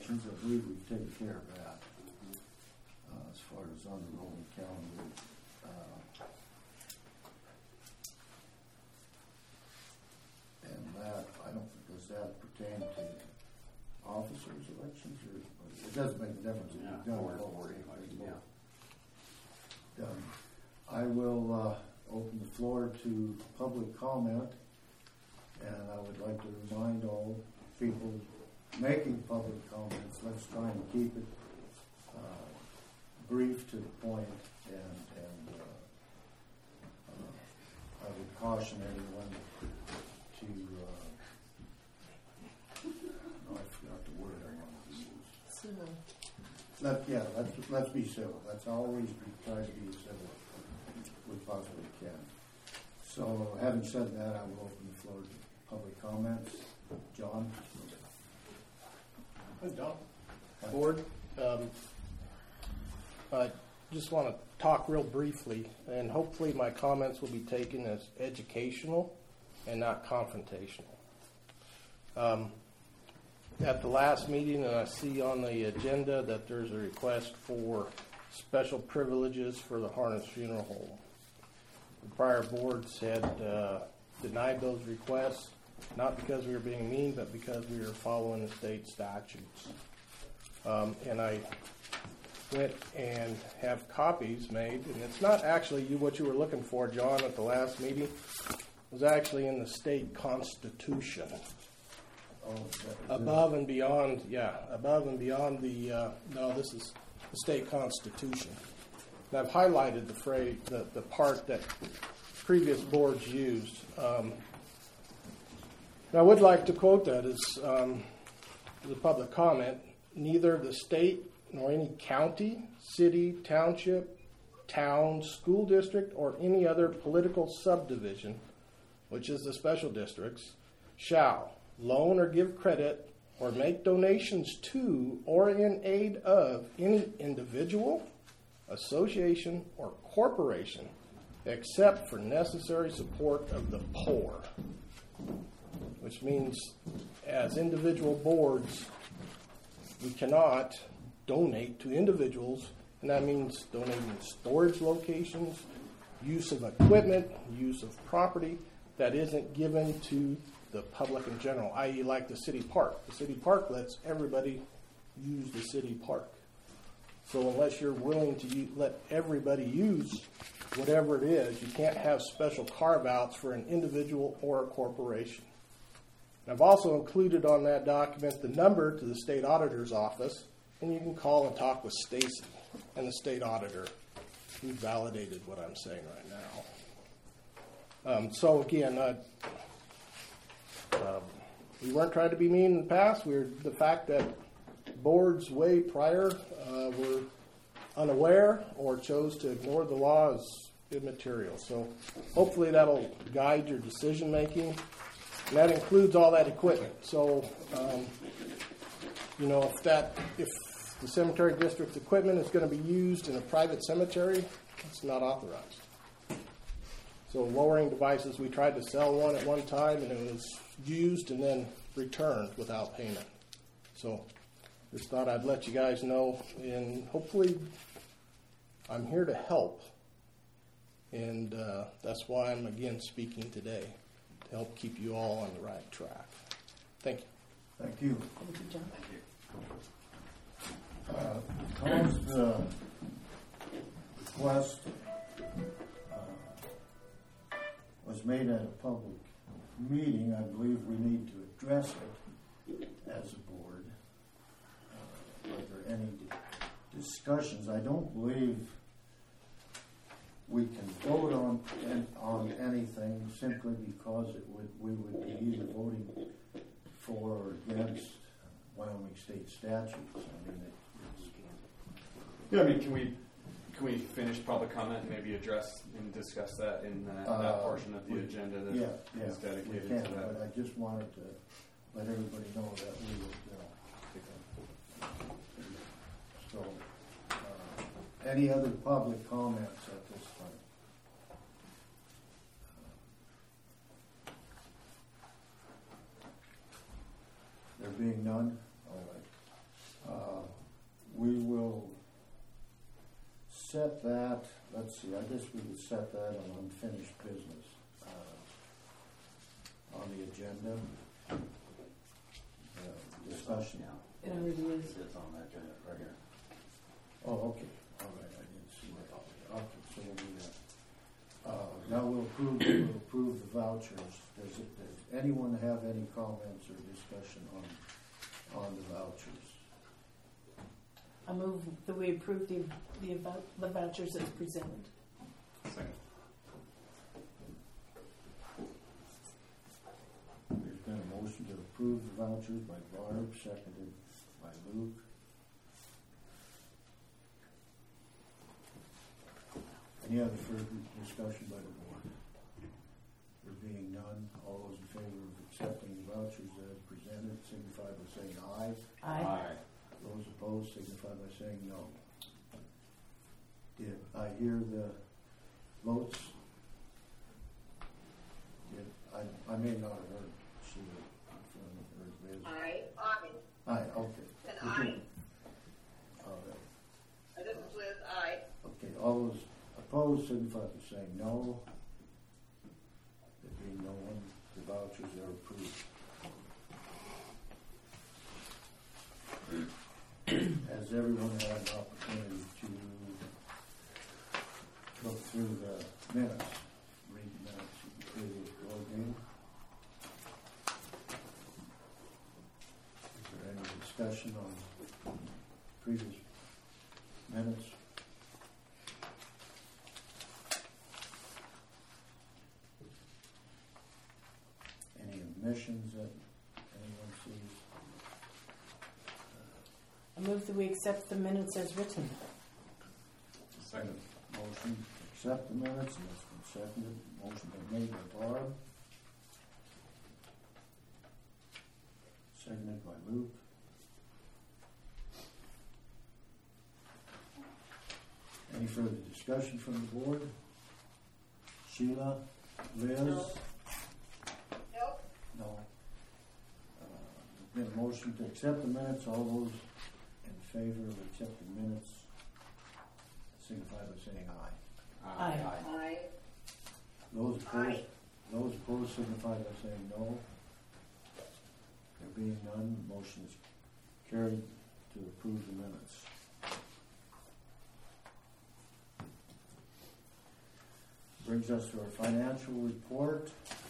elections, I believe we've taken care of that as far as on the rolling calendar. And that, I don't, does that pertain to officers' elections, or it doesn't make a difference? Yeah, done done. I will open the floor to public comment, and I would like to remind all people making public comments, let's try and keep it brief to the point, and I would caution everyone to no, I forgot the word I wanted to use. Let's be civil. Let's always try to be civil we possibly can. So, having said that, I will open the floor to public comments. John? Hi, John. Board, I just want to talk real briefly, and hopefully my comments will be taken as educational and not confrontational. At the last meeting, and I see on the agenda that there's a request for special privileges for the Harness Funeral Home. The prior boards had denied those requests, not because we were being mean, but because we were following the state statutes. And I went and have copies made, and it's not actually what you were looking for, John, at the last meeting. It was actually in the state constitution. Above and beyond the, no, this is the state constitution. And I've highlighted the phrase, the part that previous boards used. And I would like to quote that as the public comment. Neither the state nor any county, city, township, town, school district, or any other political subdivision, which is the special districts, shall loan or give credit or make donations to or in aid of any individual, association, or corporation except for necessary support of the poor. Which means as individual boards, we cannot donate to individuals, and that means donating storage locations, use of equipment, use of property that isn't given to the public in general, i.e. like the city park. The city park lets everybody use the city park. So unless you're willing to let everybody use whatever it is, you can't have special carve-outs for an individual or a corporation. And I've also included on that document the number to the state auditor's office, and you can call and talk with Stacy and the state auditor who validated what I'm saying right now. So again, we weren't trying to be mean in the past. The fact that boards way prior were unaware or chose to ignore the law is immaterial. So hopefully that'll guide your decision making. And that includes all that equipment. So, if the cemetery district's equipment is going to be used in a private cemetery, it's not authorized. So lowering devices, we tried to sell one at one time, and it was used and then returned without payment. So just thought I'd let you guys know, and hopefully I'm here to help. And that's why I'm, again, speaking today, to help keep you all on the right track. Thank you. Thank you. Thank you, John. Thank you. Because the request was made at a public meeting, I believe we need to address it as a board. Are there any discussions? I don't believe we can vote on anything simply because we would be either voting for or against Wyoming state statutes. Can we finish public comment and maybe address and discuss that in that portion of the agenda that is dedicated to that? But I just wanted to let everybody know that we would. So, any other public comments at this time? There being none, all right. set that, let's see, I guess we could set that on unfinished business on the agenda. Discussion. Yeah. It already is. It's on that agenda right here. Oh, okay. All right, I didn't see that. Okay, so we'll do that. Now we'll approve the vouchers. Does anyone have any comments or discussion on the vouchers? I move that we approve the vouchers as presented. Second. There's been a motion to approve the vouchers by Barb, seconded by Luke. Any other further discussion by the board? There being none, all those in favor of accepting the vouchers as presented signify by saying aye. Aye. Those opposed signify by saying no. Did I hear the votes? I may not have heard Sheila or Liz. Aye, okay. And aye. All right. This is Liz, aye. Okay, all those opposed signify by saying no. There being no one, the vouchers are approved. Has everyone had an opportunity to look through the minutes, read the minutes of the previous board meeting? Is there any discussion on previous minutes? Any omissions that anyone sees? I move that we accept the minutes as written. Second. Motion to accept the minutes, and it's been seconded. Motion been made by Barb. Seconded by Luke. Any further discussion from the board? Sheila? Liz? No. Nope. No. There's been a motion to accept the minutes. All those in favor of accepting minutes signify by saying aye. Aye. Those opposed, Aye. those opposed signify by saying no. There being none, the motion is carried to approve the minutes. Brings us to our financial report.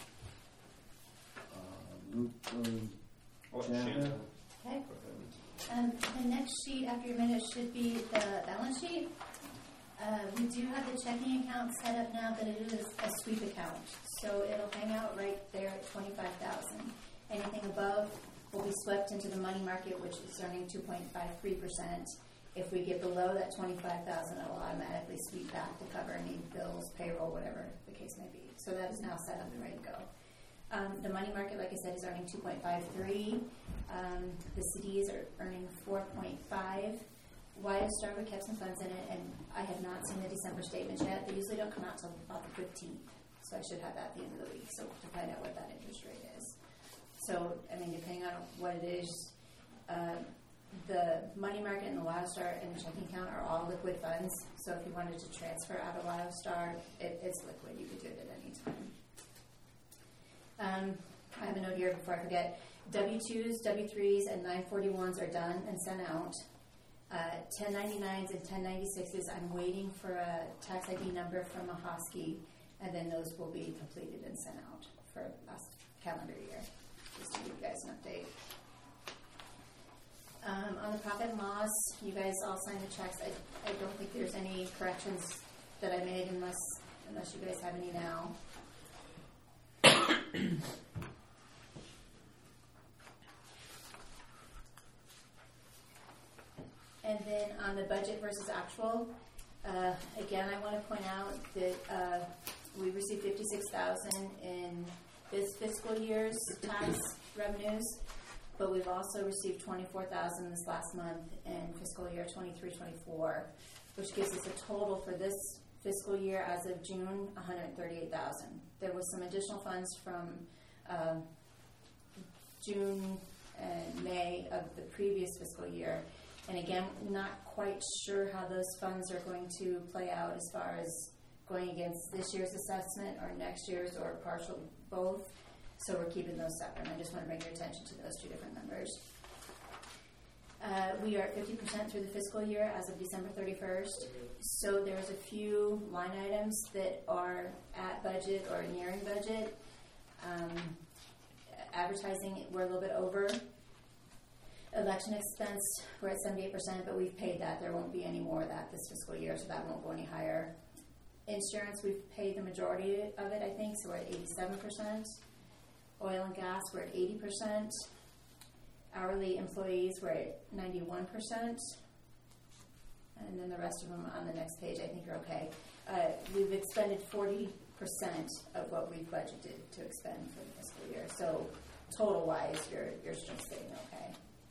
Luke, Jana. Okay. The next sheet after your minutes should be the balance sheet. We do have the checking account set up now, but it is a sweep account. So it'll hang out right there at $25,000. Anything above will be swept into the money market, which is earning 2.53%. If we get below that $25,000, it'll automatically sweep back to cover any bills, payroll, whatever the case may be. So that is now set up and ready to go. The money market, like I said, is earning 2.53. The CDs are earning 4.5. WildStar, we kept some funds in it, and I have not seen the December statements yet. They usually don't come out until about the 15th, so I should have that at the end of the week, so to find out what that interest rate is. So, I mean, depending on what it is, the money market and the WildStar and the checking account are all liquid funds, so if you wanted to transfer out of WildStar, it's liquid. You could do it at any time. I have a note here before I forget. W-2s, W-3s, and 941s are done and sent out. 1099s and 1096s, I'm waiting for a tax ID number from a Hosky, and then those will be completed and sent out for last calendar year, just to give you guys an update. On the profit and loss, you guys all signed the checks. I don't think there's any corrections that I made unless you guys have any now. And then on the budget versus actual, again, I want to point out that we received $56,000 in this fiscal year's tax revenues, but we've also received $24,000 this last month in fiscal year 23-24, which gives us a total for this fiscal year as of June, $138,000. There was some additional funds from June and May of the previous fiscal year, And again, not quite sure how those funds are going to play out as far as going against this year's assessment or next year's or partial both. So we're keeping those separate. I just want to bring your attention to those two different numbers. We are at 50% through the fiscal year as of December 31st. So there's a few line items that are at budget or nearing budget. Advertising, we're a little bit over. Election expense, we're at 78%, but we've paid that. There won't be any more of that this fiscal year, so that won't go any higher. Insurance, we've paid the majority of it, I think, so we're at 87%. Oil and gas, we're at 80%. Hourly employees, we're at 91%. And then the rest of them on the next page, I think are okay. We've expended 40% of what we've budgeted to expend for the fiscal year. So total-wise, you're still staying okay.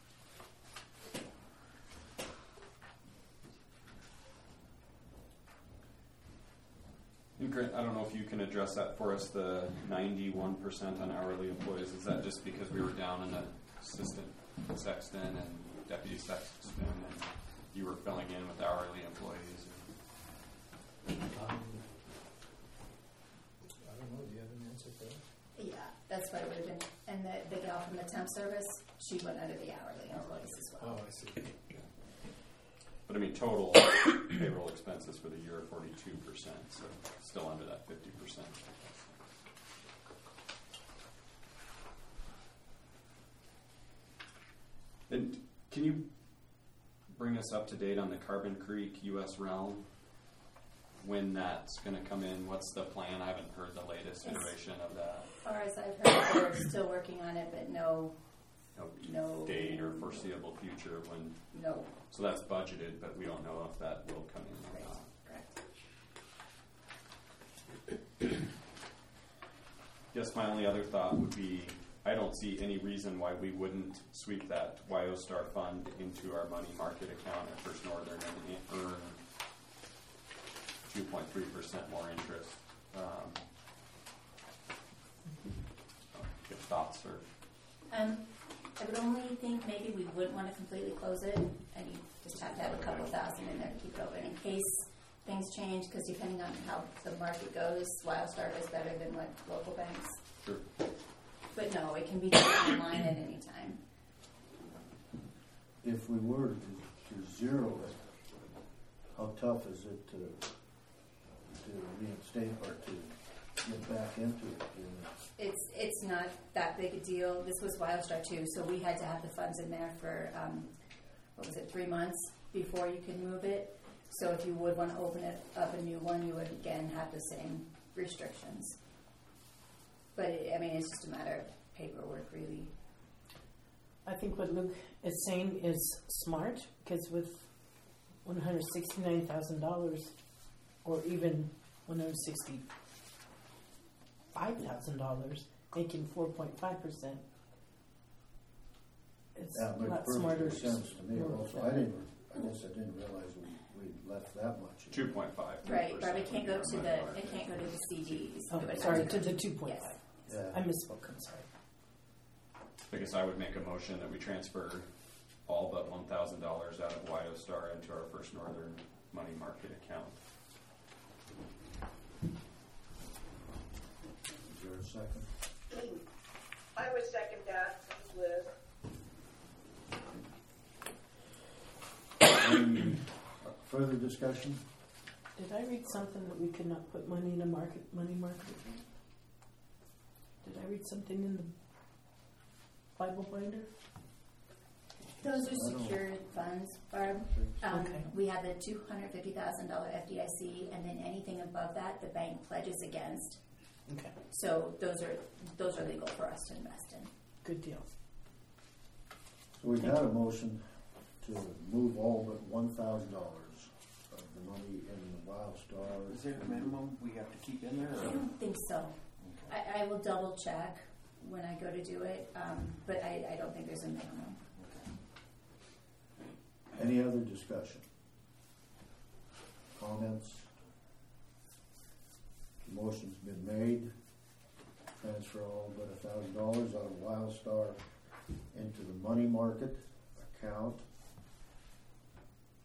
And Grant, I don't know if you can address that for us, the 91% on hourly employees. Is that just because we were down in the assistant sexton and deputy sexton and you were filling in with hourly employees? I don't know. Do you have an answer for that? Yeah, that's what it would have been. And the gal from the temp service, she went under the hourly employees as well. Oh, I see. But I mean, total payroll expenses for the year are 42%, so still under that 50%. And can you bring us up to date on the Carbon Creek U.S. Realm? When that's going to come in? What's the plan? I haven't heard the latest iteration of that. As far as I've heard, they're still working on it, but no date or foreseeable future when. No. So that's budgeted, but we don't know if that will come in or not. Correct. Guess my only other thought would be, I don't see any reason why we wouldn't sweep that WyoStar fund into our money market account at First Northern and earn 2.3% more interest. Get thoughts or. I would only think maybe we wouldn't want to completely close it, and you just have to have a couple thousand in there to keep it open in case things change, because depending on how the market goes, WyoStar is better than what local banks. Sure. But no, it can be done online at any time. If we were to zero it, how tough is it to reinstate or to get back into it? It's not that big a deal. This was WyoStar too, so we had to have the funds in there for 3 months before you could move it. So if you would want to open it up a new one, you would again have the same restrictions. But it's just a matter of paperwork, really. I think what Luke is saying is smart, because with $169,000 or even $165,000 making 4.5%, it's that makes not smarter. Sense to me. Also, I guess I didn't realize we left that much. 2.5. Right, but it can't go to the CDs. Oh, sorry, to the 2.5. Yes. Yeah. I misspoke. I'm sorry. I guess I would make a motion that we transfer all but $1,000 out of WyoStar into our First Northern money market account. Is there a second? I would second that, Liz. Any further discussion? Did I read something that we could not put money in a money market account? Did I read something in the Bible binder? Those are secured funds, Barb. Okay. We have the $250,000 FDIC, and then anything above that, the bank pledges against. Okay. So those are legal for us to invest in. Good deal. So we've had a motion to move all but $1,000 of the money in the WyoStar. Is there a minimum we have to keep in there? I don't think so. Okay. I will double check when I go to do it, but I don't think there's a minimum. Okay. Any other discussion? Comments? Motion's been made. Transfer all but $1,000 out of WyoStar into the money market account.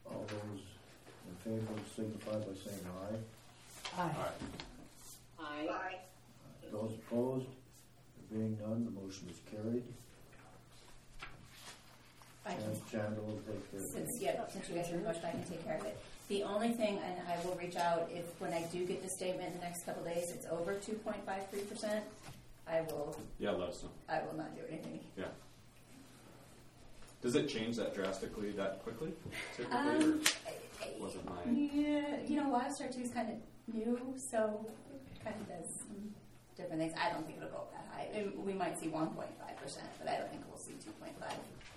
All those in favor signify by saying aye. Aye. Aye. Aye. Those opposed, there being none, the motion is carried. I can, And Chandler will take care of it. since you guys are pushed, I can take care of it. The only thing, and I will reach out if when I do get the statement in the next couple of days, it's over 2.53%. I will let us know. not do anything. Yeah. Does it change that drastically that quickly? Typically, or wasn't mine? Yeah, Wildstar 2 is kind of new, so it kind of does some different things. I don't think it'll go up that high. We might see 1.5%, but I don't think we'll see 2.5.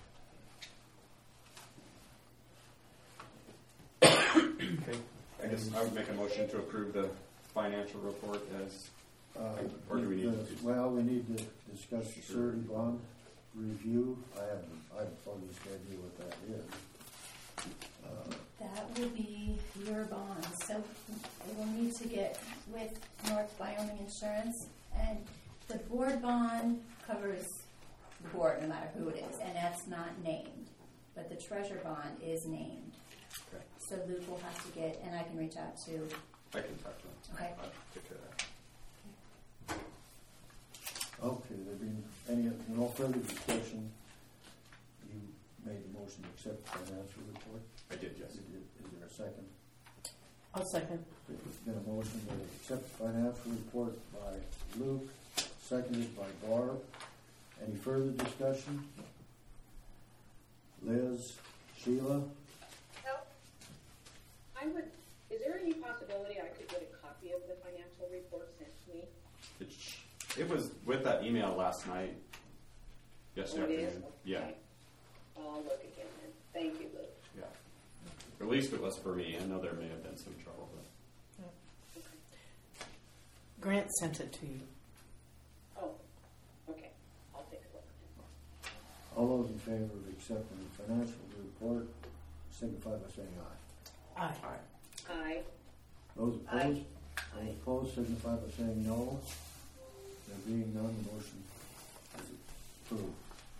Okay. I guess I would make a motion to approve the financial report as, or do we need to? Well, we need to discuss the surety bond review. I haven't fully idea what that is. That will be your bond. So we will need to get with North Wyoming Insurance, and the board bond covers the board no matter who it is, and that's not named. But the treasure bond is named. Okay. So Luke will have to get, and I can reach out to. I can talk to him. Okay. I'll take care of that. Okay, there being no further discussion, you made the motion to accept the financial report? I did, yes. Is there a second? I'll second. There's been a motion to accept the financial report by Luke, seconded by Barb. Any further discussion? Liz, Sheila? Is there any possibility I could get a copy of the financial report sent to me? It was with that email last night. Yesterday It is? afternoon. Yeah. Okay. I'll look again then. Thank you, Luke. Yeah. At least it was for me. I know there may have been some trouble, but Okay. Grant sent it to you. Oh, okay. I'll take a look. All those in favor of accepting the financial report signify by saying aye. Aye. Aye. Those opposed? Aye. Those opposed signify by saying no. There being none, the motion is approved.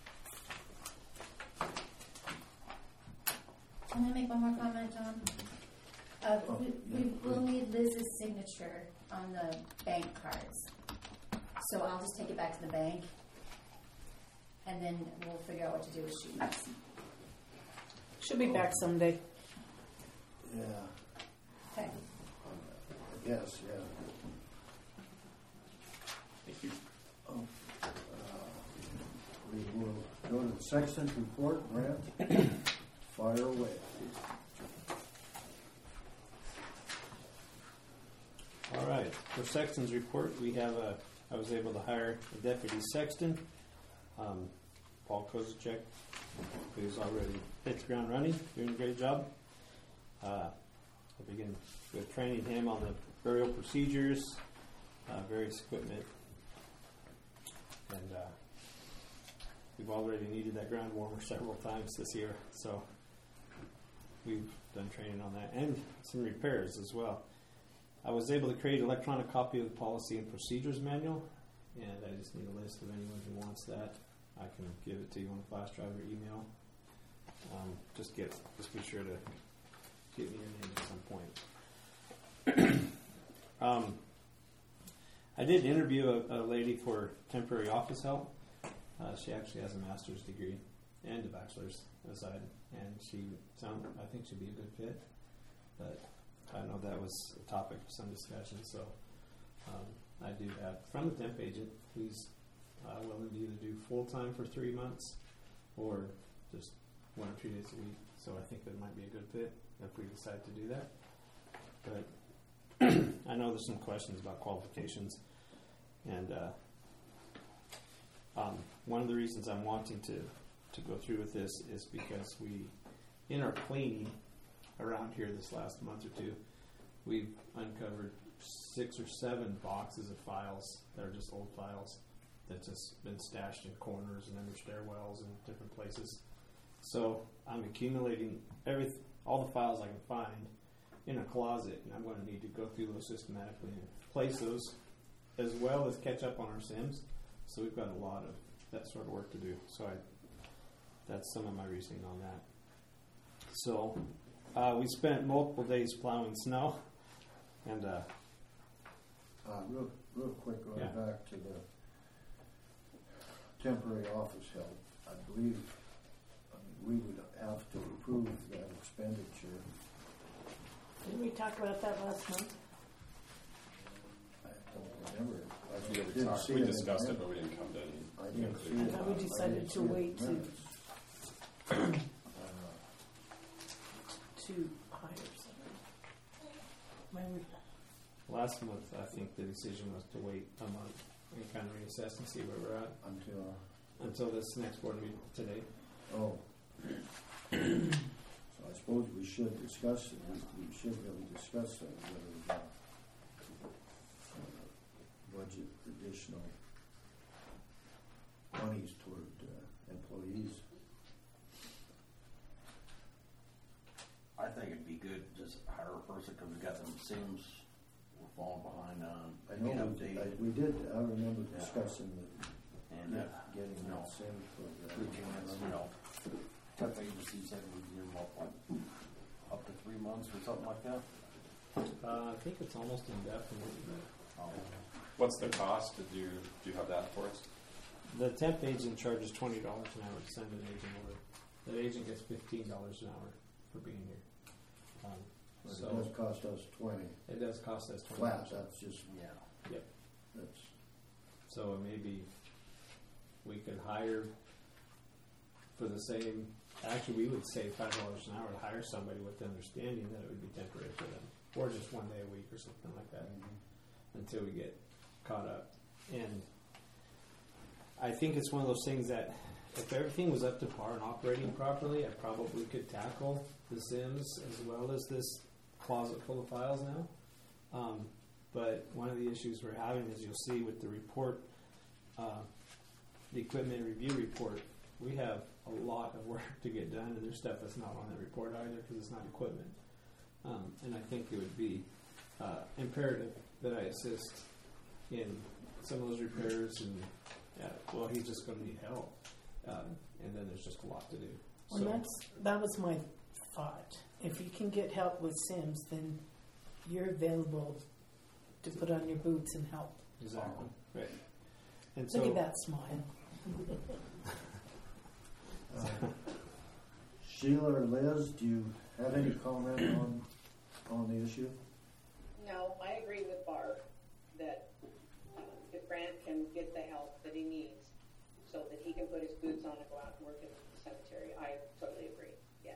Can I make one more comment, John? We will need Liz's signature on the bank cards. So I'll just take it back to the bank, and then we'll figure out what to do with sheets. She'll be back someday. Yeah, Okay. yes, yeah. thank you. We will go to the Sexton's report. Grant, fire away. All right. For Sexton's report, I was able to hire a deputy sexton, Paul Kozacek, who's already hit the ground running, doing a great job. I'll begin with training him on the burial procedures, various equipment, and we've already needed that ground warmer several times this year, so we've done training on that and some repairs as well. I was able to create an electronic copy of the policy and procedures manual, and I just need a list of anyone who wants that. I can give it to you on a flash drive or email. Just be sure to give me your name at some point. I did interview a lady for temporary office help. She actually has a master's degree and a bachelor's aside, and I think she'd be a good fit. But I know that was a topic for some discussion, so I do have from the temp agent who's willing to either do full time for 3 months or just 1 or 2 days a week. So I think that might be a good fit if we decide to do that. But I know there's some questions about qualifications, and one of the reasons I'm wanting to go through with this is because in our cleaning around here this last month or two, we've uncovered 6 or 7 boxes of files that are just old files that's just been stashed in corners and under stairwells and different places. So I'm accumulating all the files I can find in a closet, and I'm going to need to go through those systematically and place those, as well as catch up on our Sims. So we've got a lot of that sort of work to do. So that's some of my reasoning on that. So We spent multiple days plowing snow, and Real quick, going Yeah. back to the temporary office help, I believe we would have to approve that expenditure. Didn't we talk about that last month? I don't remember. I We didn't see we in discussed the it, but we didn't come to any. I didn't see conclusion. it. I thought we I decided didn't to see it in wait the to- minutes. To hire somebody. last month I think the decision was to wait a month and kind of reassess and see where we're at until this next board meeting today. Oh. So I suppose we should discuss it, we should really discuss that, whether we want budget additional monies toward employees. I think it'd be good to just hire a person because we got them Sims we're falling behind on. I know we did, I remember Yeah. discussing And getting you know, that same good program. chance, you know, tough agency said we'd give them up to 3 months or something like that. I think it's almost indefinite. What's the cost? Do you have that for us? The temp agent charges $20 an hour to send an agent over. That agent gets $15 an hour for being here. But So it does cost us 20 it does cost us $20. flat, that's just, Yeah. that's, So maybe we could hire for the same. Actually, we would save $5 an hour to hire somebody with the understanding that it would be temporary for them, or just 1 day a week or something like that, until we get caught up. And I think it's one of those things that if everything was up to par and operating properly, I probably could tackle the Sims as well as this closet full of files now. But one of the issues we're having is you'll see with the report, the equipment review report, we have a lot of work to get done, and there's stuff that's not on that report either because it's not equipment. And I think it would be imperative that I assist in some of those repairs. And well, he's just going to need help, and then there's just a lot to do. Well, that was my thought. If you can get help with Sims, then you're available to put on your boots and help. Exactly. Right. And Look so at that smile. Sheila or Liz, do you have any comment on the issue? No, I agree with Barb that if Grant can get the help that he needs so that he can put his boots on and go out and work in the cemetery, I totally agree, yes.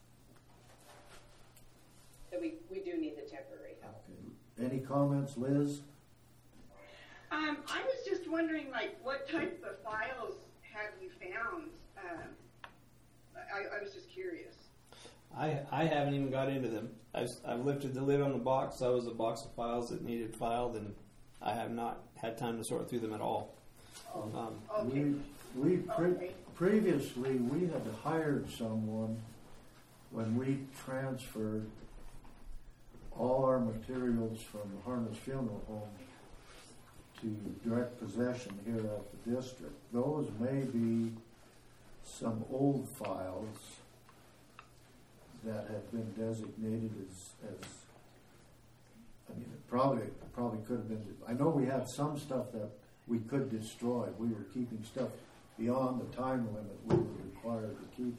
So we do need the temporary help. Okay. Any comments, Liz? I was just wondering, what type of files have you found? I was just curious. I haven't even got into them. I've lifted the lid on the box. That was a box of files that needed filed, and I have not had time to sort through them at all. Okay. Previously we had hired someone when we transferred all our materials from the Harness Funeral Home to direct possession here at the district. Those may be some old files that have been designated as I mean, it probably could have been. I know we had some stuff that we could destroy. We were keeping stuff beyond the time limit we were required to keep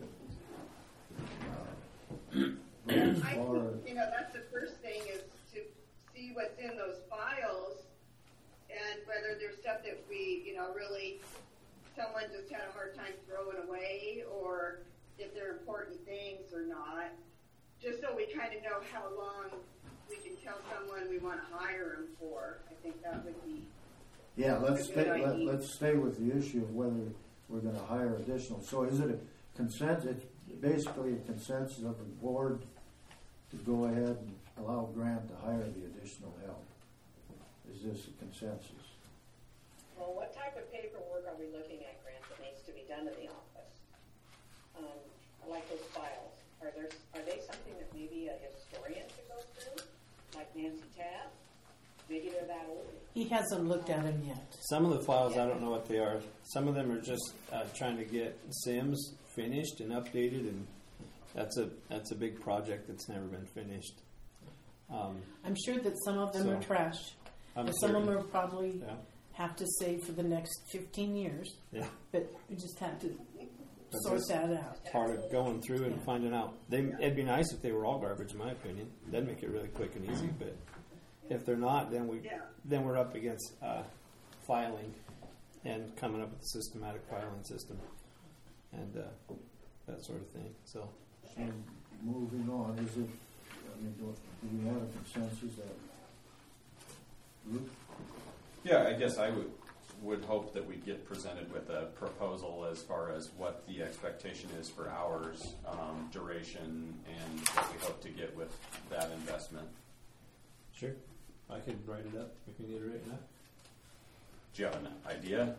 it. I think, that's the first thing is to see what's in those files and whether there's stuff that we, really someone just had a hard time throwing away, or if they're important things or not, just so we kind of know how long we can tell someone we want to hire them for. I think that would be. Yeah, let's stay with the issue of whether we're going to hire additional. So is it a consensus? It's basically a consensus of the board to go ahead and allow Grant to hire the additional help. Is this a consensus? Well, what type of paperwork are we looking at, Grant, that needs to be done in the office? I like those files. Are they something that maybe a historian could go through, like Nancy Tabb? Maybe they're that old. He hasn't looked at them yet. Some of the files, I don't know what they are. Some of them are just trying to get Sims finished and updated that's a big project that's never been finished. I'm sure that some of them So, are trash. I'm And some of certain. them are probably Yeah. have to save for the next 15 years. Yeah. But we just have to That's sort just that out. part of going through and Yeah. finding out. It'd be nice if they were all garbage, in my opinion. That'd make it really quick and easy. But if they're not, then we're up against filing and coming up with a systematic filing system and that sort of thing. So Moving on, is it, I mean, do we have a consensus that, Ruth? Yeah, I guess I would hope that we'd get presented with a proposal as far as what the expectation is for hours, duration, and what we hope to get with that investment. sure, I could write it up if you need it written up. Do you have an idea?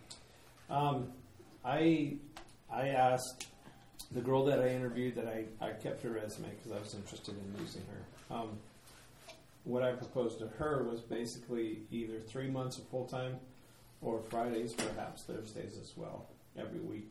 I asked the girl that I interviewed that I kept her resume because I was interested in using her. What I proposed to her was basically either 3 months of full time or Fridays, perhaps Thursdays as well, every week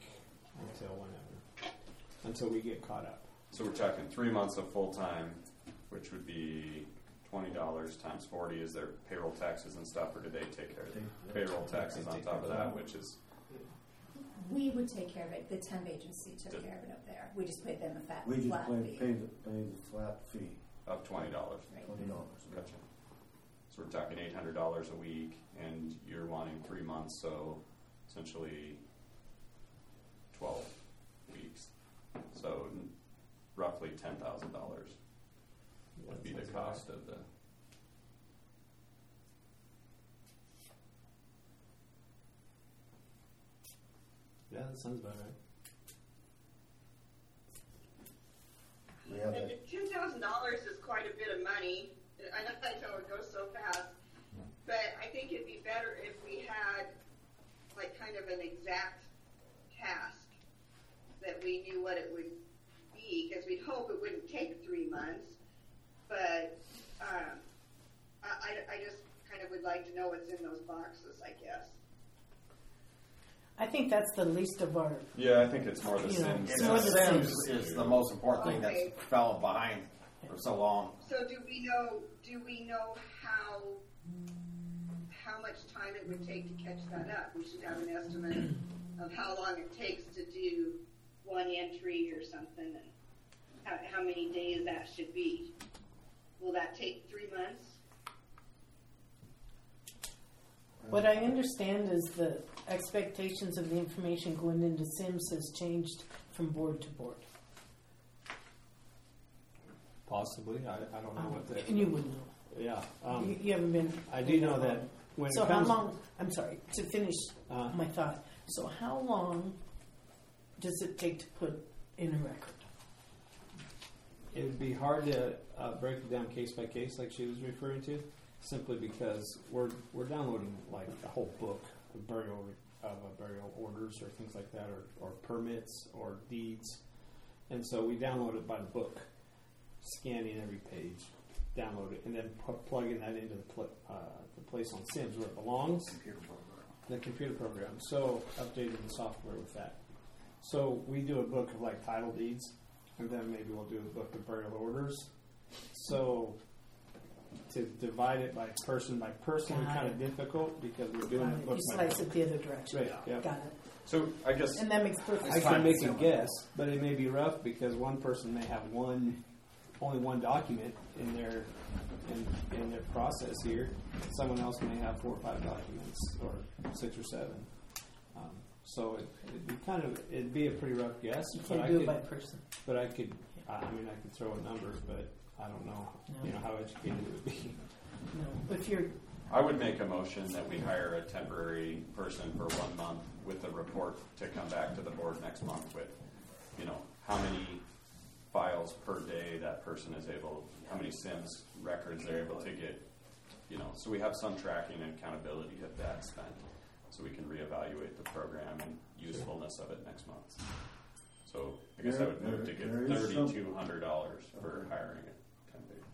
until we get caught up. So we're talking 3 months of full time, which would be $20 times 40. Is there payroll taxes and stuff, or do they take care of the payroll taxes on top of that, which is We would take care of it. The temp agency took care of it up there. We just paid them a flat We just flat fee. pay the flat fee, of $20? Right. $20. Gotcha. So we're talking $800 a week, and you're wanting 3 months, so essentially 12 weeks. So roughly $10,000 would be the cost of the. Yeah, that sounds about right. We have that, $10,000 is quite a bit of money. I know it goes so fast, but I think it'd be better if we had like kind of an exact task that we knew what it would be, because we'd hope it wouldn't take 3 months. But I just kind of would like to know what's in those boxes, I guess. I think that's the least of our. Yeah, I think it's more the You know, Sims. it's more the Sims. is the most important thing Okay. that's fell behind for so long. So do we know how much time it would take to catch that up? We should have an estimate of how long it takes to do one entry or something, and how many days that should be. Will that take 3 months? What I understand is the expectations of the information going into Sims has changed from board to board. Possibly. I don't know what the. And you would know. Yeah. You haven't been. I do know that when So it how comes. long? I'm sorry to finish Uh, my thought. So how long does it take to put in a record? It would be hard to break it down case by case, like she was referring to, simply because we're downloading like a whole book of burial orders or things like that, or permits or deeds, and so we download it by the book, scanning every page, download it, and then plugging that into the place on Sims where it belongs, the computer program. So updating the software with that. So we do a book of like title deeds, and then maybe we'll do a book of burial orders. So to divide it by person is kind of difficult because we're doing it book You by slice book. it the other direction. Right, yeah. Got it. So I guess And that makes perfect I sense. can make a guess, but it may be rough because one person may have only one document in their process here. Someone else may have 4 or 5 documents, or 6 or 7. So it'd be a pretty rough guess. You but can't I do could, it by person. But I could throw a number, but I don't know, No. how educated it would be. No, if you're I would make a motion that we hire a temporary person for 1 month with a report to come back to the board next month with, how many files per day that person is able, how many Sims records they're able to get, so we have some tracking and accountability of that spent, so we can reevaluate the program and usefulness of it next month. So I guess I would move to get there is some- $3,200 for hiring a temporary.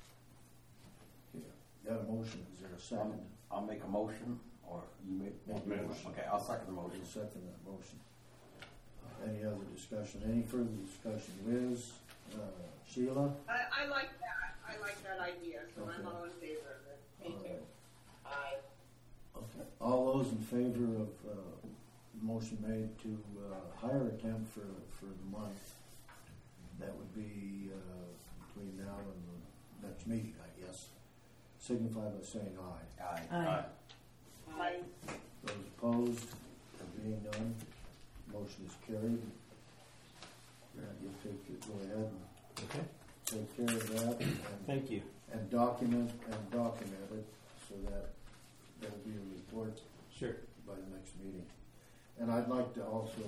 got a motion, is there a second? I'll make a motion, or you make Make a motion. Okay, I'll second the motion. I'll second that motion. Any other discussion? Any further discussion? Liz, Sheila? I like that. I like that idea, so Okay. I'm all in favor of it. Me too. Aye. Okay. All those in favor of motion made to hire a temp for the month, that would be between now and the next meeting, I guess, signify by saying aye. Aye. Aye. Aye. Those opposed, there being none, motion is carried. Grant, you'll go ahead and Okay. take care of that Thank you. and document it so that there will be a report Sure. by the next meeting. And I'd like to also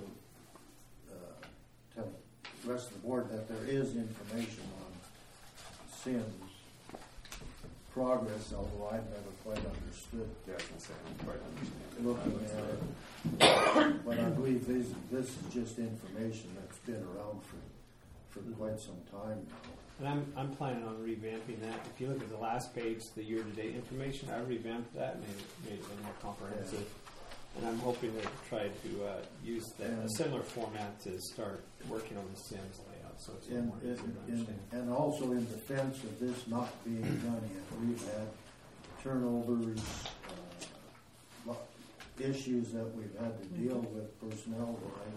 tell the rest of the board that there is information on Sims progress, although I've never quite understood Yeah, I was gonna say, I don't quite understand. looking at it. But I believe this is just information that's been around for quite some time now. And I'm planning on revamping that. If you look at the last page, the year-to-date information, I revamped that and made it a little more comprehensive. And I'm hoping to try to use a similar format to start working on the Sims layout, so it's a little more easy to understand. And also in defense of this not being done yet, we've had turnovers, issues that we've had to deal with personnel-wise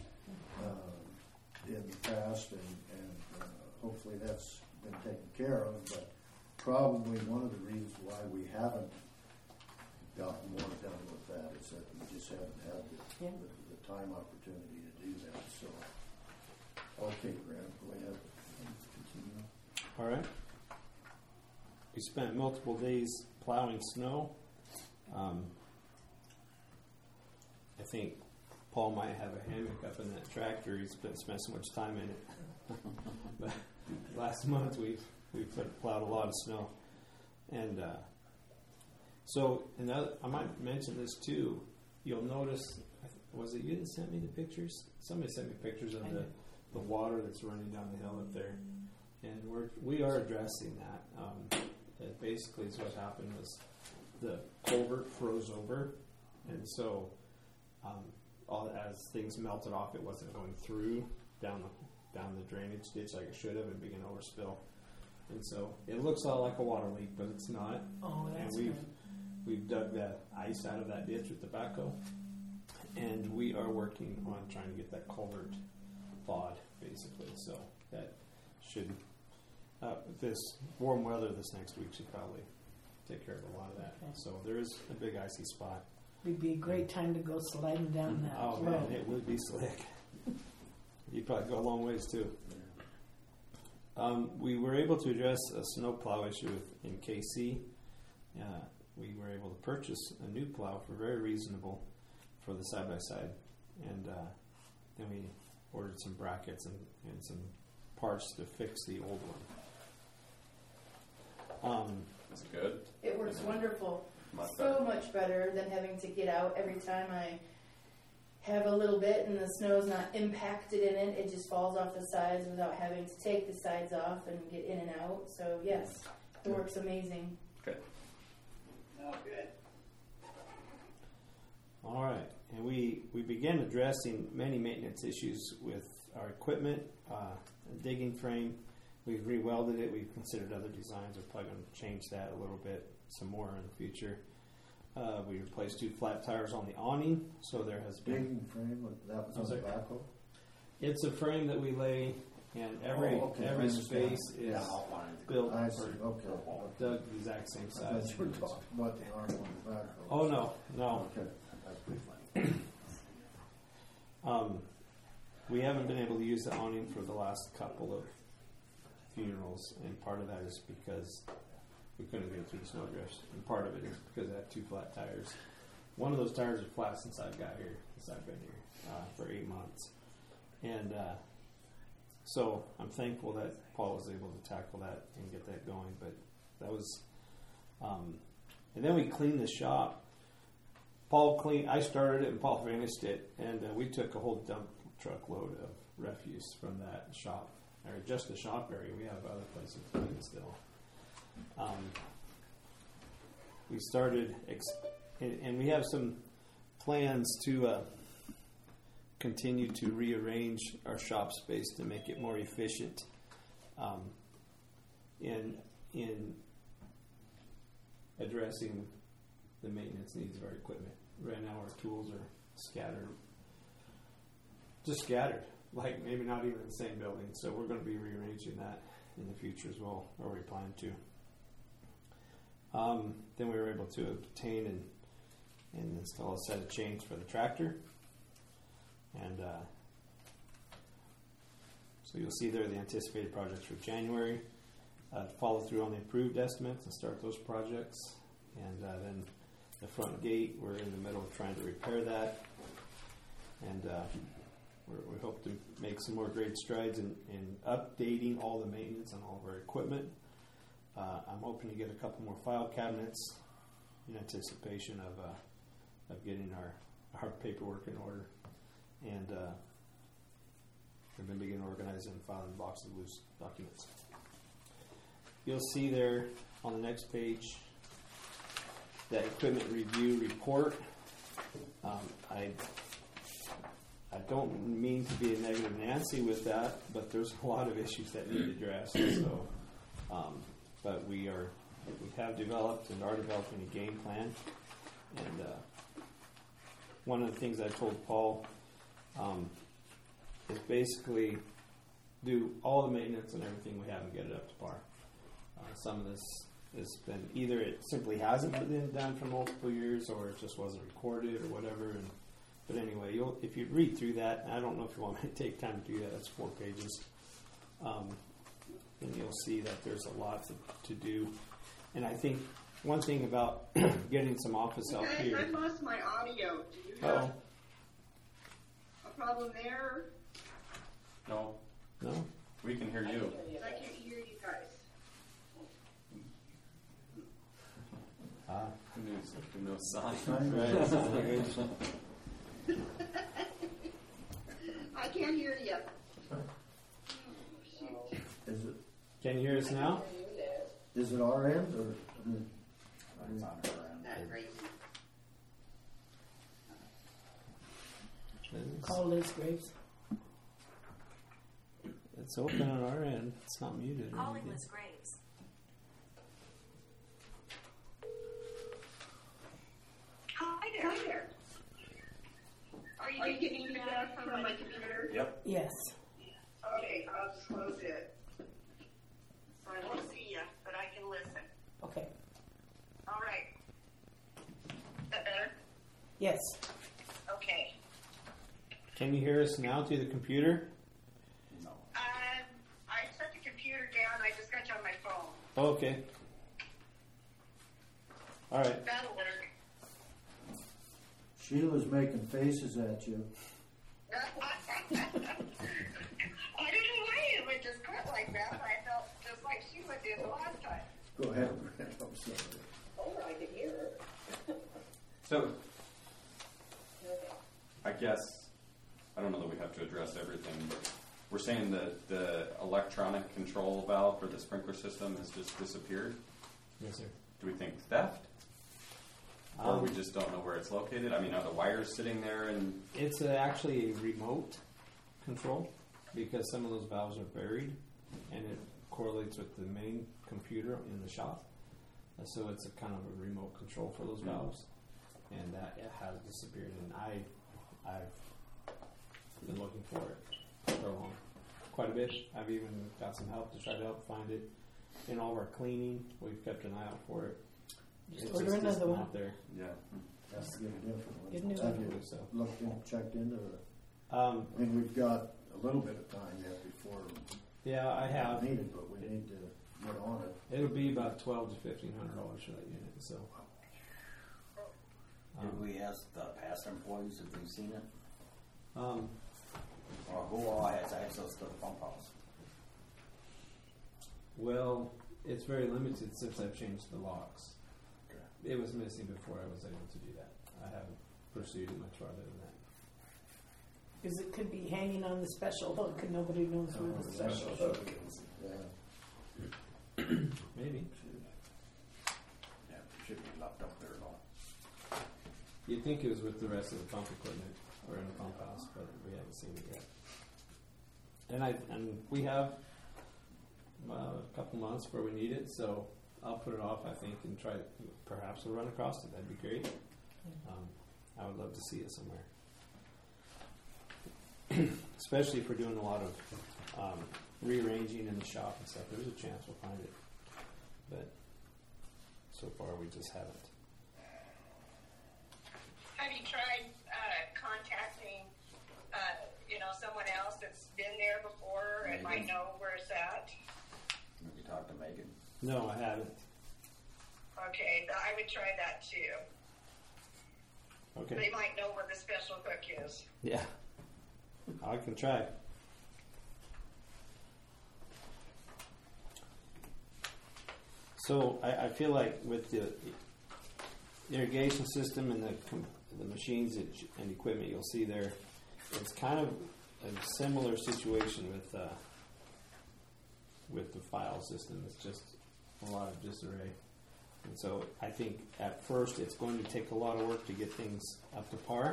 in the past, and hopefully that's been taken care of. But probably one of the reasons why we haven't gotten more done with that is that we just haven't had the time opportunity to do that. So, okay, Grant, go ahead. Continue. All right. We spent multiple days plowing snow. I think Paul might have a hammock up in that tractor. He's spent so much time in it. But last month we've plowed a lot of snow, and I might mention this too. You'll notice, was it you that sent me the pictures? Somebody sent me pictures of the water that's running down the hill up there, and we are addressing that. It basically is what happened was the culvert froze over, and so as things melted off, it wasn't going through down the drainage ditch like it should have and began to overspill. And so it looks all like a water leak, but it's not. Oh, that's and good. We've dug that ice out of that ditch with the backhoe, and we are working on trying to get that culvert thawed, basically. So that should, with this warm weather this next week, should probably take care of a lot of that. Okay. So there is a big icy spot. It'd be a great time to go sliding down that Oh road. man, it would be slick. You'd probably go a long ways too. We were able to address a snowplow issue in KC. We were able to purchase a new plow for very reasonable for the side-by-side. And then we ordered some brackets and some parts to fix the old one. Is it good? It works wonderful. Much So better. much better than having to get out every time I have a little bit and the snow's not impacted in it. It just falls off the sides without having to take the sides off and get in and out. So yes, it works amazing. Okay. Oh, good. All right, and we began addressing many maintenance issues with our equipment, digging frame. We've rewelded it. We've considered other designs. We're probably going to change that a little bit, some more in the future. We replaced 2 flat tires on the awning, so there has been. Digging frame, that was on the backhoe? It's a frame that we lay, and every I understand. space is built I see, or okay. dug the exact same I thought size. you were talking about the arm on the backhoe. Oh no. Okay. That's pretty funny. We haven't been able to use the awning for the last couple of funerals, and part of that is because we couldn't get through the snowdrifts, and part of it is because I had 2 flat tires. One of those tires are flat since I've got here, since I've been here for 8 months, and so I'm thankful that Paul was able to tackle that and get that going. But that was, and then we cleaned the shop. I started it and Paul finished it, and we took a whole dump truck load of refuse from that shop, or just the shop area. We have other places to clean still. We started, and we have some plans to continue to rearrange our shop space to make it more efficient in addressing the maintenance needs of our equipment. Right now our tools are scattered, like maybe not even in the same building. So we're going to be rearranging that in the future as well, or we plan to. Then we were able to obtain and install a set of chains for the tractor. And so you'll see there the anticipated projects for January. Follow through on the approved estimates and start those projects. And then the front gate, we're in the middle of trying to repair that. And we hope to make some more great strides in updating all the maintenance on all of our equipment. I'm hoping to get a couple more file cabinets in anticipation of getting our paperwork in order. And we're going to begin organizing and filing boxes of loose documents. You'll see there on the next page that equipment review report. I don't mean to be a negative Nancy with that, but there's a lot of issues that need addressed. So, but we have developed and are developing a game plan. And one of the things I told Paul is basically do all the maintenance and everything we have and get it up to par. Some of this has been either it simply hasn't been done for multiple years, or it just wasn't recorded, or whatever. But anyway, if you read through that, and I don't know if you want me to take time to do that. That's 4 pages. Then you'll see that there's a lot to do. And I think one thing about getting some office help here. I lost my audio. Do you have a problem there? No. No? We can hear you. I can't hear you guys. No sign. I can't hear you. Can you hear us now? Is it our end or? It's on her end. Call Liz Graves. It's open on our end. It's not muted. Calling Liz Graves. Hi there. Are you getting feedback from my computer? Yep. Yes. Okay, I'll just close it. I won't see you, but I can listen. Okay. All right. Is that better? Yes. Okay. Can you hear us now through the computer? No. I set the computer down. I just got you on my phone. Oh, okay. All right. That'll work. Sheila's making faces at you. I don't know why it would just cut like that. I felt just like Sheila did the last time. Go ahead, Brent. I'm sorry. Oh, I can hear her. So, I guess, I don't know that we have to address everything, but we're saying that the electronic control valve for the sprinkler system has just disappeared. Yes, sir. Do we think theft? Or we just don't know where it's located? I mean, are the wires sitting there and... It's actually a remote control because some of those valves are buried and it correlates with the main computer in the shop. So it's a kind of a remote control for those valves. And that has disappeared. And I've been looking for it for quite a bit. I've even got some help to try to help find it. In all of our cleaning, we've kept an eye out for it. Just order another one. Out there. Yeah. That's a good difference. Good news. Have you So. looked in, checked into it? I mean, we've got a little bit of time yet before Yeah, I have. we need it, but we need to get on it. It'll be about $1,200 to $1,500 for that unit. So. Did we ask the past employees if they've seen it? Um, Or who all has access to the pump house? Well, it's very limited since I've changed the locks. It was missing before I was able to do that. I haven't pursued it much farther than that. Because it could be hanging on the special hook and nobody knows where the special hook is. Yeah. Maybe. Yeah, it should be left up there at all. You'd think it was with the rest of the pump equipment. or in the pump house, but we haven't seen it yet. And we have a couple months where we need it, so I'll put it off, I think, and try. Perhaps we'll run across it. That'd be great. I would love to see it somewhere, especially if we're doing a lot of rearranging in the shop and stuff. There's a chance we'll find it, but so far we just haven't. Have you tried contacting, someone else that's been there before and might know where it's at? Have you talked to Megan? No, I haven't. Okay, I would try that too. Okay. They might know where the special hook is. Yeah, I can try. So I feel like with the irrigation system and the machines and equipment you'll see there, it's kind of a similar situation with the file system. It's just a lot of disarray. And so I think at first it's going to take a lot of work to get things up to par.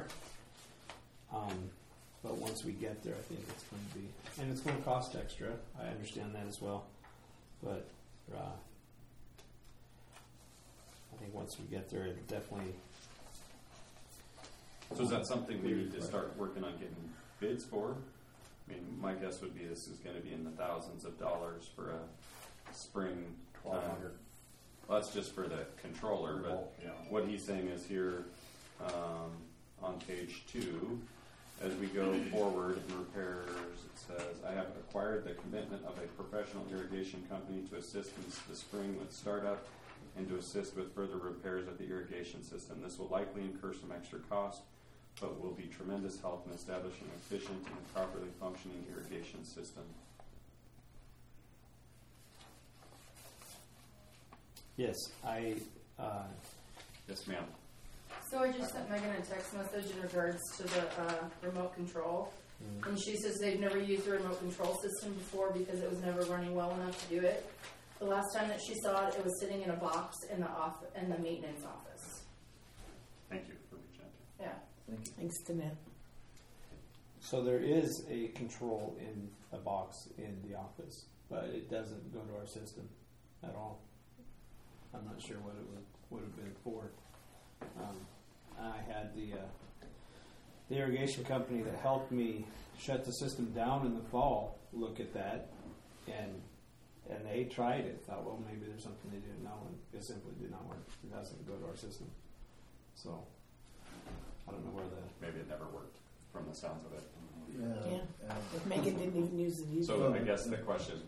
But once we get there, I think it's going to be, and it's going to cost extra. I understand that as well. But I think once we get there, it definitely. So is that something we need to start working on getting bids for? I mean, my guess would be this is going to be in the thousands of dollars for a spring. $1,200. Well, that's just for the controller, but what he's saying is here on page 2, as we go forward in repairs, it says, I have acquired the commitment of a professional irrigation company to assist in the spring with startup and to assist with further repairs of the irrigation system. This will likely incur some extra cost, but will be tremendous help in establishing an efficient and properly functioning irrigation system. Yes, Yes, ma'am. So I just sent Megan a text message in regards to the remote control. Mm-hmm. And she says they've never used a remote control system before because it was never running well enough to do it. The last time that she saw it, it was sitting in a box in the maintenance office. Thank you for reaching out. Yeah. Thank you. Thanks to Matt. so there is a control in a box in the office, but it doesn't go to our system at all. I'm not sure what it would have been for. I had the irrigation company that helped me shut the system down in the fall look at that, and they tried it. Thought, well, maybe there's something they didn't know, and it simply did not work. It doesn't go to our system. So I don't know where maybe it never worked from the sounds of it. Yeah. If Megan didn't even use the user. So I guess the question is,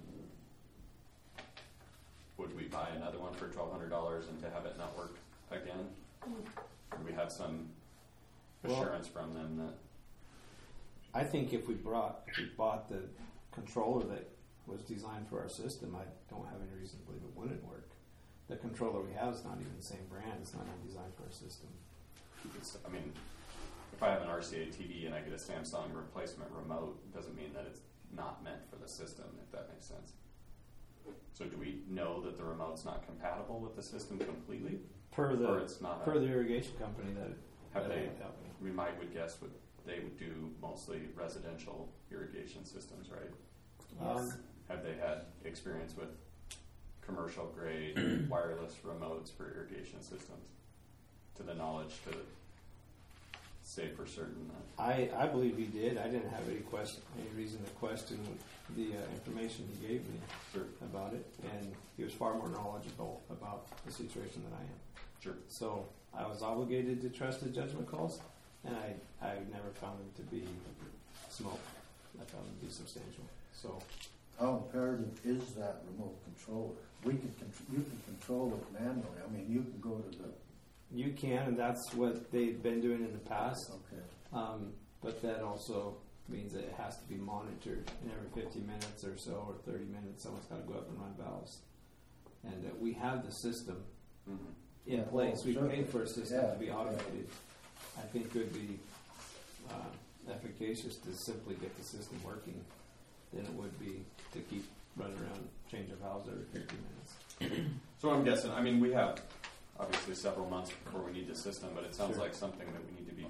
would we buy another one for $1,200 and to have it not work again? Or we have some assurance from them that. I think if we bought the controller that was designed for our system, I don't have any reason to believe it wouldn't work. The controller we have is not even the same brand. It's not even designed for our system. I mean, if I have an RCA TV and I get a Samsung replacement remote, it doesn't mean that it's not meant for the system, if that makes sense. So do we know that the remote's not compatible with the system completely? Per the irrigation company that have they? helped me. We would guess they would do mostly residential irrigation systems, right? Yes. Have they had experience with commercial grade wireless remotes for irrigation systems? To the knowledge to say for certain that I believe he did. I didn't have any reason to question the information he gave me about it, and he was far more knowledgeable about the situation than I am. Sure. So I was obligated to trust his judgment calls, and I never found them to be smoke. I found them to be substantial. So how imperative is that remote controller? You can control it manually. I mean, you can go to the. You can, and that's what they've been doing in the past. Okay. But that also means that it has to be monitored, and every 50 minutes or so, or 30 minutes, someone's got to go up and run valves. And we have the system in place. We paid for a system to be automated. I think it would be efficacious to simply get the system working than it would be to keep running around, change of valves every 50 minutes. So I'm guessing, I mean, we have obviously several months before we need the system, but it sounds like something that we need to be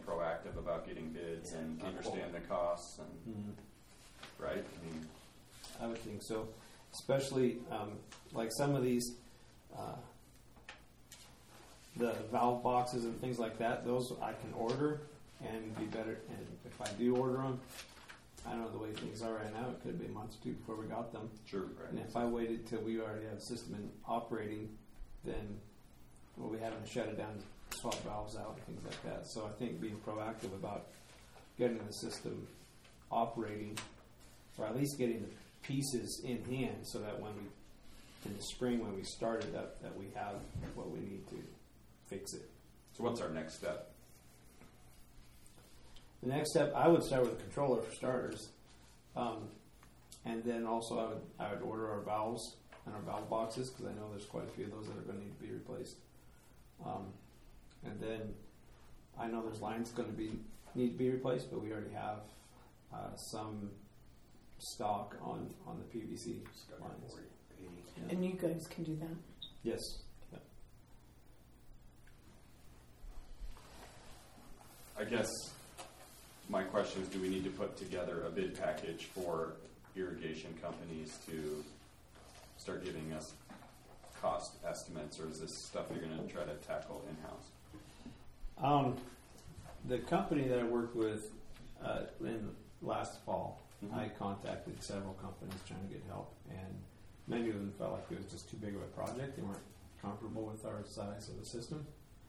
proactive about getting bids and understand the costs and right? I mean, I would think so, especially like some of these, the valve boxes and things like that. Those I can order and be better. And if I do order them, I don't know the way things are right now. It could be a month or two before we got them. sure, right. And if I waited till we already have a system in operating, then we'll be having to shut it down, swap valves out, and things like that. So I think being proactive about getting the system operating, or at least getting the pieces in hand, so that when we, in the spring when we started, that we have what we need to fix it. So what's our next step? The next step, I would start with a controller for starters, and then also I would order our valves and our valve boxes, because I know there's quite a few of those that are going to need to be replaced. And then I know there's lines going to need to be replaced, but we already have some stock on the PVC lines. Yeah. And you guys can do that? Yes. Yeah. I guess my question is, do we need to put together a bid package for irrigation companies to start giving us cost estimates, or is this stuff you're going to try to tackle in-house? The company that I worked with in last fall, I contacted several companies trying to get help, and many of them felt like it was just too big of a project. They weren't comfortable with our size of the system.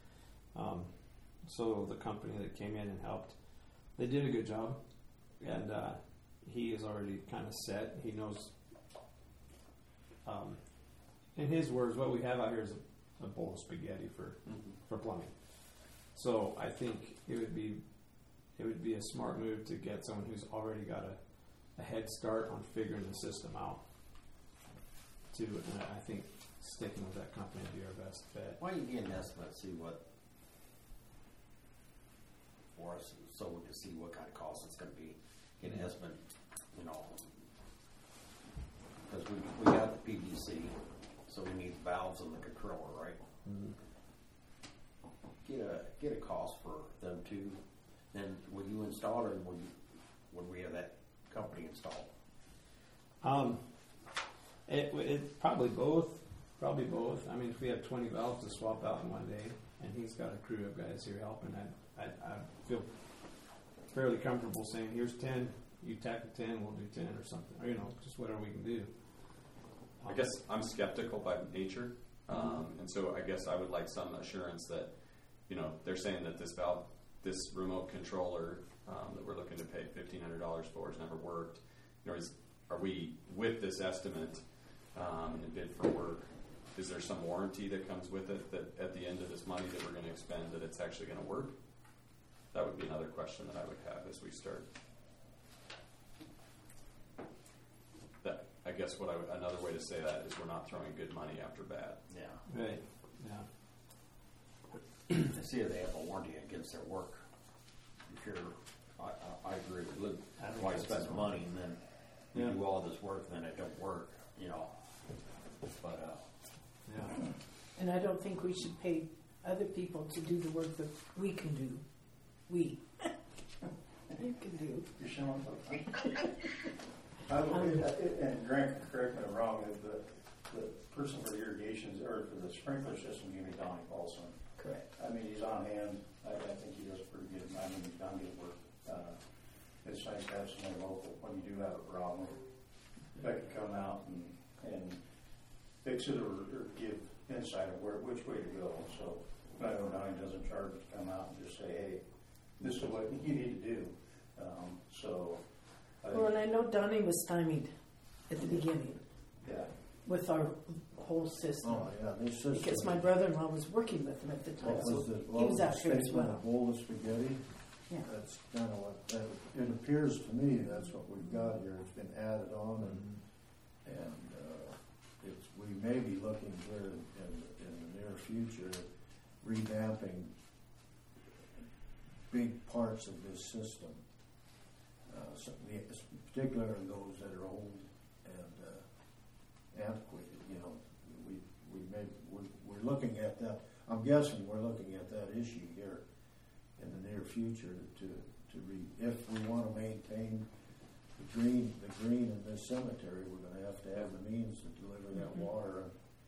So the company that came in and helped, they did a good job, and he is already kind of set. He knows, in his words, what we have out here is a bowl of spaghetti for plumbing. So I think it would be a smart move to get someone who's already got a head start on figuring the system out. And I think sticking with that company would be our best bet. Why don't you get an estimate, see what for us, so we can see what kind of cost it's going to be. Get an estimate, because we got the PVC, so we need valves and the controller, right? Get a cost for them too. Then will you install it, or would we have that company install? It probably both. Probably both. I mean, if we have 20 valves to swap out in one day, and he's got a crew of guys here helping, I feel fairly comfortable saying, here's 10, you tackle 10, we'll do 10 or something. Or, just whatever we can do. I guess I'm skeptical by nature, and so I guess I would like some assurance that, they're saying that this valve, this remote controller that we're looking to pay $1,500 for has never worked. Are we, with this estimate and bid for work, is there some warranty that comes with it that at the end of this money that we're going to expend that it's actually going to work? That would be another question that I would have as we start. That, I guess another way to say that is we're not throwing good money after bad. Yeah. Right. Yeah. To see if they have a warranty against their work. If you're, I agree with Luke. Why spend the money and then you do all this work and then it don't work, But yeah. And I don't think we should pay other people to do the work that we can do. You can do. You're showing and Grant, correct me if I'm wrong, the person for the irrigations or for the sprinkler system, you mean Donnie Paulson. Correct. I mean, he's on hand. I think he does pretty good. I mean, he's done good work. It's nice to have someone local when you do have a problem. They can come out and fix it or give insight of which way to go. So I know Donnie doesn't charge to come out and just say, hey, this is what you need to do. And I know Donnie was stymied at the beginning. Yeah. With our whole system. Oh, yeah. This system. Because my brother-in-law was working with him at the time. He was out here as well. A bowl of spaghetti? Yeah. That's kind of what it appears to me. That's what we've got here. It's been added on, and we may be looking here in the near future revamping big parts of this system, particularly those that are old and antiquated. We're looking at that. I'm guessing we're looking at that issue here. in the near future if we want to maintain the green in this cemetery, we're going to have the means to deliver that water.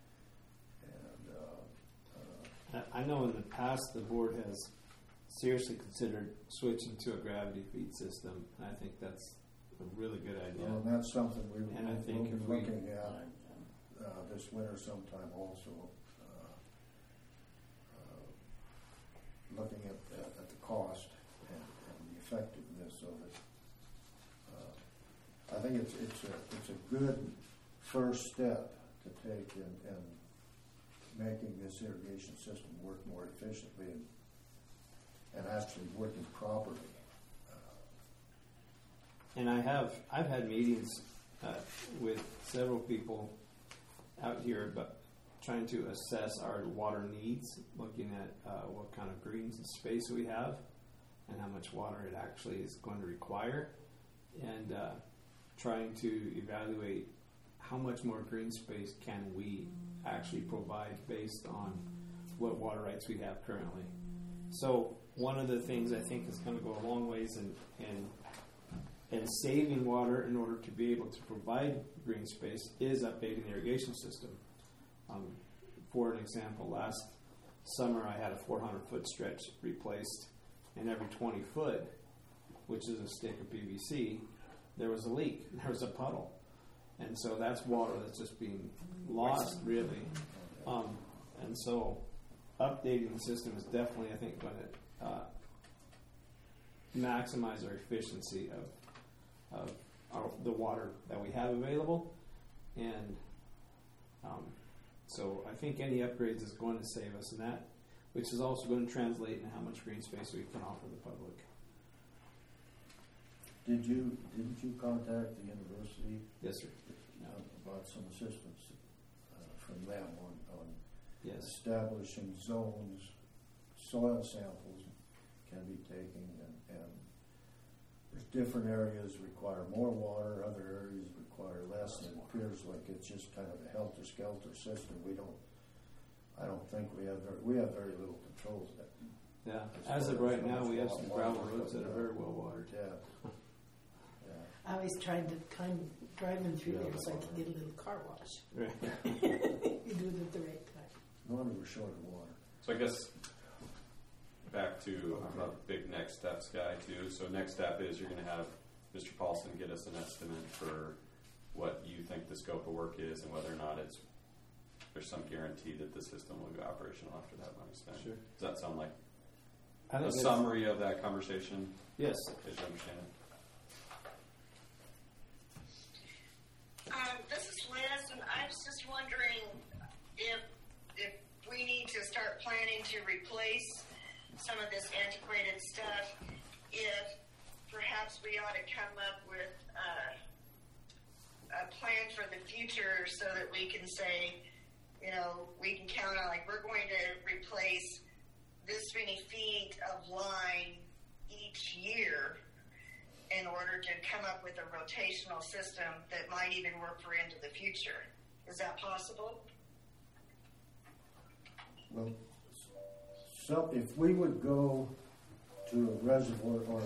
And I know in the past the board has seriously considered switching to a gravity feed system, and I think that's a really good idea. well, and that's something we'll be if looking at this winter sometime also. Looking at the cost and the effectiveness of it. I think it's a good first step to take in making this irrigation system work more efficiently and actually working properly. And I've had meetings with several people out here about trying to assess our water needs, looking at what kind of greens and space we have and how much water it actually is going to require, and trying to evaluate how much more green space can we actually provide based on what water rights we have currently. So one of the things I think is going to go a long ways in saving water in order to be able to provide green space is updating the irrigation system. For an example, last summer I had a 400-foot stretch replaced, and every 20 foot, which is a stick of PVC, there was a leak, there was a puddle. And so that's water that's just being lost, really. And so updating the system is definitely, I think, going to maximize our efficiency of the water that we have available. And so I think any upgrades is going to save us in that, which is also going to translate into how much green space we can offer the public. Didn't you contact the university? Yes, sir. About some assistance from them on yes. establishing zones, soil samples can be taken, and there's different areas require more water, other areas require less, and it appears like it's just kind of a helter-skelter system. I don't think we have very little control of that. Yeah, as of right now, we have some gravel roads that are very well watered. Yeah. I always tried to kind of drive them through there so I could get a little car wash. Right. You do it at the right time. No wonder we're short of water. So I guess back to, I'm a big next steps guy too. So next step is you're going to have Mr. Paulson get us an estimate for what you think the scope of work is and whether or not there's some guarantee that the system will be operational after that money's spent. Sure. Does that sound like a summary of that conversation? Yes. Did you understand it? This is Liz, and I was just wondering if we need to start planning to replace some of this antiquated stuff, if perhaps we ought to come up with a plan for the future so that we can say, we can count on, like, we're going to replace this many feet of line each year in order to come up with a rotational system that might even work for into the future. Is that possible? Well, so if we would go to a reservoir or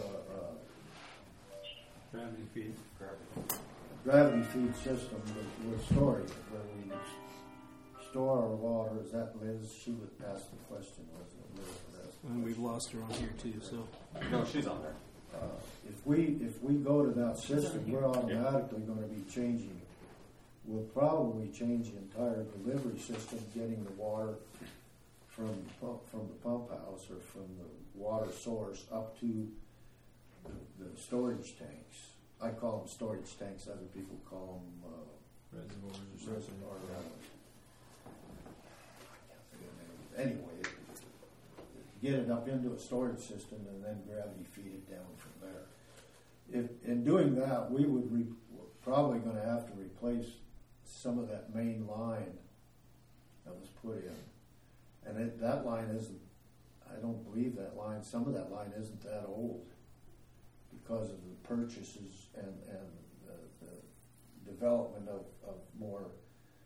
a gravity feed system with storage, where we would store our water, is that Liz? She would ask the question, wasn't it, Liz? And we've lost her on here too, so. No, she's on there. If we go to that system, we're automatically going to be changing. We'll probably change the entire delivery system, getting the water from the pump house or from the water source up to the storage tanks. I call them storage tanks. Other people call them reservoirs. Anyway, get it up into a storage system and then gravity feed it down from there. In doing that, we're probably going to have to replace some of that main line that was put in. And that line isn't, I don't believe that line, some of that line isn't that old because of the purchases and the development of more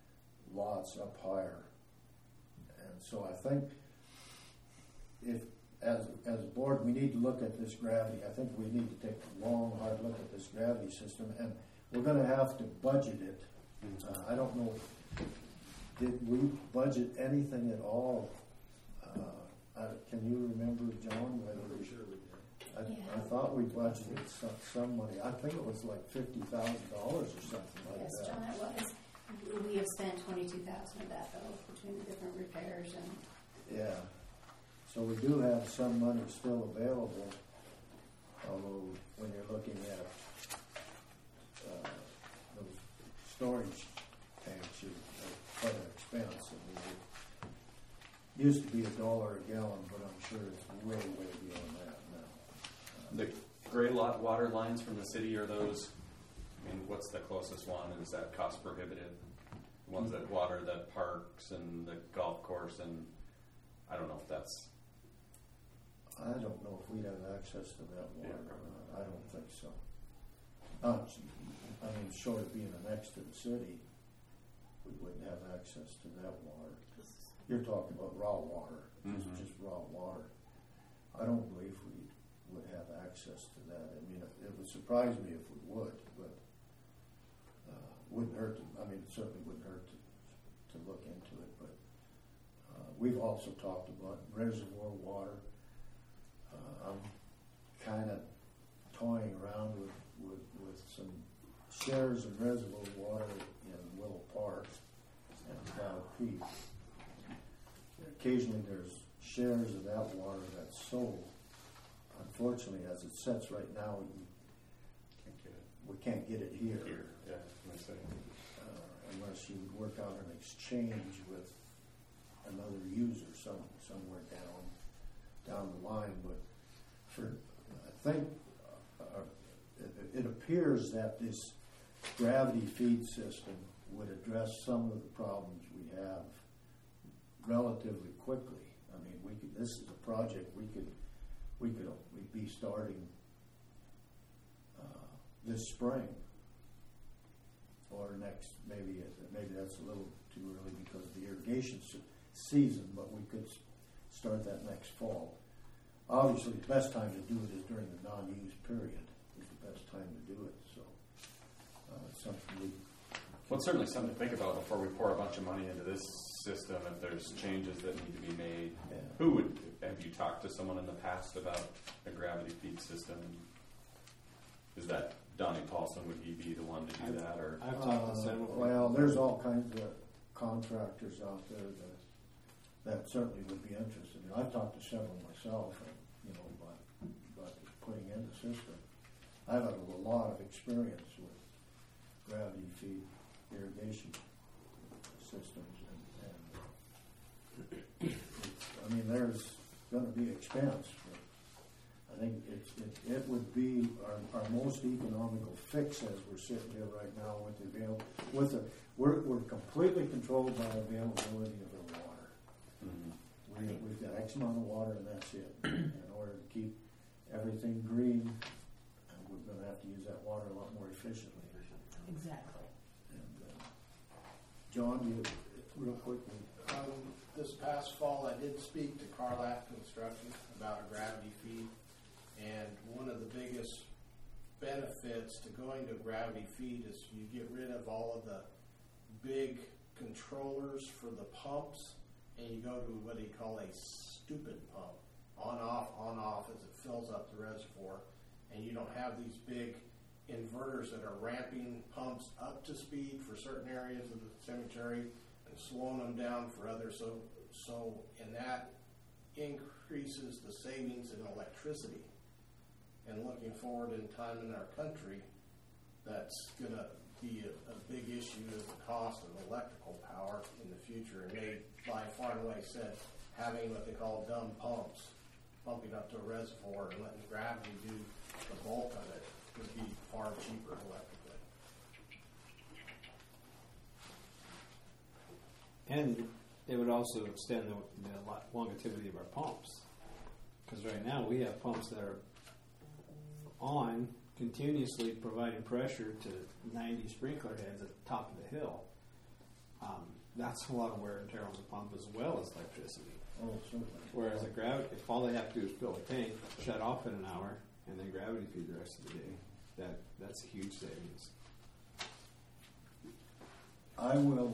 lots up higher. And so I think as a board, we need to look at this gravity. I think we need to take a long, hard look at this gravity system, and we're going to have to budget it. I don't know, did we budget anything at all? Can you remember, John? Whether we sure we did. I thought we budgeted some money. I think it was like $50,000 or something like yes, that. Yes, John, it was. We have spent $22,000 of that though between the different repairs and. Yeah. So we do have some money still available, although when you're looking at those storage tanks, are quite an expense. I mean, it used to be $1 a gallon, but I'm sure it's way, way beyond that now. The gray lot water lines from the city, are those, I mean, what's the closest one? Is that cost prohibitive? The ones that water the parks and the golf course, and I don't know if that's... I don't know if we'd have access to that water. Yeah, I don't think so. I mean, short of being next to the city, we wouldn't have access to that water. You're talking about raw water, just raw water. I don't believe we would have access to that. I mean, it would surprise me if we would, but wouldn't hurt. It certainly wouldn't hurt to look into it. But we've also talked about reservoir water. I'm kind of toying around with some shares of reservoir water in Willow Park and Cloud Peak. Occasionally there's shares of that water that's sold. Unfortunately, as it sits right now, we can't get it here. Yeah, I say. Unless you work out an exchange with another user somewhere down the line. But I think it appears that this gravity feed system would address some of the problems we have relatively quickly. I mean, this is a project we'd be starting this spring or next. Maybe that's a little too early because of the irrigation season, but we could start that next fall. Obviously, the best time to do it is during the non-use period. Is the best time to do it. So it's something well, it's certainly something to think about before we pour a bunch of money into this system. If there's changes that need to be made, have you talked to someone in the past about a gravity feed system? Is that Donnie Paulson? Would he be the one to do that? Or I've talked to several. Well, there's all kinds of contractors out there that certainly would be interested. I've talked to several myself, about putting in the system. I've had a lot of experience with gravity feed irrigation systems, and there's going to be expense, but I think it would be our most economical fix as we're sitting here right now we're completely controlled by availability of the water. We've got X amount of water and that's it. In order to keep everything green, we're going to have to use that water a lot more efficiently. Exactly. And John, real quickly. This past fall, I did speak to Carlac Construction about a gravity feed, and one of the biggest benefits to going to gravity feed is you get rid of all of the big controllers for the pumps, and you go to what he call a stupid pump, on off as it fills up the reservoir, and you don't have these big inverters that are ramping pumps up to speed for certain areas of the cemetery and slowing them down for others. And that increases the savings in electricity. And looking forward in time in our country, that's going to be a big issue of the cost of electrical power in the future. And they, by far and away, said having what they call dumb pumps, pumping up to a reservoir and letting gravity do the bulk of it, would be far cheaper electrically. And it would also extend the longevity of our pumps. Because right now we have pumps that are on continuously providing pressure to 90 sprinkler heads at the top of the hill. That's a lot of wear and tear on the pump as well as electricity. Oh, certainly. Whereas a gravity, if all they have to do is fill a tank, shut off in an hour, and then gravity feed the rest of the day, that's a huge savings. I will,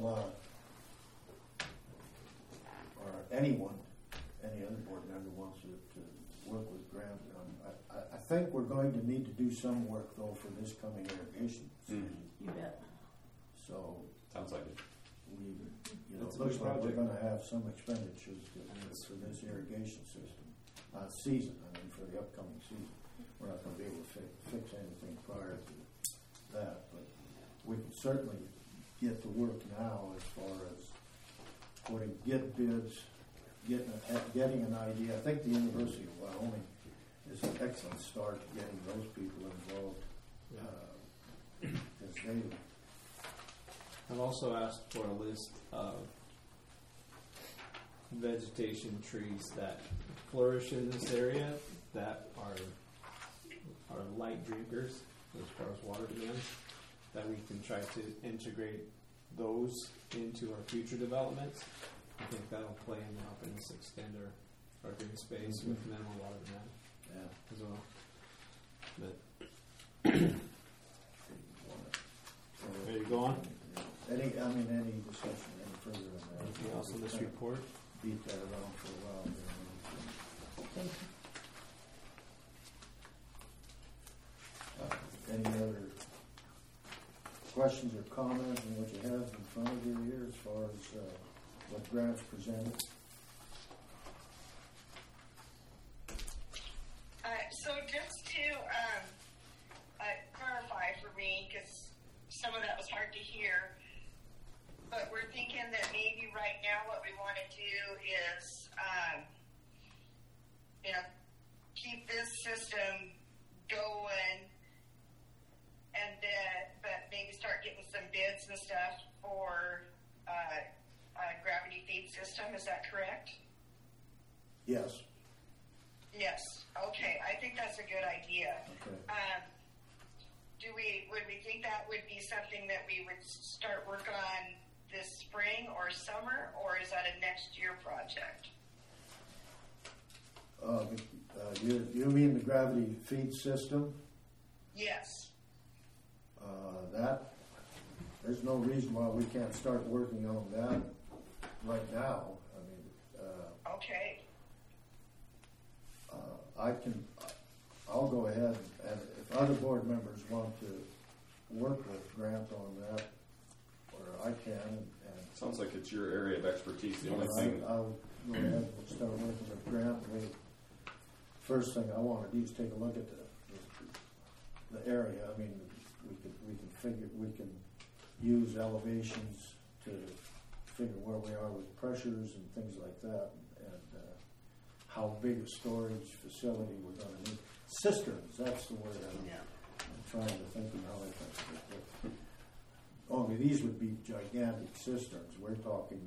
or anyone, any other board member wants to work with Grant. I think we're going to need to do some work though for this coming irrigation season. You bet. So Sounds like it. it looks like we're going to have some expenditures for this irrigation system season. I mean, for the upcoming season, we're not going to be able to fix anything prior to that, but we can certainly get to work now as far as get bids, getting an idea. I think the University of Wyoming is an excellent start to getting those people involved. Because I've also asked for a list of vegetation trees that flourish in this area that are light drinkers as far as water demand, that we can try to integrate those into our future developments. I think that'll play in helping us extend our green space with minimal water demand as well. But ready to go on? Any discussion any further on that? Anything else on this report? Beat that around for a while there. Thank you. Any other questions or comments on what you have in front of you here as far as what Grant's presented? So just to clarify for me, because some of that was hard to hear, but we're thinking that maybe right now what we want to do is, keep this system going, and but maybe start getting some bids and stuff for a gravity feed system. Is that correct? Yes. Yes. Okay. I think that's a good idea. Okay. Would we think that would be something that we would start work on this spring or summer, or is that a next year project? You mean the gravity feed system? Yes. There's no reason why we can't start working on that right now. I mean, okay. I'll go ahead, and if other board members want to work with Grant on that, or I can. And sounds like it's your area of expertise. The only thing I'll go ahead and start working with Grant. First thing I want to do is take a look at the area. I mean, we can use elevations to figure where we are with pressures and things like that, and how big a storage facility we're going to need. Cisterns, that's the word I'm trying to think of how I can. Only these would be gigantic cisterns. We're talking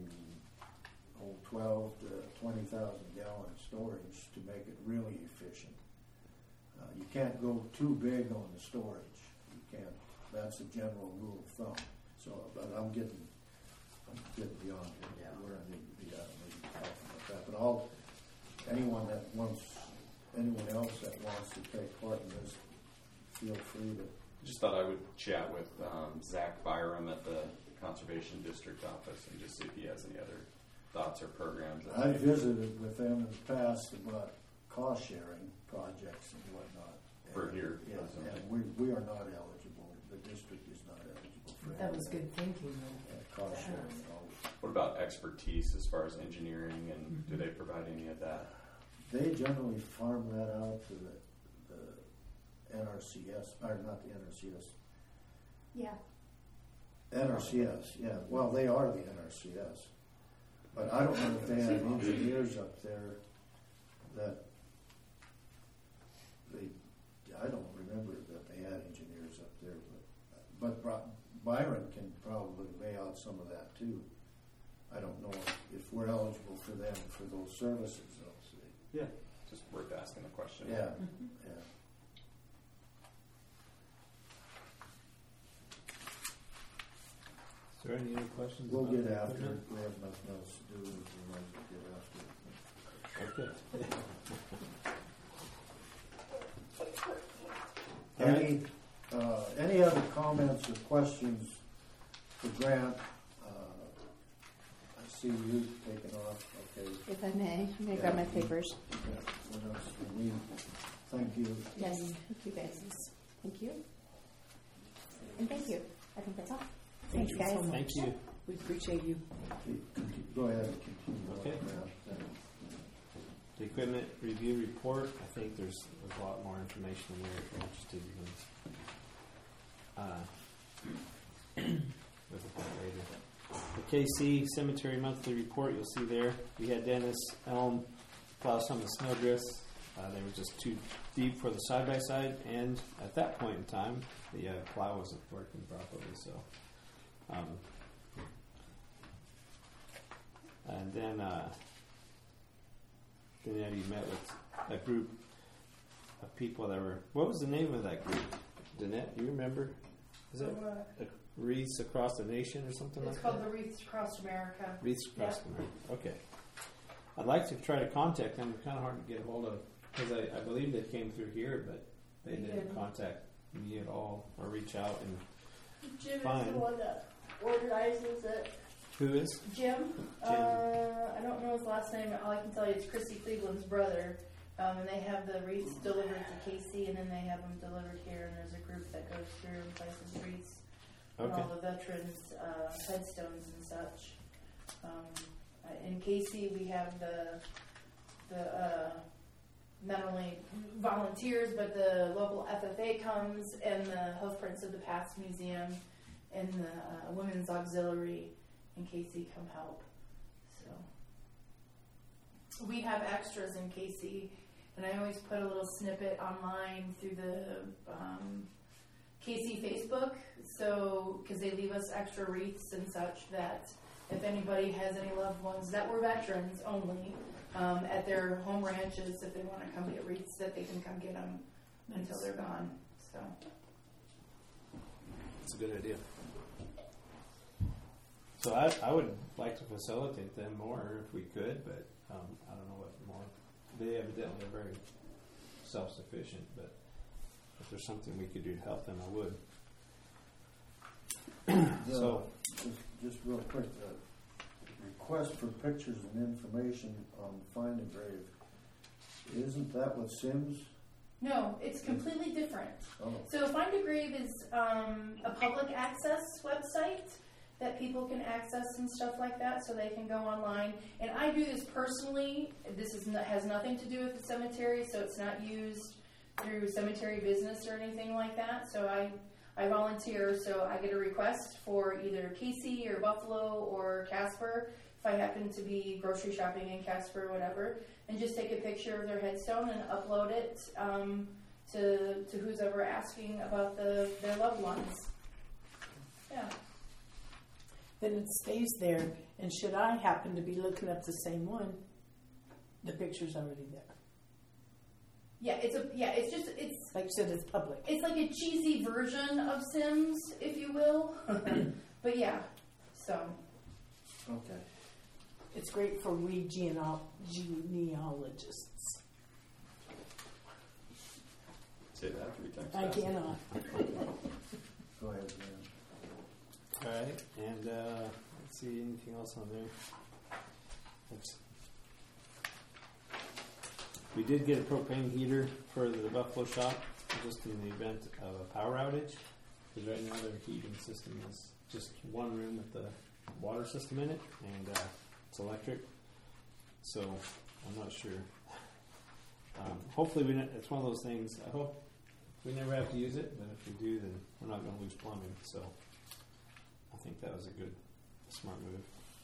12 to 20,000 gallon storage to make it really efficient. You can't go too big on the storage. You can't. That's a general rule of thumb. So, but I'm getting beyond it. Where I need to be at, maybe talking about that. But anyone else that wants to take part in this, feel free to. Just thought I would chat with Zach Byram at the Conservation District office and just see if he has any other thoughts or programs. I visited with them in the past about cost sharing projects and whatnot. For here. Yeah, and we are not eligible. The district is not eligible for That was good thinking, though. cost sharing. What about expertise as far as engineering, and do they provide any of that? They generally farm that out to the NRCS, or not the NRCS. Yeah. NRCS, yeah. Well, they are the NRCS. But I don't know if they have engineers up there that I don't remember that they had engineers up there. But Byron can probably lay out some of that too. I don't know if we're eligible for them for those services, though. Yeah. Just worth asking the question. Yeah, yeah. Is there any other questions? We'll about get the after it. equipment? We have nothing else to do. We might get after it. Okay. Any other comments or questions for Grant? I see you taking off. Okay. If I may, I'm going to grab my papers. Yeah. What else do we? Thank you. Yes, thank you guys. Thank you. And thank you. I think that's all. Thanks, you guys. so much. Thank you. We appreciate you. Go ahead and continue. Okay. The equipment review report, I think there's a lot more information in there if you're interested. You can look at that later. The KC Cemetery Monthly Report, you'll see there. We had Dennis Elm plow some of the snowdrifts. They were just too deep for the side-by-side, and at that point in time, the plow wasn't working properly. So, and then Eddie met with a group of people that were. What was the name of that group? Danette, you remember? Is it Wreaths Across the Nation or something like that? It's called the Wreaths Across America. Wreaths Across America. Okay. I'd like to try to contact them. They're kind of hard to get a hold of because I believe they came through here, but they didn't contact me at all or reach out and Jim find. is the one that organizes it. Who is? Jim. I don't know his last name. All I can tell you is Chrissy Cleveland's brother. And they have the wreaths delivered to KC, and then they have them delivered here. And there's a group that goes through and places wreaths on all the veterans' headstones and such. In KC, we have the not only volunteers, but the local FFA comes, and the Hoofprints of the Past Museum, and the Women's Auxiliary in KC come help. So we have extras in KC, and I always put a little snippet online through the KC Facebook, so because they leave us extra wreaths and such, that if anybody has any loved ones that were veterans only at their home ranches, if they want to come get wreaths, that they can come get them until they're gone. So It's a good idea. So I would like to facilitate them more if we could, but I don't know what more. They evidently are very self-sufficient, but if there's something we could do to help them, I would. So, just real quick, the request for pictures and information on Find a Grave, isn't that what Sims? no, it's completely different. Oh. So Find a Grave is a public access website that people can access and stuff like that, so they can go online. And I do this personally. This has nothing to do with the cemetery, so it's not used through cemetery business or anything like that. So I volunteer, so I get a request for either KC or Buffalo or Casper, if I happen to be grocery shopping in Casper or whatever, and just take a picture of their headstone and upload it to who's ever asking about their loved ones. Yeah. Then it stays there, and should I happen to be looking up the same one, the picture's already there. Yeah, it's like you said, it's public. It's like a cheesy version of Sims, if you will. But yeah, so. Okay. It's great for we genealogists. Say that 3 times. I cannot. Go ahead, man. all right, and let's see, anything else on there? We did get a propane heater for the Buffalo shop, just in the event of a power outage. Because right now their heating system is just one room with the water system in it, and it's electric. So I'm not sure. Hopefully, it's one of those things. I hope we never have to use it, but if we do, then we're not going to lose plumbing. So I think that was a smart move.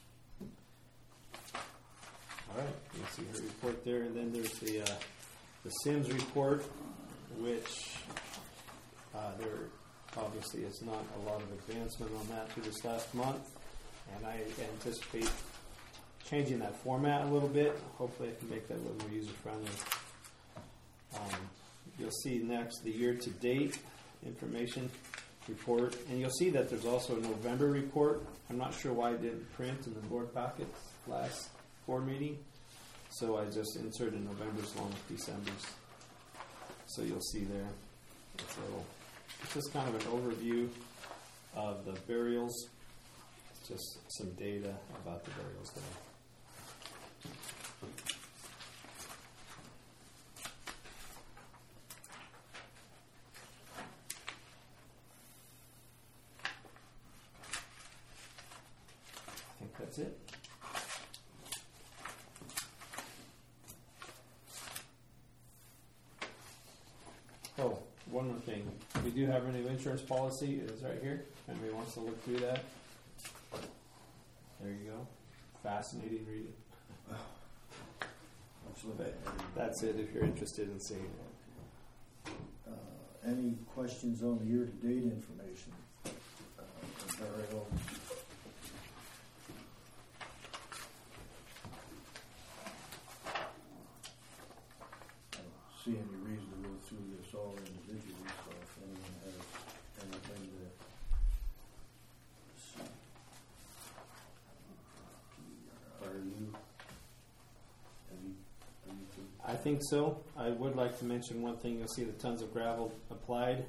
All right, you can see her report there, and then there's the Sims report, which there obviously is not a lot of advancement on that through this last month, and I anticipate changing that format a little bit. Hopefully, I can make that a little more user-friendly. You'll see next the year-to-date information. report. And you'll see that there's also a November report. I'm not sure why it didn't print in the board packets last board meeting. So I just inserted November's along with December's. So you'll see there. It's just kind of an overview of the burials. It's just some data about the burials there. I think that's it. Oh, one more thing. We do have a new insurance policy. It is right here. If anybody wants to look through that. There you go. Fascinating reading. But that's it if you're interested in seeing it. Any questions on the year-to-date information? Burial. I don't see any reason to go through this all individually, so if anyone has anything to see. I think so. I would like to mention one thing. You'll see the tons of gravel applied.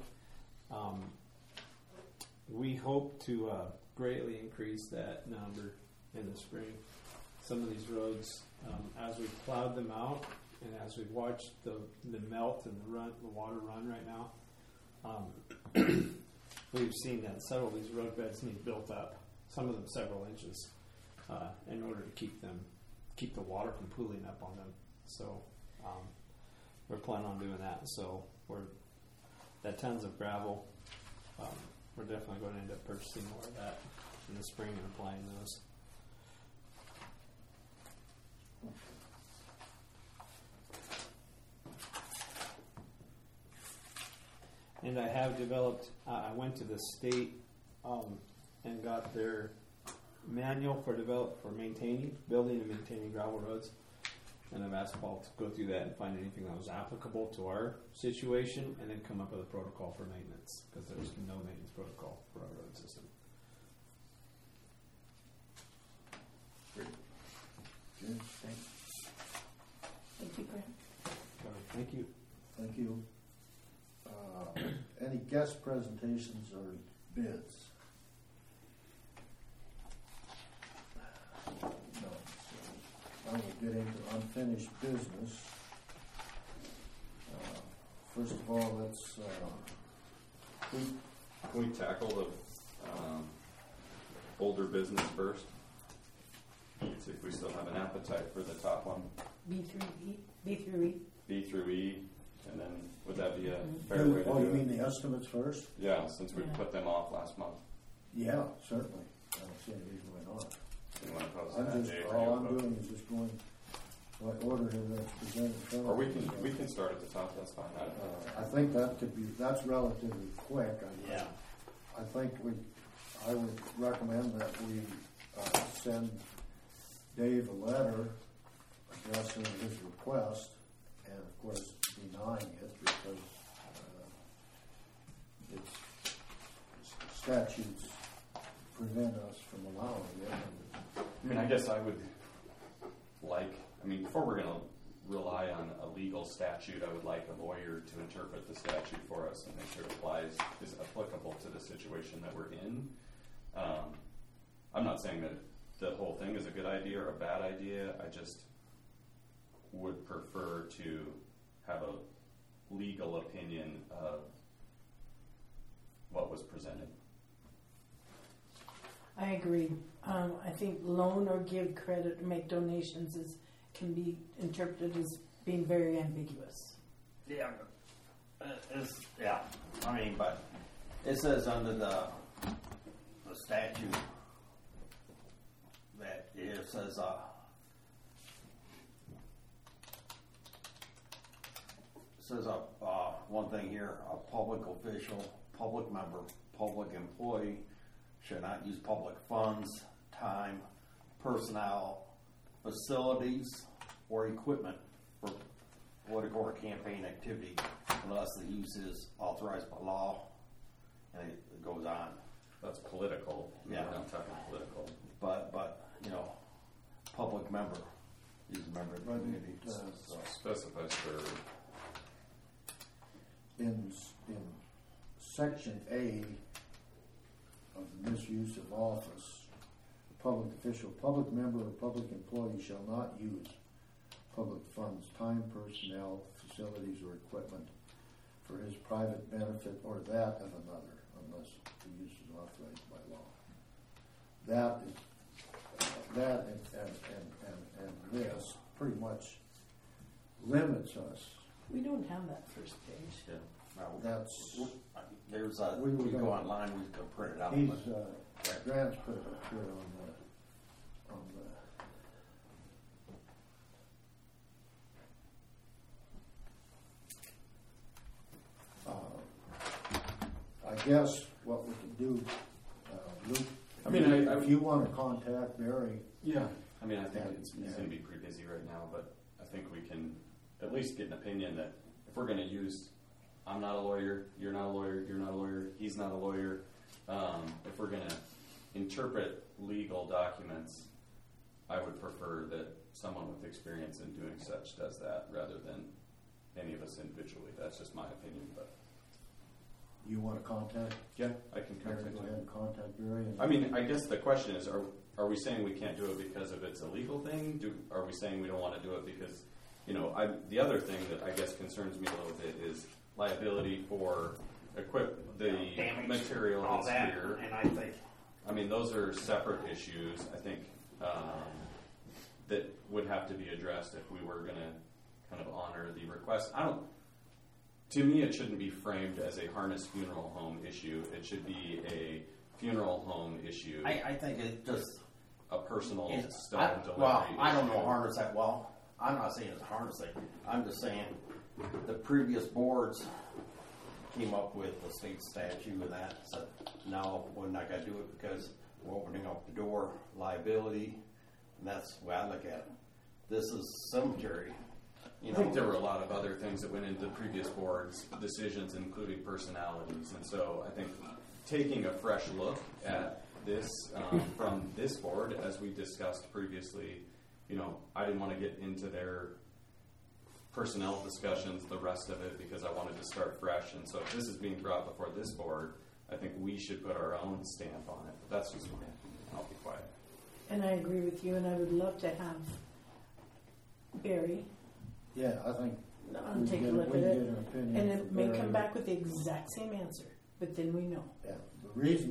We hope to greatly increase that number in the spring. Some of these roads, as we've plowed them out and as we've watched the melt and the water run right now, we've seen that several of these road beds need built up, some of them several inches, in order to keep the water from pooling up on them. So we're planning on doing that. So that tons of gravel. We're definitely going to end up purchasing more of that in the spring and applying those. And I have developed, I went to the state and got their manual for building and maintaining gravel roads. And I've asked Paul to go through that and find anything that was applicable to our situation and then come up with a protocol for maintenance, because there's no maintenance protocol for our road system. Great. Good. Thanks. Thank you, Grant. Thank you. Thank you. Any guest presentations or bids? No. I will get into unfinished business. First of all, let's can we tackle the older business first? See if we still have an appetite for the top one. B through E. B through E, and then would that be a fair way to do it? Oh, you mean the estimates first? Yeah, since we put them off last month. Yeah, certainly. I don't see any reason why not. You want to post that, Dave? All I'm doing is just going what order that's presented in front of or me. we can start at the top. That's fine. I think that's relatively quick. I think I would recommend that we send Dave a letter addressing his request, and of course denying it because statutes prevent us from allowing it. I mean, I guess I would before we're going to rely on a legal statute, I would like a lawyer to interpret the statute for us and make sure it is applicable to the situation that we're in. I'm not saying that the whole thing is a good idea or a bad idea. I just would prefer to have a legal opinion of what was presented. I agree. I think loan or give credit or make donations can be interpreted as being very ambiguous. Yeah, but it says under the statute that it says one thing here: a public official, public member, public employee should not use public funds, time, personnel, facilities, or equipment for political or campaign activity unless the use is authorized by law and it goes on. That's political. Yeah. We're not talking political. But public member, he's a member of the community. So. Specifies for in section A of the misuse of office, public official, public member, or public employee shall not use public funds, time, personnel, facilities, or equipment for his private benefit or that of another, unless the use is authorized by law. That and this pretty much limits us. We don't have that first page. Yeah. Well, That's there's we you were go gonna- online, we can print it out. he's but- Grant's put it up here on I guess what we can do, Luke. I mean, if you want to contact Barry. Yeah. I mean, I think And- he's going to be pretty busy right now, but I think we can at least get an opinion that if we're going to use, I'm not a lawyer, you're not a lawyer, you're not a lawyer, he's not a lawyer. If we're going to interpret legal documents, I would prefer that someone with experience in doing such does that rather than any of us individually. That's just my opinion, but. You want to contact? Yeah, I can Barry, contact go you. ahead and contact Barry. I mean, I guess the question is, are we saying we can't do it because of it's a legal thing? Are we saying we don't want to do it because, the other thing that I guess concerns me a little bit is liability for Damage, material all that's that, here. and I think those are separate issues, I think, that would have to be addressed if we were going to kind of honor the request. To me, it shouldn't be framed as a harness funeral home issue. It should be a funeral home issue. I think it just a personal stone delivery. Well, I don't issue. know harness that well. I'm not saying it's harnessing. I'm just saying the previous boards came up with the state statute and that said, no, we're not going to do it because we're opening up the door, liability, and that's the way I look at it. This is cemetery. I think there were a lot of other things that went into the previous board's decisions, including personalities, and so I think taking a fresh look at this from this board, as we discussed previously, I didn't want to get into their personnel discussions, the rest of it, because I wanted to start fresh. And so if this is being brought before this board, I think we should put our own stamp on it. But that's just me. I'll be quiet. And I agree with you, and I would love to have Barry Yeah, I think take a look at it. And it may come back with the exact same answer, but then we know. Yeah, the reason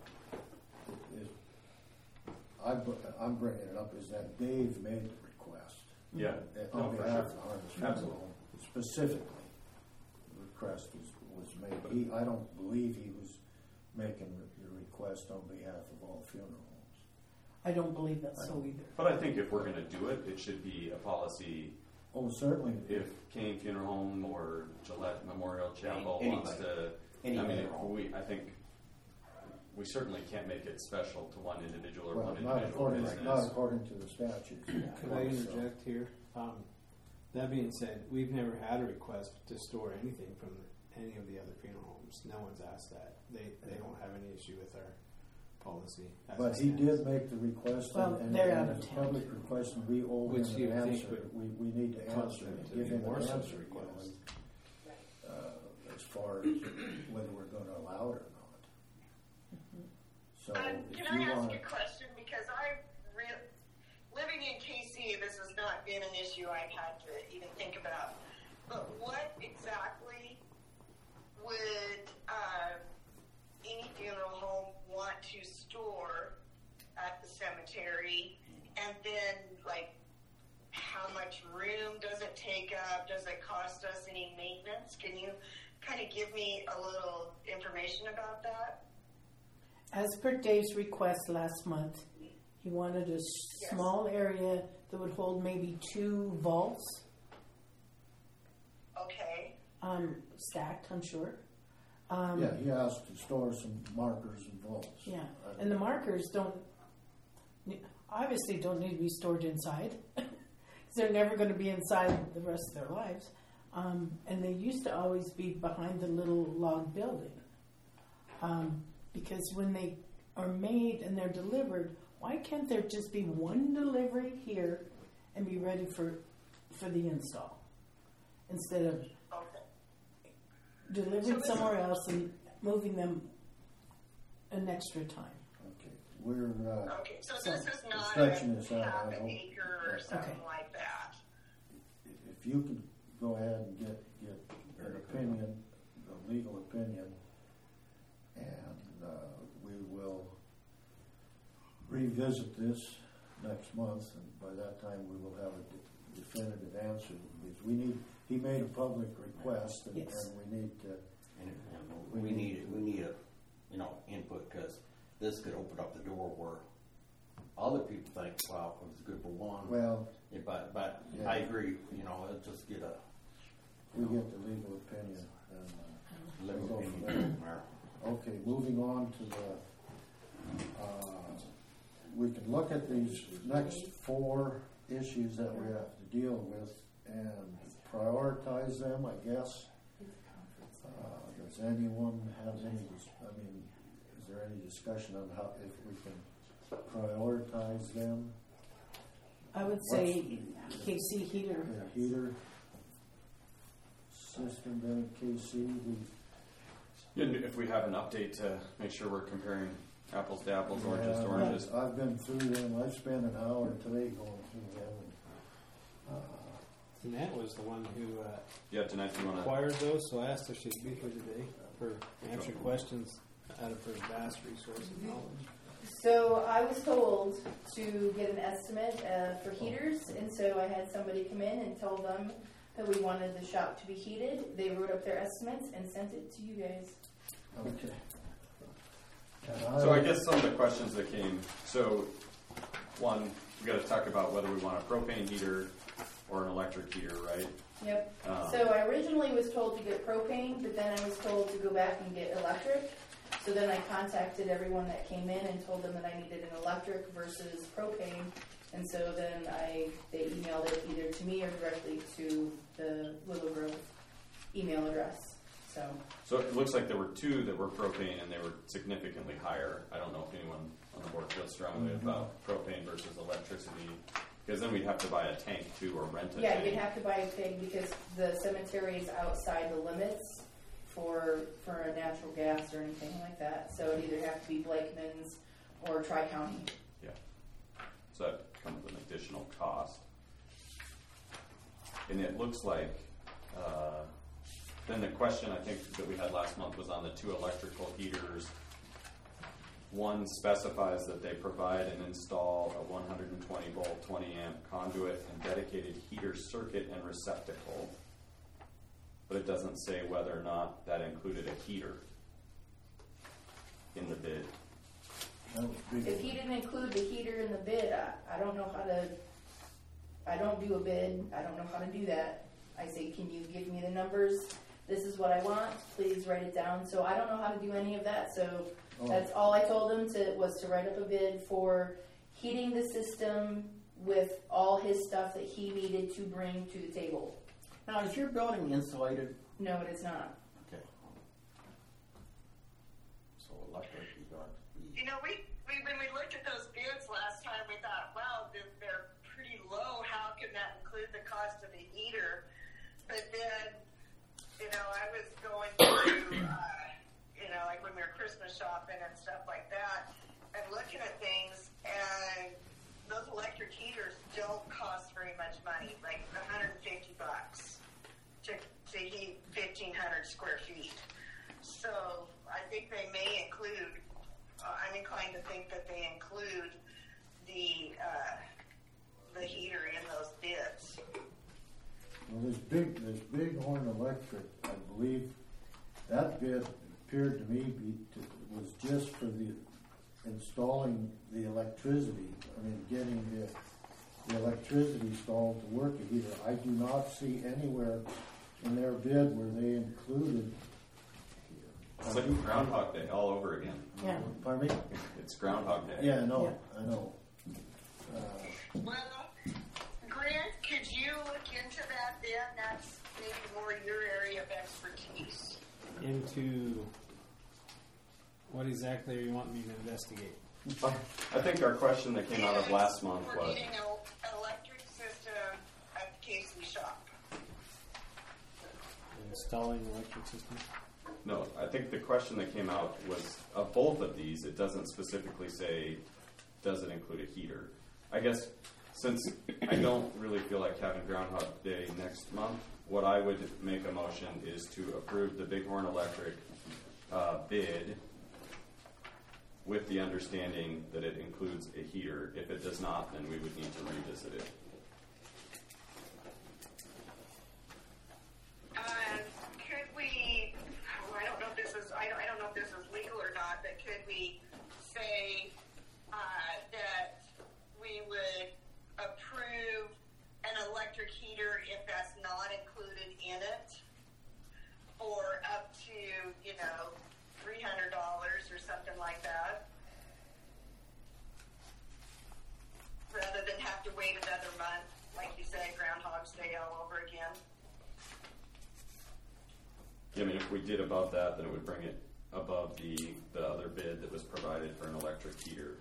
I'm bringing it up is that Dave made the request. Yeah. On for behalf sure. of the Harvest Absolutely. Funeral Home, specifically, the request was made. I don't believe he was making the request on behalf of all funeral homes. I don't believe that's so either. But I think if we're going to do it, it should be a policy. Oh, certainly. If Kane Funeral Home or Gillette Memorial Chapel wants to, I think we certainly can't make it special to one individual or one individual business. Not according to the statutes. Can I interject here? That being said, we've never had a request to store anything from any of the other funeral homes. No one's asked that. They don't have any issue with our policy. But he did make the request, and they're out it's of a town. public request, and we owe Which him you an think answer. would We need to cause answer them it, to give be him more an such answer, requests. as far as whether we're going to allow it or not. So if Can you I ask want, a question? Because living in KC, this has not been an issue I've had to even think about. But what exactly would any funeral home want to store at the cemetery? And then, how much room does it take up? Does it cost us any maintenance? Can you kind of give me a little information about that? As per Dave's request last month, he wanted a small area that would hold maybe 2 vaults. Okay. Stacked, I'm sure. yeah, he asked to store some markers and vaults. Yeah, and the markers obviously don't need to be stored inside. They're never going to be inside the rest of their lives. And they used to always be behind the little log building. Because when they are made and they're delivered, why can't there just be one delivery here and be ready for the install instead of delivered somewhere else and moving them an extra time? Okay, we're Okay, so this is not stretching a this out. half I an hope. acre or something like that. If you can go ahead and get an opinion, a legal opinion, and we will revisit this next month, and by that time we will have a definitive answer, because he made a public request, and, Yes. and we need to. And we need a, input, because this could open up the door where other people think, wow, it was good for one. Well, but yeah. I agree, let's just get a we get the legal opinion. And, legal we'll go opinion from there. from there. Okay, moving on to we can look at these next 4 issues that we have to deal with and prioritize them, I guess. Does anyone have any, is there any discussion on how, if we can prioritize them? I would say KC heater. The heater system down in KC, If we have an update to make sure we're comparing apples to apples, oranges to oranges. I've been through them. I've spent an hour today going through them. Jeanette was the one who Yeah, tonight you want to. acquired those, so I asked her if she'd be here today for answering questions out of her vast resource of knowledge. So I was told to get an estimate for heaters, and so I had somebody come in and told them that we wanted the shop to be heated. They wrote up their estimates and sent it to you guys. Okay. So I guess some of the questions that came. So, one, we got to talk about whether we want a propane heater or an electric heater, right? Yep. So I originally was told to get propane, but then I was told to go back and get electric. So then I contacted everyone that came in and told them that I needed an electric versus propane. And so then they emailed it either to me or directly to the Willow Grove email address. So it looks like there were 2 that were propane and they were significantly higher. I don't know if anyone on the board feels strongly about propane versus electricity, because then we'd have to buy a tank too or rent a tank. Yeah, you'd have to buy a tank because the cemetery is outside the limits for a natural gas or anything like that. So it'd either have to be Blakeman's or Tri-County. Yeah. So that comes with an additional cost. And it looks like then the question I think that we had last month was on the 2 electrical heaters. One specifies that they provide and install a 120 volt, 20 amp conduit and dedicated heater circuit and receptacle. But it doesn't say whether or not that included a heater in the bid. If he didn't include the heater in the bid, I don't know how to, I don't do a bid. I don't know how to do that. I say, can you give me the numbers? This is what I want. Please write it down. So I don't know how to do any of that. So that's all I told him was to write up a bid for heating the system with all his stuff that he needed to bring to the table. Now, is your building insulated? No, it is not. Okay. So electric is going to be. When we looked at those bids last time, we thought, wow, they're pretty low. How can that include the cost of the heater? But then, I was going through, like when we were Christmas shopping and stuff like that, and looking at things, and those electric heaters don't cost very much money, like $150 to heat 1,500 square feet. So I think they may include. I'm inclined to think that they include the heater in those bids. Well, this Bighorn Electric, I believe, that bid appeared to me was just for the installing the electricity. Getting the electricity installed to work a heater. I do not see anywhere in their bid where they included. It's like Groundhog Day all over again. Yeah. Pardon me? It's Groundhog Day. Yeah, I know. I know. Well, Grant, could you look into that then? That's maybe more your area of expertise. Into What exactly are you wanting me to investigate? I think our question that came out of last month We're was, getting an electric system at the Casey shop. Installing electric system? no, I think the question that came out was, of both of these, it doesn't specifically say, does it include a heater? I guess, since I don't really feel like having Groundhog Day next month, what I would make a motion is to approve the Bighorn Electric bid with the understanding that it includes a heater. If it does not, then we would need to revisit it. Could we? I don't know if this is. I don't know if this is legal or not. But could we say that we would approve an electric heater if that's not included in it, for up to $300 or something like that, rather than have to wait another month, like you said, Groundhog's Day all over again. Yeah, I mean, if we did above that, then it would bring it above the other bid that was provided for an electric heater.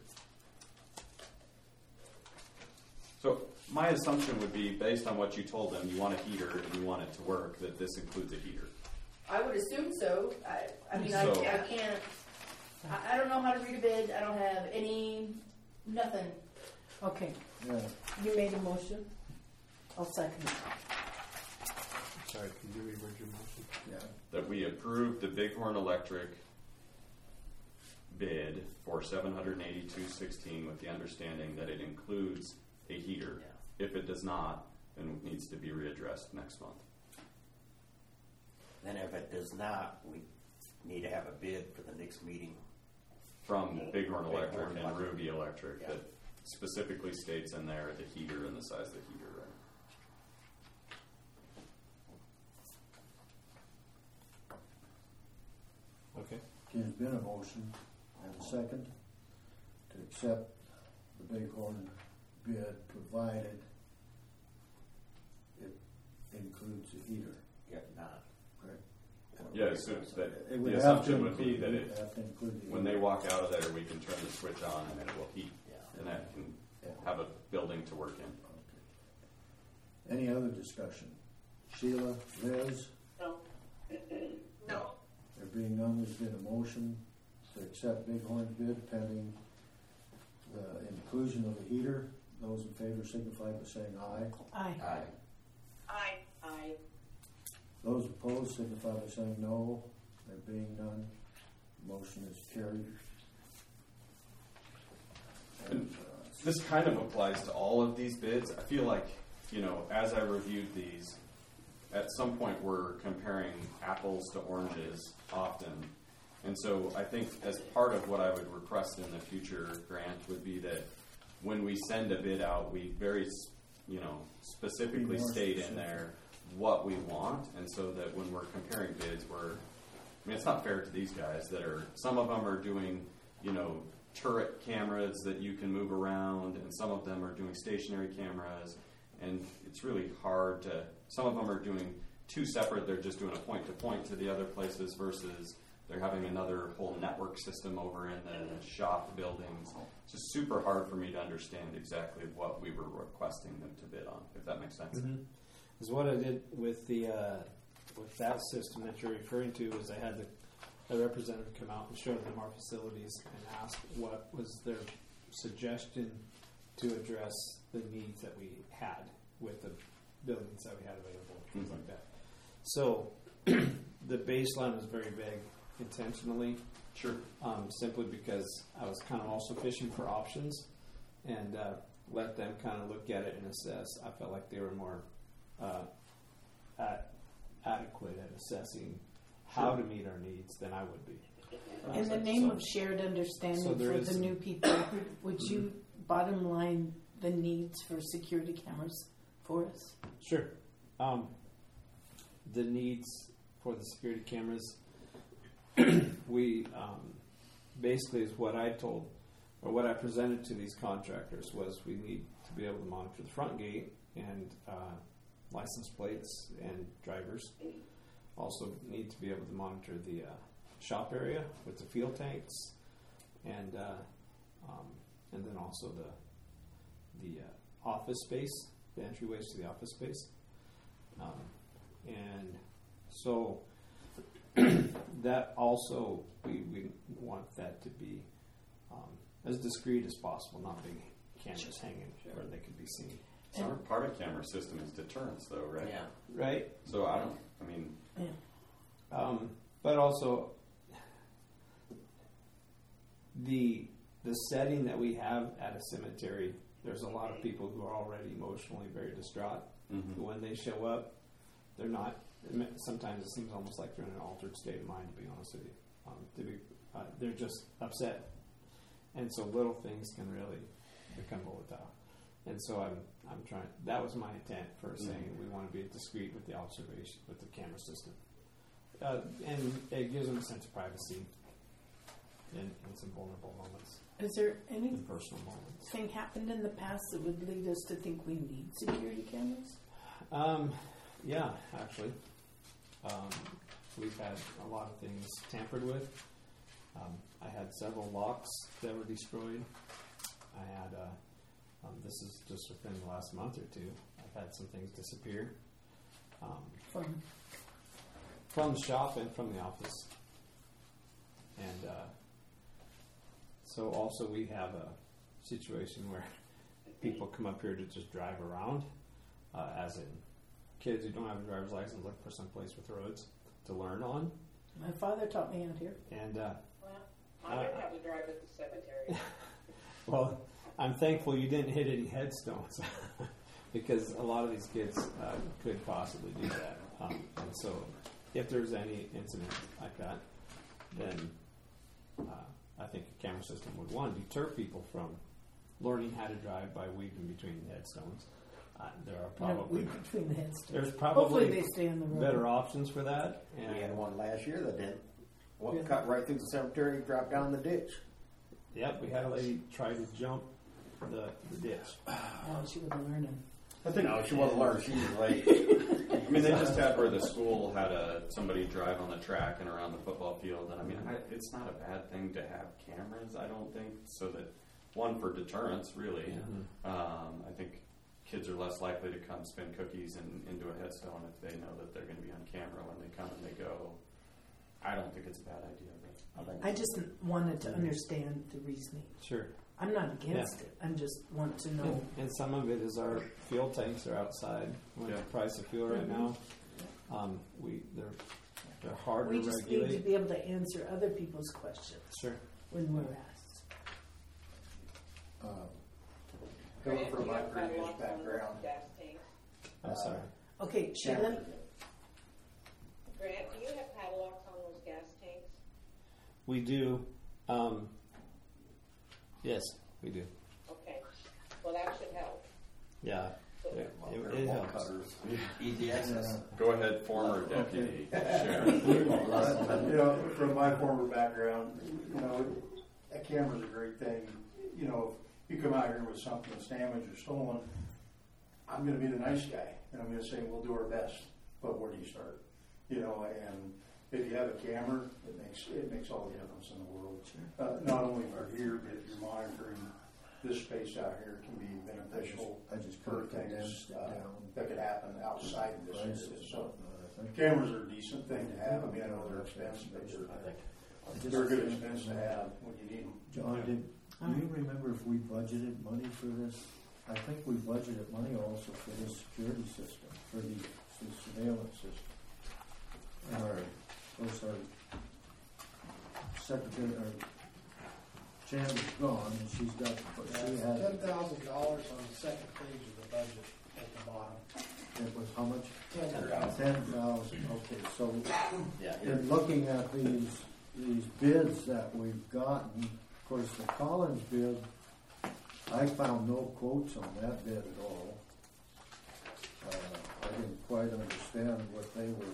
So my assumption would be, based on what you told them, you want a heater and you want it to work, that this includes a heater. I would assume so. I can't. I don't know how to read a bid. I don't have nothing. Okay, Yeah. you made a motion. I'll second it. Sorry, can you reword your motion? Yeah. That we approve the Bighorn Electric bid for $782.16 with the understanding that it includes a heater. Yeah. If it does not, then it needs to be readdressed next month. Then if it does not, we need to have a bid for the next meeting. From Bighorn Electric Bighorn and Electric. Ruby Electric, Yeah. that specifically states in there the heater and the size of the heater. Right? Okay. There's been a motion and a second to accept the Bighorn bid, provided it includes a heater. If not, Correct. Yeah, so that It would the have assumption to would be include- that it'd have to include the when they heater. walk out of there, we can turn the switch on and it will heat, yeah. and that can Yeah. have a building to work in. Okay. Any other discussion? Sheila, Liz? No. No. There being none, there's been a motion to accept Bighorn's bid pending the inclusion of a heater. Those in favor signify by saying aye. Aye. Aye. Those opposed signify by saying no. There being none, motion is carried. And, This kind of applies to all of these bids. I feel like, as I reviewed these, at some point we're comparing apples to oranges often. And so I think as part of what I would request in the future grant would be that when we send a bid out, we very, specifically Be more state in specific. there what we want. And so that when we're comparing bids, it's not fair to these guys some of them are doing, turret cameras that you can move around, and some of them are doing stationary cameras, and it's really hard to, some of them are doing two separate, they're just doing a point-to-point to the other places versus they're having another whole network system over in the shop buildings. It's just super hard for me to understand exactly what we were requesting them to bid on, if that makes sense. Mm-hmm. Is what I did with the with that system that you're referring to is I had the representative come out and show them our facilities and ask what was their suggestion to address the needs that we had with the buildings that we had available, things like that. So the baseline was very vague intentionally. Sure. Simply because I was kind of also fishing for options and let them kind of look at it and assess. I felt like they were more adequate at assessing how to meet our needs than I would be. In the name of shared understanding So there for is the some- new people, would you bottom line the needs for security cameras for us? Sure. The needs for the security cameras, we basically is what I told, or what I presented to these contractors was we need to be able to monitor the front gate and license plates and drivers. Also need to be able to monitor the shop area with the fuel tanks, and then also the office space, the entryways to the office space, and so that also we want that to be as discreet as possible, not big cameras hanging where they could be seen. So part of camera system is deterrence, though, right? Yeah. Right. So but also the setting that we have at a cemetery, there's a lot of people who are already emotionally very distraught. Mm-hmm. When they show up, they're not. Sometimes it seems almost like they're in an altered state of mind. To be honest with you, they're just upset, and so little things can really become volatile. And so I'm trying. That was my intent for saying we want to be discreet with the observation with the camera system, and it gives them a sense of privacy in some vulnerable moments. Is there any personal moments thing happened in the past that would lead us to think we need security cameras? Yeah, actually, we've had a lot of things tampered with. I had several locks that were destroyed. I had. This is just within the last month or two. I've had some things disappear from the shop and from the office, and so also we have a situation where people come up here to just drive around, as in kids who don't have a driver's license look for some place with roads to learn on. My father taught me out here. And I don't have to drive at the cemetery. Well, I'm thankful you didn't hit any headstones because a lot of these kids could possibly do that. And so if there's any incident like that, then I think a camera system would, one, deter people from learning how to drive by weaving between the headstones. There are probably between the headstones. There's probably hopefully they stay on the road. Better options for that. And we had one last year that didn't. Cut right through the cemetery, dropped down the ditch. Yep, we had a lady try to jump the ditch. Oh, she wasn't learning. I think she wasn't learning. She was late. I mean, they just had where the school had somebody drive on the track and around the football field, and I mean, it's not a bad thing to have cameras. I don't think so. That one for deterrence, really. Mm-hmm. I think kids are less likely to come spin cookies into a headstone if they know that they're going to be on camera when they come and they go. I don't think it's a bad idea. But I just wanted to understand the reasoning. Sure. I'm not against it. I just want to know. And some of it is our fuel tanks are outside with the price of fuel right now. They're hard to regulate. We just need to be able to answer other people's questions. Sure. When we're asked. Coming from my previous background. I'm sorry. Okay, Shannon. Grant, do you have padlocks on those gas tanks? We do. Yes, we do. Okay. Well, that should help. Yeah. It helps. Easy access. Go ahead, former deputy sheriff. From my former background, a camera's a great thing. If you come out here with something that's damaged or stolen, I'm going to be the nice guy, and I'm going to say we'll do our best. But where do you start? And if you have a camera, it makes all the difference in the world. Not only for here, but if you're monitoring this space out here, it can be beneficial. For things that could happen outside of this area. So cameras are a decent thing to have. I mean, I know they're expensive, but they're a good expense to have when you need them. John, do you remember if we budgeted money for this? I think we budgeted money also for the security system, for the surveillance system. Our secretary, our Chandler's gone, and she's got. She has $10,000 on the second page of the budget at the bottom. It was how much? 10,000. 10,000. Okay, so in looking at these bids that we've gotten, of course, the Collins bid, I found no quotes on that bid at all. I didn't quite understand what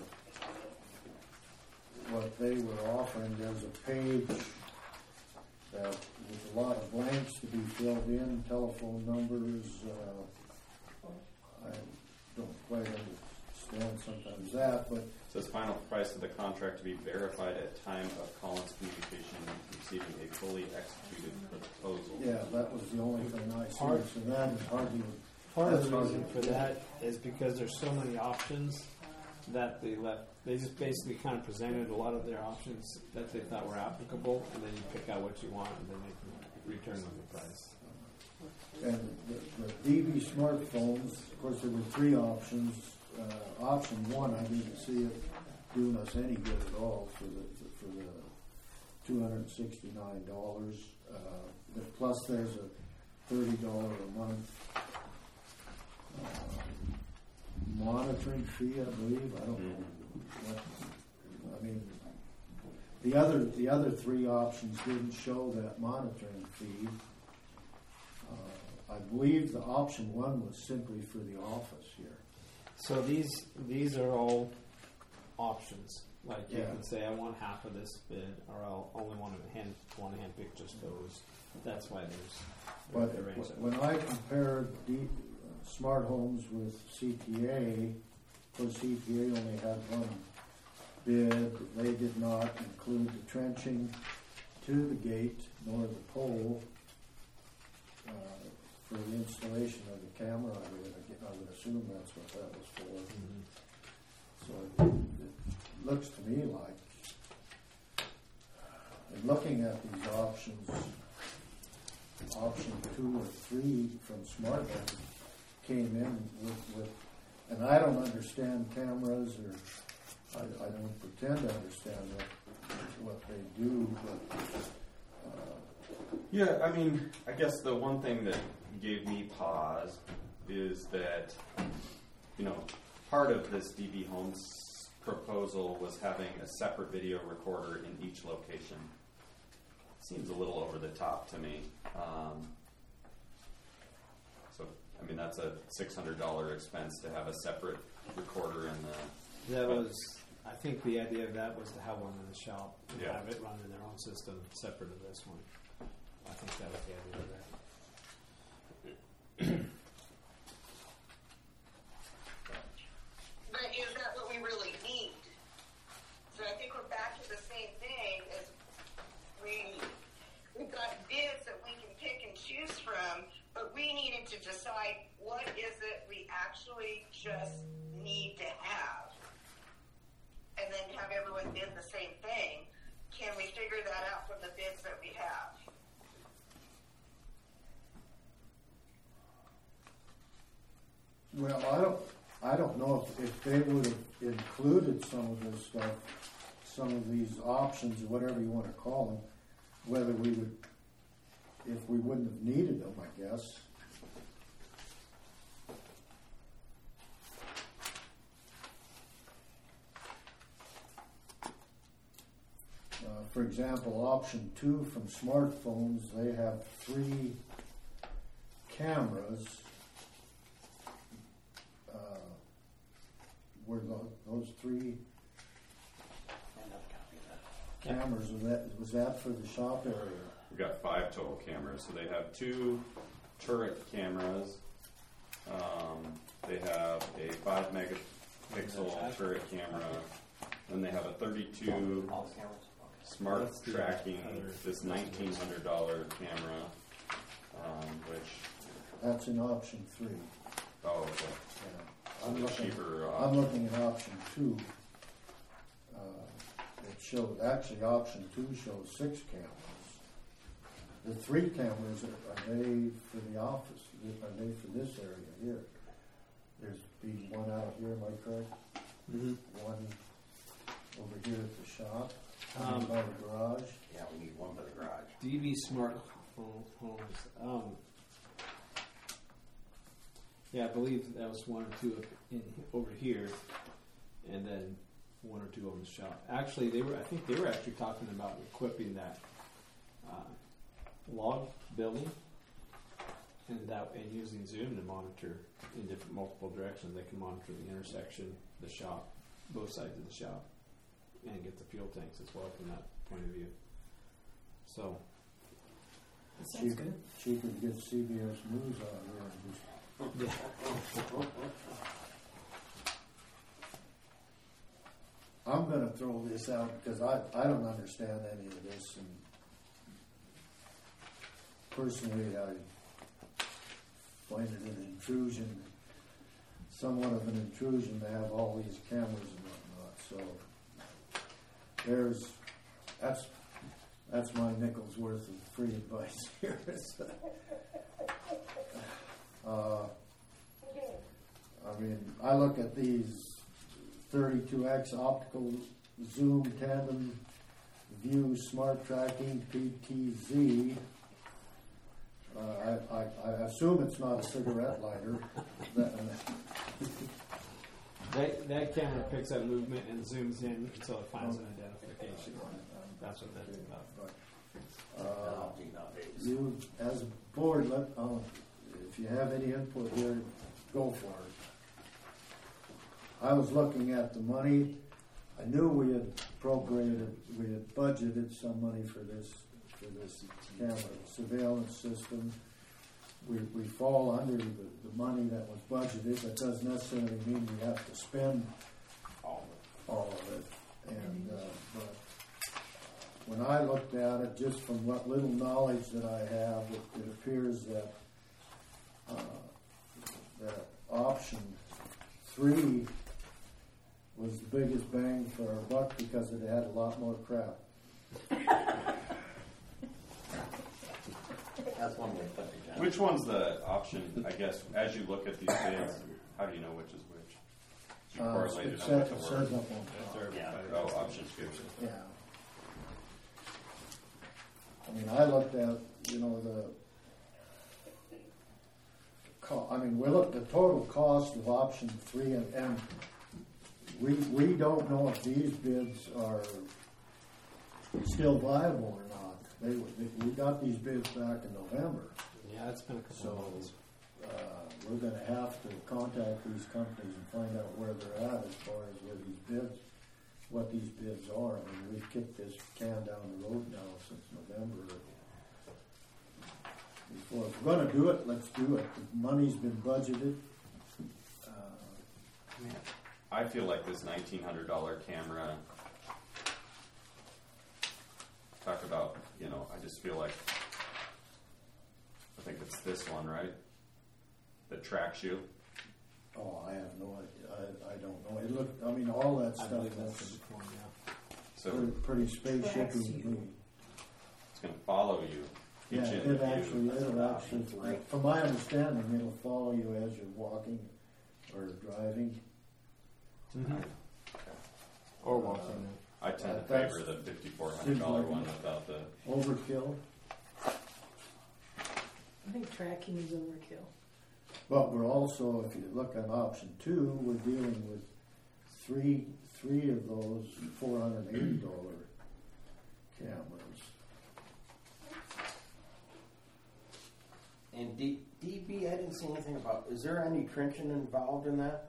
they were offering. There's a page that with a lot of blanks to be filled in, telephone numbers. I don't quite understand sometimes that, but It says final price of the contract to be verified at time of Collins Communication receiving a fully executed proposal. yeah, that was the only thing I Part- see, so that is hardly. Part of that's the reason hardly- for that is because there's so many options that they left. They just basically kind of presented a lot of their options that they thought were applicable, and then you pick out what you want, and then they can return them the price. And the DB smartphones, of course, there were three options. Option one, I didn't see it doing us any good at all for the $269. Plus, there's a $30 a month monitoring fee, I believe. I don't know. I mean, the other three options didn't show that monitoring fee. I believe the option one was simply for the office here. So these are all options. Like you Yeah. can say, I want half of this bid, or I'll only want to handpick just those. That's why But the range. when I compared smart homes with CTA, of course CTA only had one bid. They did not include the trenching to the gate nor the pole for the installation of the camera. I would assume that's what that was for. Mm-hmm. So it looks to me like, in looking at these options, option 2 or 3 from SmartNet came in with, and I don't understand cameras, or I don't pretend to understand what they do, but Yeah, I mean, I guess the one thing that gave me pause is that, part of this DB Homes proposal was having a separate video recorder in each location. Seems a little over the top to me. That's a $600 expense to have a separate recorder in the... That was, I think the idea of that was to have one in the shop and Yeah. have it run in their own system separate of this one. I think that was the idea of that. But is that what we really need? So I think we're back to the same thing as we've got bids that we can pick and choose from, but we needed to decide what is it we actually just need to have. And then have everyone bid the same thing. Can we figure that out from the bids that we have? Well, I don't know if they would have included some of this stuff, some of these options, or whatever you want to call them, whether we would, if we wouldn't have needed them, I guess. For example, option 2 from smartphones, they have 3 cameras. Were those 3 cameras, was that for the shop area? We've got 5 total cameras. So they have 2 turret cameras. They have a 5 megapixel turret camera. Then they have a 32 smart tracking, this $1,900 camera, which... That's in option 3. Oh, okay. Yeah. I'm looking at option 2. It shows, actually option 2 shows 6 cameras. The 3 cameras, are they for the office? Are they for this area here? There's be one out here, am I correct? Mm-hmm. One over here at the shop, by the garage. Yeah, we need one by the garage. DB Smart Homes. Yeah, I believe that was 1 or 2 over here, and then 1 or 2 over the shop. Actually, I think they were actually talking about equipping that log building and using Zoom to monitor in multiple directions. They can monitor the intersection, the shop, both sides of the shop, and get the fuel tanks as well from that point of view. So, Sounds good. Cheaper to get CBS News out here and just I'm gonna throw this out because I don't understand any of this, and personally I find it an intrusion, somewhat of an intrusion to have all these cameras and whatnot, so that's my nickel's worth of free advice here. I mean, I look at these 32X optical zoom tandem view smart tracking PTZ. I assume it's not a cigarette lighter. That camera picks up movement and zooms in until it finds an identification. That's what that's about. You, as a board, if you have any input here, go for it. I was looking at the money. I knew we had budgeted some money for this camera surveillance system. We fall under the money that was budgeted. That doesn't necessarily mean we have to spend all of it. And but when I looked at it, just from what little knowledge that I have, it appears that that option 3 was the biggest bang for our buck because it had a lot more crap. That's one way to put it, John. Which one's the option, I guess, as you look at these bids, how do you know which is which? You correlate it on what the It word. says up on top. Yeah. Oh, option 2. Yeah. I mean, I looked at, we looked at the total cost of option 3, and we don't know if these bids are still viable or not. We got these bids back in November. Yeah, it's been a couple of months. We're going to have to contact these companies and find out where they're at as far as what these bids are. I mean, we've kicked this can down the road now since November. Before, if we're going to do it, let's do it. The money's been budgeted. I feel like this $1,900 camera, talk about, I just feel like, I think it's this one, right? That tracks you. Oh, I have no idea. I don't know. It looked, all that stuff that's So pretty spaceshipy to me. It's going to follow you. Yeah, it'll actually, from my understanding, it'll follow you as you're walking or driving. Mm-hmm. Or walking. I tend to favor the $5,400 one without the overkill. I think tracking is overkill. But we're also, if you look at option 2, we're dealing with three of those $480 cameras. And DB, I didn't see anything about. Is there any trenching involved in that?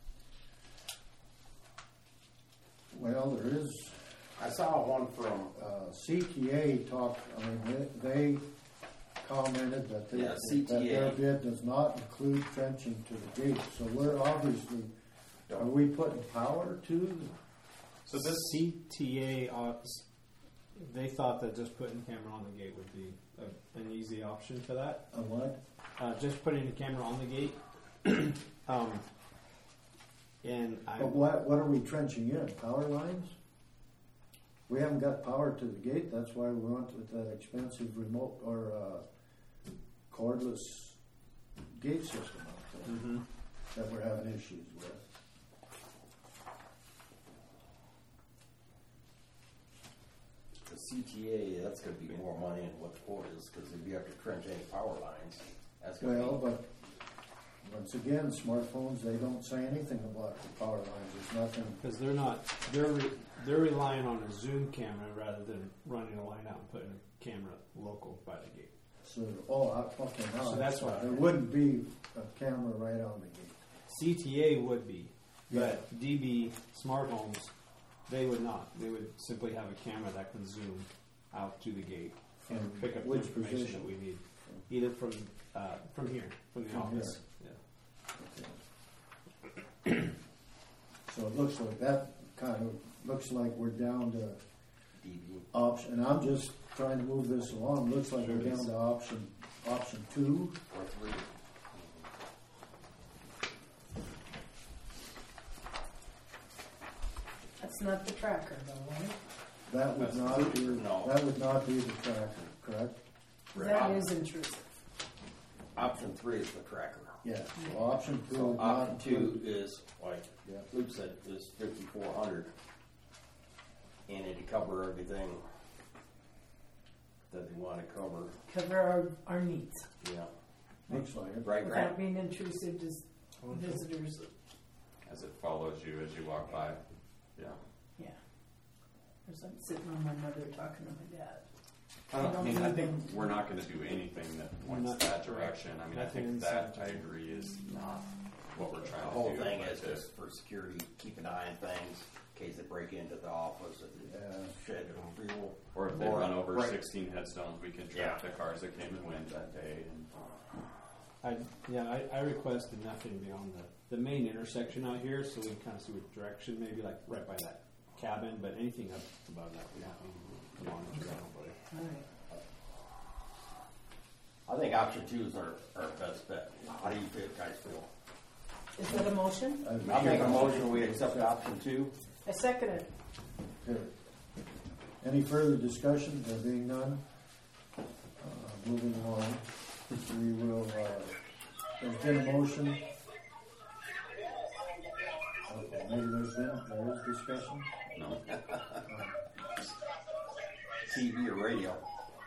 Well, there is. I saw one from CTA talked. They commented that their bid does not include trenching to the gate. So we're obviously, are we putting power to? So this CTA, they thought that just putting a camera on the gate would be an easy option for that. A what? Just putting a camera on the gate. But what are we trenching in? Power lines? We haven't got power to the gate. That's why we went with that expensive remote or cordless gate system out there that we're having issues with. The CTA, that's going to be more money than what the Ford is, because if you have to trench any power lines, that's going to but once again, smartphones, they don't say anything about the power lines. There's nothing. Because they're not, they're relying on a zoom camera rather than running a line out and putting a camera local by the gate. So, okay, now so that's why there wouldn't be a camera right on the gate. CTA would be, but DB smart homes, they would not. They would simply have a camera that can zoom out to the gate and pick up the information that we need, either from here, from the office. Yeah. Okay. So it looks like that kind of looks like we're down to DB. option, and I'm just trying to move this along. Looks like we're down to option 2. Or 3. That's not the tracker, though, right? That would not be, that would not be the tracker, correct? That is intrusive. Option 3 is the tracker. Yeah, so option 2 So would not option 2 include- is, like Luke said, is 5,400. And it'd cover everything that they want to cover. Cover our needs. Yeah. Looks like it. Right, Without right. being intrusive to visitors. As it follows you as you walk by. Yeah. Yeah. Or something sitting on my mother talking to my dad. I mean, I think we're not going to do anything that points that direction. I mean, I think that, I agree, is not what we're trying The to whole do. thing but is just for security, keep an eye on things, in case they break into the office, if they shed fuel. Or if they Or- run over right. 16 headstones, we can track the cars that came and went that day. And I requested nothing beyond the main intersection out here, so we can kind of see which direction, maybe like right by that cabin, but anything up above that, we don't need to monitor nobody. All right. I think option 2 is our best bet. How do you guys feel? Is that a motion? I'll make a motion, we accept option 2. I second it. Okay. Any further discussion? There being none, moving along, we will, there's been a motion. Okay, maybe there is discussion? No. TV or radio.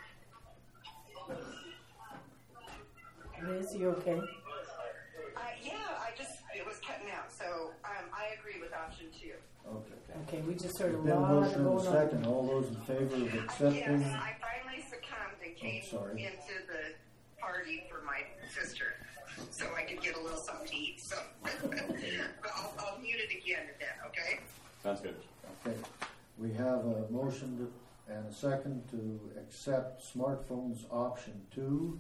Liz, you okay? Yeah, it was cutting out, so I agree with option 2. Okay. Okay, we just heard a There's been a lot of motion and a going on. second. All those in favor of accepting? Yes, I finally succumbed and came into the party for my sister, so I could get a little something to eat. So, but I'll mute it again a bit, okay? Sounds good. Okay. We have a motion and a second to accept smartphones option 2.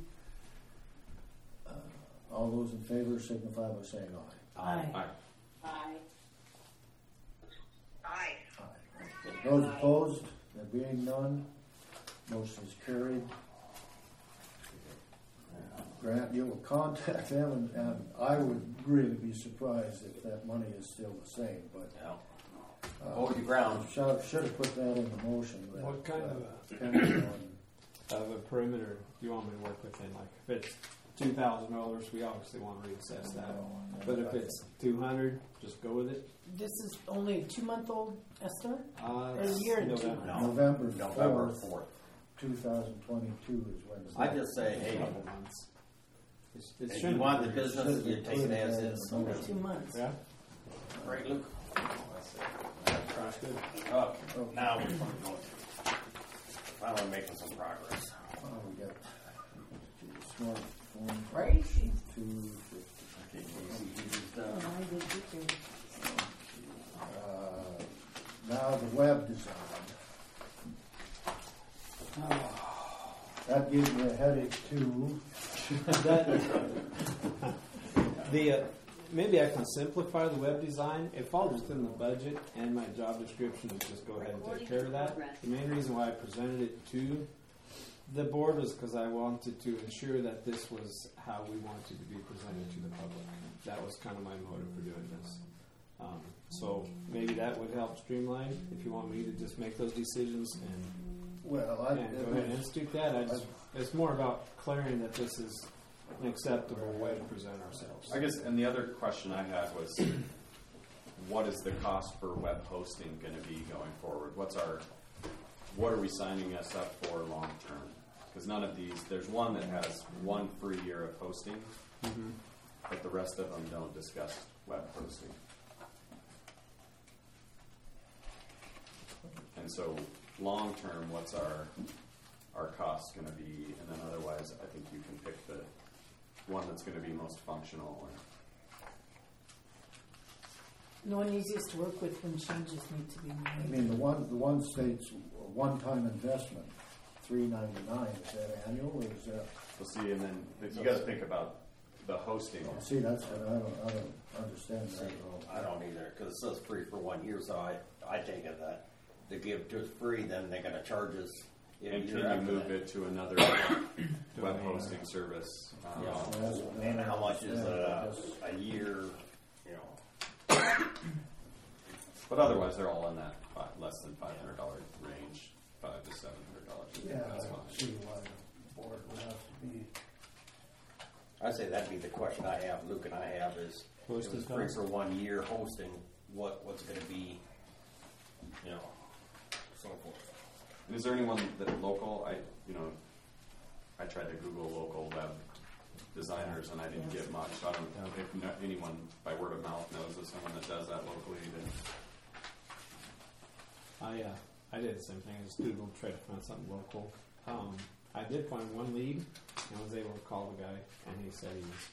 All those in favor signify by saying aye. Aye. Aye. Aye. Aye. Those opposed, there being none, motion is carried. Grant, you will contact them, and I would really be surprised if that money is still the same, but. Hold your ground. Should have put that in the motion. But, What kind depending of a perimeter do you want me to work within? Like if it's $2,000, we obviously want to reassess that. But if it's $200, just go with it. This is only a 2-month-old estimate? A It's year and 2 November. months. November 4th, 2022 is when the. I just say, hey, Couple months. if you want the business, you take it as is. Only 2 months. Yeah. Right, Luke? Sounds good. Okay, now we're finally making some progress. Oh, we got smartphone. Right? 250. Okay, he's Oh, done. I did too. Now the web design. That gives me a headache too. Maybe I can simplify the web design. It falls within the budget, and my job description is just go ahead and take care of that. The main reason why I presented it to the board was because I wanted to ensure that this was how we wanted to be presented to the public. That was kind of my motive for doing this. So maybe that would help streamline if you want me to just make those decisions and Well, go ahead and institute that. It's more about clearing that this is an acceptable way to present ourselves. I guess, and the other question I had was, what is the cost for web hosting going to be going forward? What are we signing us up for long term? Because none of these, there's one that has 1 free year of hosting, but the rest of them don't discuss web hosting. And so, long term, what's our costs going to be? And then otherwise, I think you can pick the one that's going to be most functional. The one easiest to work with when changes need to be made. I mean, the one states one-time investment, $399. Is that annual or is that? We'll see, and then you got to think about the hosting. See, that's what I don't understand that at all. I don't either, because it says free for 1 year, so I take it that to give to us free, then they're going to charge us. And can you move it to another web hosting service? And how much is a year? You know. But otherwise, they're all in that less than $500 range, $500 to $700. Yeah, that's I fine. see why the board would have to be. I'd say that'd be the question I have, Luke and I have is, if it was free for 1 year hosting, what's going to be, you know, so forth. And is there anyone that local? I tried to Google local web designers and I didn't get much. So I don't know if anyone by word of mouth knows of someone that does that locally. I did the same thing. I just Googled, tried to find something local. I did find one lead, and I was able to call the guy, and he said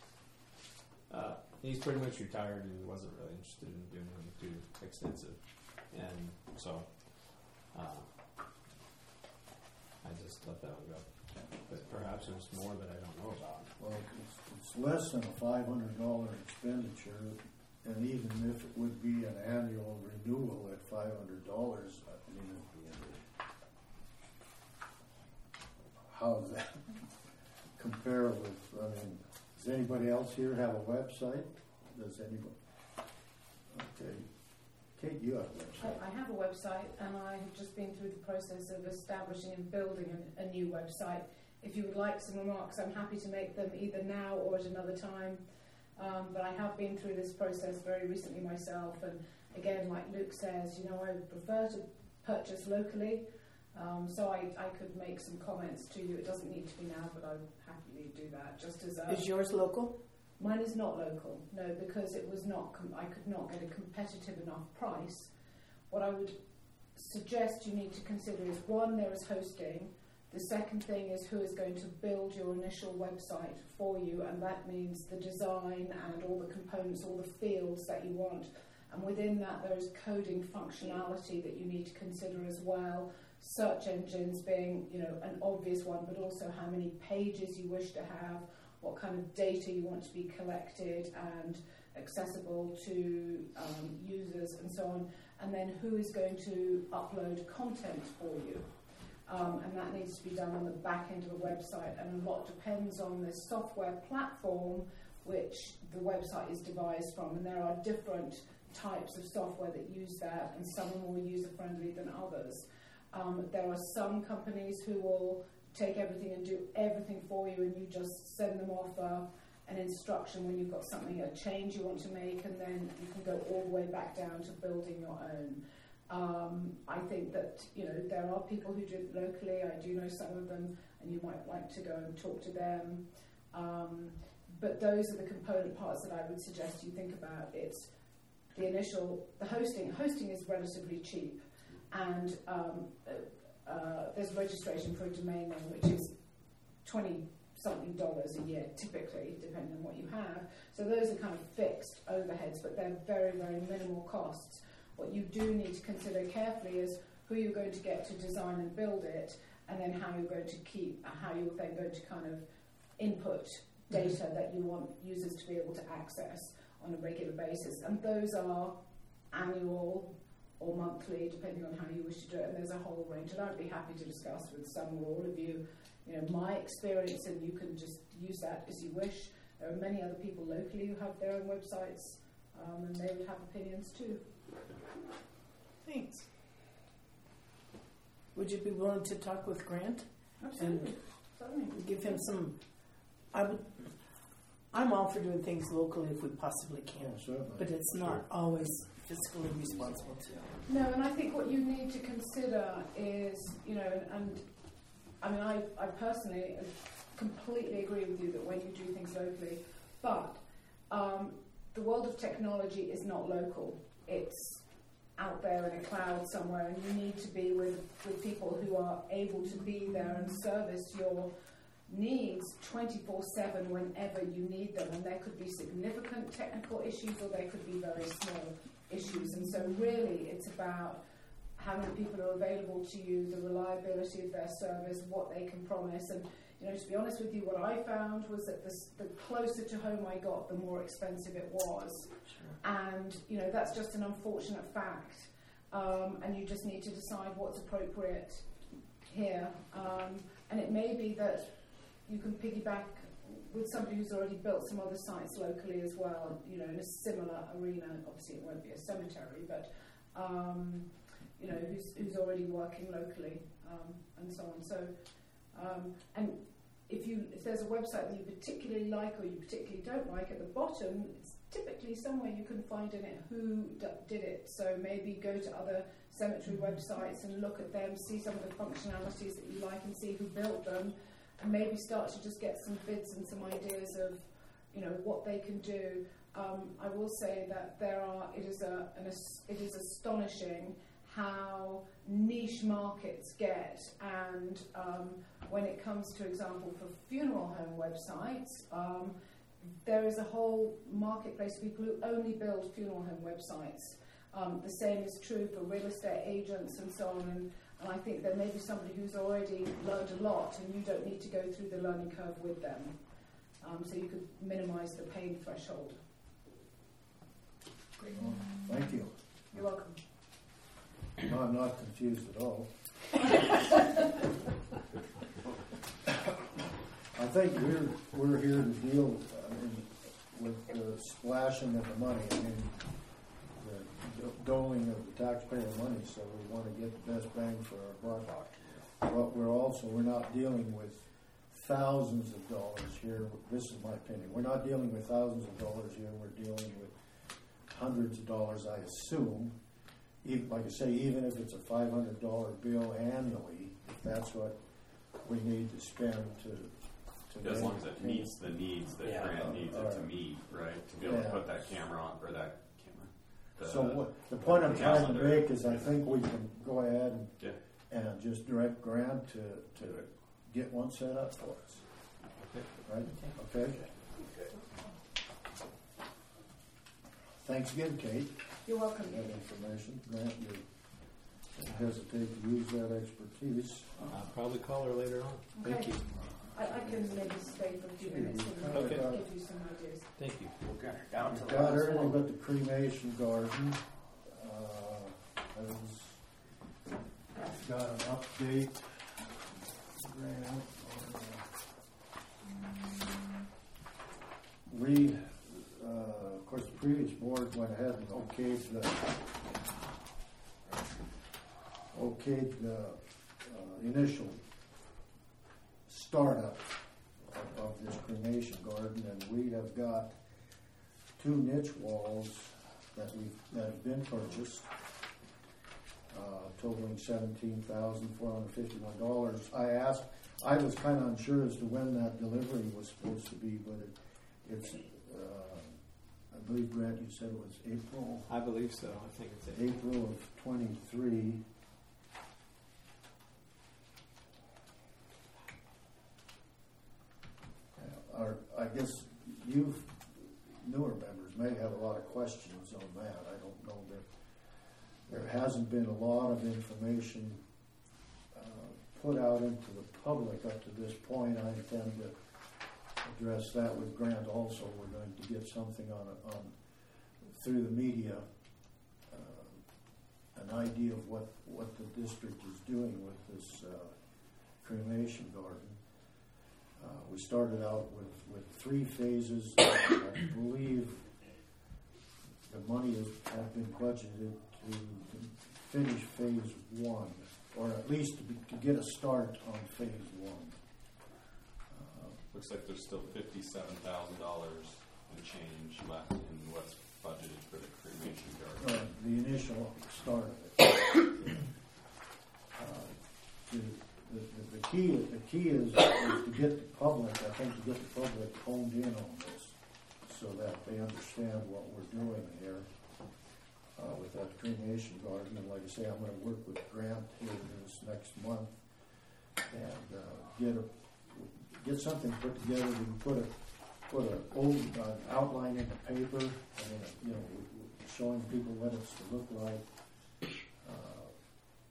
he's pretty much retired and wasn't really interested in doing anything too extensive, and so I just let that one go. But perhaps there's more that I don't know about. Well, it's less than a $500 expenditure, and even if it would be an annual renewal at $500, I mean, how does that compare with, does anybody else here have a website? Does anybody? Okay. Kate, you have a website. I have a website, and I have just been through the process of establishing and building a new website. If you would like some remarks, I'm happy to make them either now or at another time. But I have been through this process very recently myself, and again, like Luke says, I prefer to purchase locally. So I could make some comments to you. It doesn't need to be now, but I'd happily do that. Just as Is yours local? Mine is not local, no, because it was not. I could not get a competitive enough price. What I would suggest you need to consider is, one, there is hosting. The second thing is who is going to build your initial website for you, and that means the design and all the components, all the fields that you want. And within that, there is coding functionality that you need to consider as well. Search engines being, an obvious one, but also how many pages you wish to have, what kind of data you want to be collected and accessible to users and so on, and then who is going to upload content for you. And that needs to be done on the back end of the website, and a lot depends on the software platform which the website is devised from, and there are different types of software that use that, and some are more user-friendly than others. There are some companies who will take everything and do everything for you, and you just send them off an instruction when you've got something, a change you want to make, and then you can go all the way back down to building your own. I think that, there are people who do it locally. I do know some of them, and you might like to go and talk to them. But those are the component parts that I would suggest you think about. It's the hosting. Hosting is relatively cheap, and there's registration for a domain name, which is $20-something a year, typically, depending on what you have. So those are kind of fixed overheads, but they're very, very minimal costs. What you do need to consider carefully is who you're going to get to design and build it, and then how you're then going to kind of input data that you want users to be able to access on a regular basis. And those are annual or monthly, depending on how you wish to do it, and there's a whole range. And I'd be happy to discuss with some or all of you, my experience, and you can just use that as you wish. There are many other people locally who have their own websites, and they would have opinions too. Thanks. Would you be willing to talk with Grant? Absolutely. And give him some... I'm all for doing things locally if we possibly can, but it's not always fiscally responsible to. No, and I think what you need to consider is, I personally completely agree with you that when you do things locally, but the world of technology is not local. It's out there in a cloud somewhere, and you need to be with people who are able to be there and service your needs 24/7 whenever you need them. And there could be significant technical issues, or there could be very small issues. And so really it's about how many people are available to you, the reliability of their service, what they can promise. And, you know, to be honest with you, what I found was that the closer to home I got, the more expensive it was. Sure. And, you know, that's just an unfortunate fact. And you just need to decide what's appropriate here. And it may be that you can piggyback with somebody who's already built some other sites locally as well, you know, in a similar arena. Obviously it won't be a cemetery, but, you know, who's already working locally, and so on. So, and if there's a website that you particularly like or you particularly don't like, at the bottom, it's typically somewhere you can find in it who did it. So maybe go to other cemetery websites and look at them, see some of the functionalities that you like and see who built them, and maybe start to just get some bids and some ideas of, you know, what they can do. I will say that it is astonishing how niche markets get, and when it comes to example for funeral home websites, there is a whole marketplace of people who only build funeral home websites. The same is true for real estate agents and so on. And I think there may be somebody who's already learned a lot, and you don't need to go through the learning curve with them. So you could minimise the pain threshold. Thank you. You're welcome. No, I'm not confused at all. I think we're here to deal with the splashing of the money. I mean, the doling of the taxpayer money, so we want to get the best bang for our buck. But we're not dealing with thousands of dollars here. This is my opinion. We're not dealing with thousands of dollars here. We're dealing with hundreds of dollars, I assume. Even, like I say, even if it's a $500 bill annually, if that's what we need to spend to as long as it meets the needs that Grant needs it to meet, right? To be able to put that camera on, or that camera. So the point I'm trying to make is I think we can go ahead and just direct Grant to get one set up for us. Right? Okay? Thanks again, Kate. You're welcome. For that information. Grant, you don't hesitate to use that expertise. I'll probably call her later on. Okay. Thank you. I can maybe stay for a few minutes and give you some ideas. Thank you. Okay. Down to We've the got last everything one. but the cremation garden. I've got an update. Grant. Of course, the previous board went ahead and okayed the initial startup of this cremation garden, and we have got 2 niche walls that have been purchased, totaling $17,451. I was kind of unsure as to when that delivery was supposed to be, but it's I believe, Grant, you said it was April. I believe so. I think it's April of 23. I guess you newer members may have a lot of questions on that. I don't know that there hasn't been a lot of information put out into the public up to this point. I intend to address that with Grant also. We're going to get something on through the media, an idea of what the district is doing with this cremation garden. We started out with 3 phases. I believe the money has been budgeted to finish phase 1, or at least to get a start on phase 1. Looks like there's still $57,000 and change left in what's budgeted for the cremation garden. The initial start of it. The key is to get the public, I think, to get the public honed in on this so that they understand what we're doing here with that cremation garden. And like I say, I'm going to work with Grant here this next month and get something put together. We can put an old outline in the paper, and showing people what it's to look like.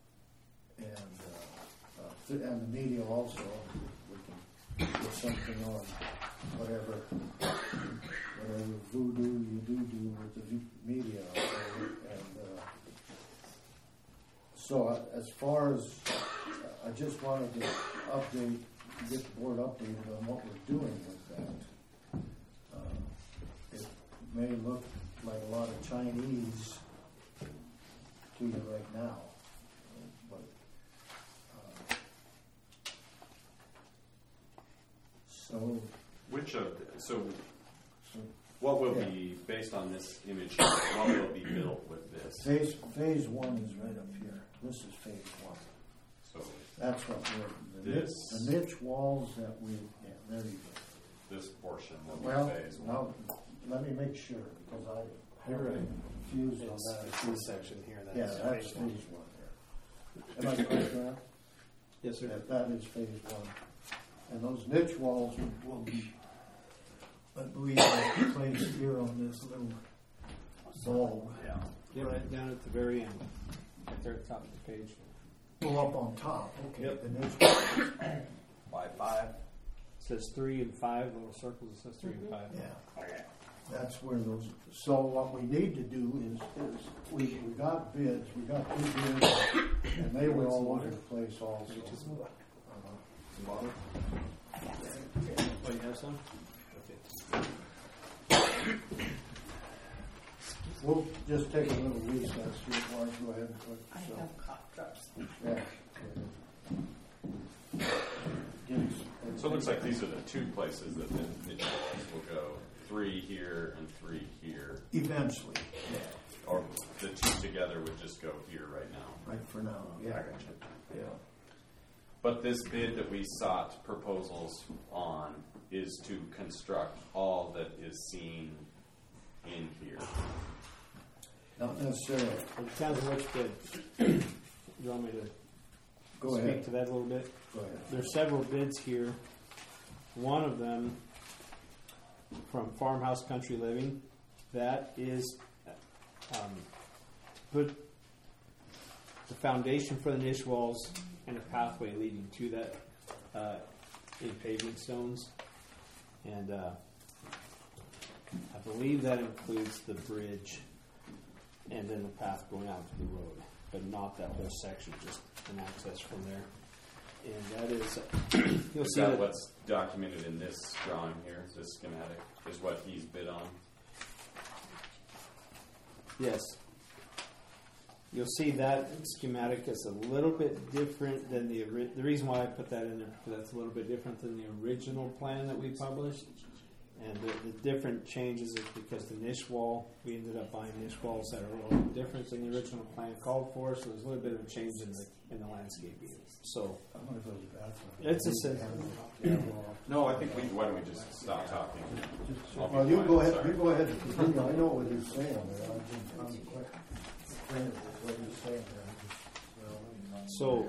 and the media also, we can put something on whatever voodoo you do with the media out there. And so as far as, I just wanted to get the board updated on what we're doing with that. It may look like a lot of Chinese to you right now, but what will be based on this image? What will be built with this? Phase one is right up here. This is phase one. So that's what the niche walls that there you go. This portion will be phase one. Now, let me make sure, because you're right. Confused on that. It's this section here. That's phase one there. Am I correct, Grant? Yes, sir. That is phase one. And those niche walls will be, I believe, placed here on this little bulb. Yeah, right down at the very end, right there at the top of the page. Go up on top. Okay. Yep. The niche walls. 5. It says 3 and 5 little circles. It says 3 and 5. Yeah. That's where those. So what we need to do is we got bids. We got 2 bids, and they were all over the place also. Water. Oh, you have some? Okay. We'll just take a little recess here. Why don't you go ahead and put. I have cough drops. Yeah. So it looks like these are the 2 places that the niche walls will go. 3 here and 3 here. Eventually. Yeah. Or the 2 together would just go here right now. Right for now. Yeah. I gotcha. Yeah. But this bid that we sought proposals on is to construct all that is seen in here. Not necessarily. It depends on which bid. You want me to Go speak ahead. to that a little bit? Go ahead. There's several bids here. One of them from Farmhouse Country Living, that is put the foundation for the niche walls and a pathway leading to that in paving stones. And I believe that includes the bridge and then the path going out to the road, but not that whole section, just an access from there. And that is, you'll see that what's documented in this drawing here, this schematic, is what he's bid on. Yes. You'll see that schematic is a little bit different than the reason why I put that in there, because that's a little bit different than the original plan that we published. And the different changes is because the niche wall, we ended up buying niche walls that are a little different than the original plan called for, so there's a little bit of a change in the landscaping. So it's a No, I think why don't we just stop talking? Well, you go ahead. You go ahead and continue. I know what he's saying there. I'm quite friendly with what he's saying there. So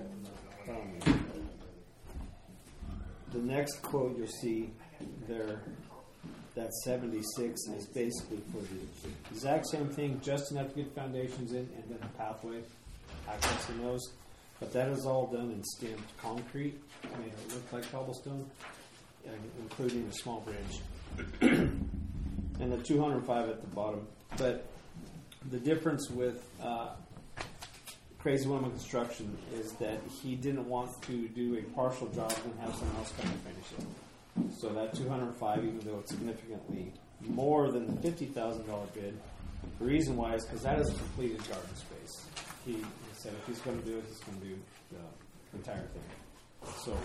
the next quote you'll see there, that 76 is basically for the exact same thing, just enough to get foundations in and then a pathway accessing those. But that is all done in stamped concrete, made it look like cobblestone, including a small bridge. And the 205 at the bottom. But the difference with Crazy Woman Construction is that he didn't want to do a partial job and have someone else come and finish it. So that 205, even though it's significantly more than the $50,000 bid, the reason why is because that is a completed garden space. He said if he's going to do it, he's going to do the entire thing. So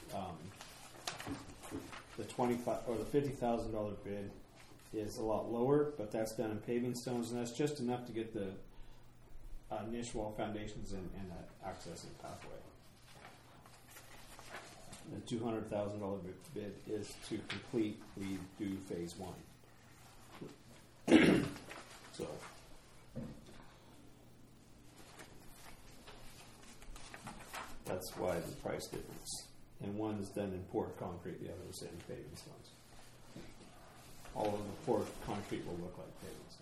the $25 or the $50,000 bid is a lot lower, but that's done in paving stones, and that's just enough to get the niche wall foundations and that accessing pathway. The $200,000 bid is to completely do phase 1. So that's why the price difference. And one is done in poured concrete, the other is in paving stones. All of the poured concrete will look like paving stones.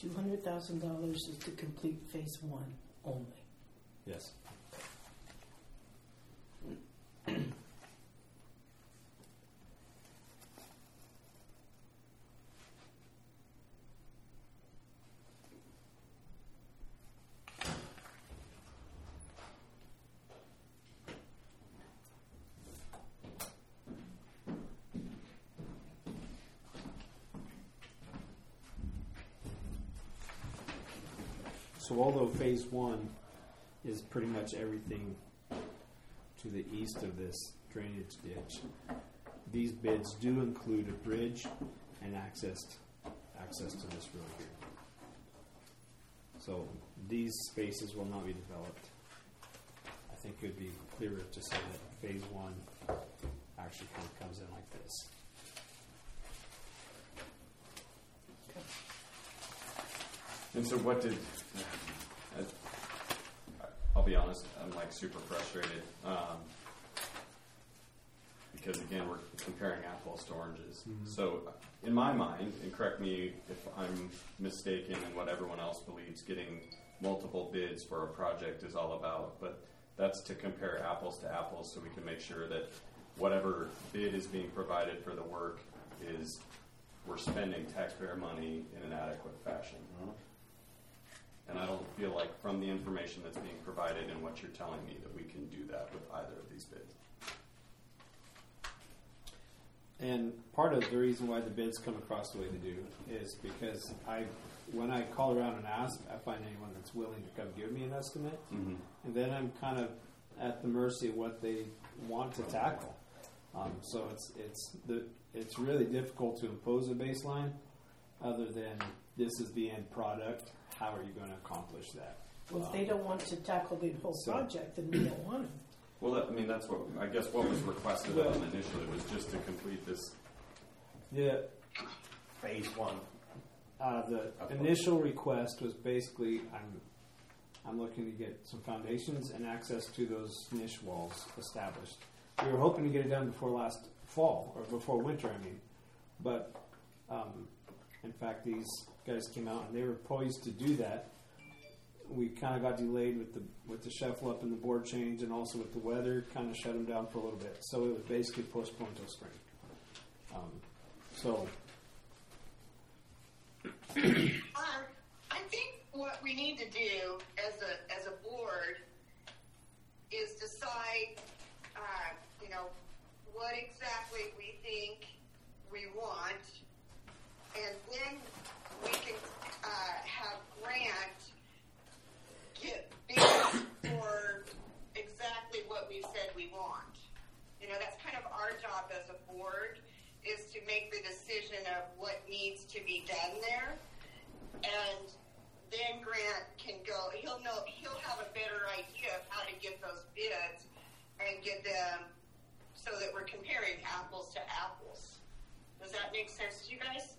$200,000 is to complete phase 1 only. Yes. So although phase 1 is pretty much everything to the east of this drainage ditch, these bids do include a bridge and access to this road here. So these spaces will not be developed. I think it would be clearer to say that phase 1 actually kind of comes in like this. And so what did, I'll be honest, I'm like super frustrated. Because again, we're comparing apples to oranges. Mm-hmm. So in my mind, and correct me if I'm mistaken in what everyone else believes, getting multiple bids for a project is all about, but that's to compare apples to apples so we can make sure that whatever bid is being provided for the work is we're spending taxpayer money in an adequate fashion. Mm-hmm. And I don't feel like from the information that's being provided and what you're telling me that we can do that with either of these bids. And part of the reason why the bids come across the way they do is because when I call around and ask, I find anyone that's willing to come give me an estimate, mm-hmm. and then I'm kind of at the mercy of what they want to tackle. So it's really difficult to impose a baseline other than this is the end product. How are you going to accomplish that? Well, if they don't want to tackle the whole project, then we don't want to. Well, I mean, that's what I guess what was requested of them initially was just to complete this. Yeah. Phase 1. The initial request was basically I'm looking to get some foundations and access to those niche walls established. We were hoping to get it done before last fall or before winter, I mean, but in fact these guys came out and they were poised to do that. We kind of got delayed with the shuffle up and the board change, and also with the weather, kind of shut them down for a little bit. So it was basically postponed till spring. I think what we need to do as a board is decide, what exactly we think we want, and then we can have Grant get bids for exactly what we said we want. That's kind of our job as a board, is to make the decision of what needs to be done there. And then Grant can go, he'll have a better idea of how to get those bids and get them so that we're comparing apples to apples. Does that make sense to you guys?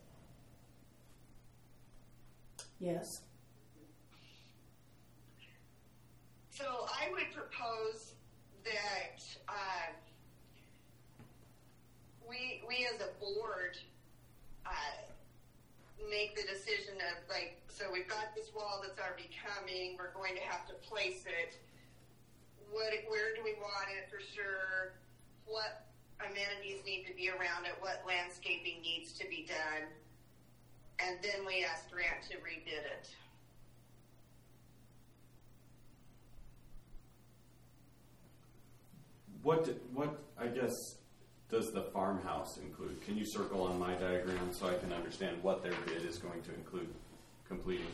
Yes. So I would propose that we as a board make the decision of, so we've got this wall that's already coming, we're going to have to place it. Where do we want it for sure? What amenities need to be around it? What landscaping needs to be done? And then we ask Grant to rebid it. What I guess does the farmhouse include? Can you circle on my diagram so I can understand what their bid is going to include completing?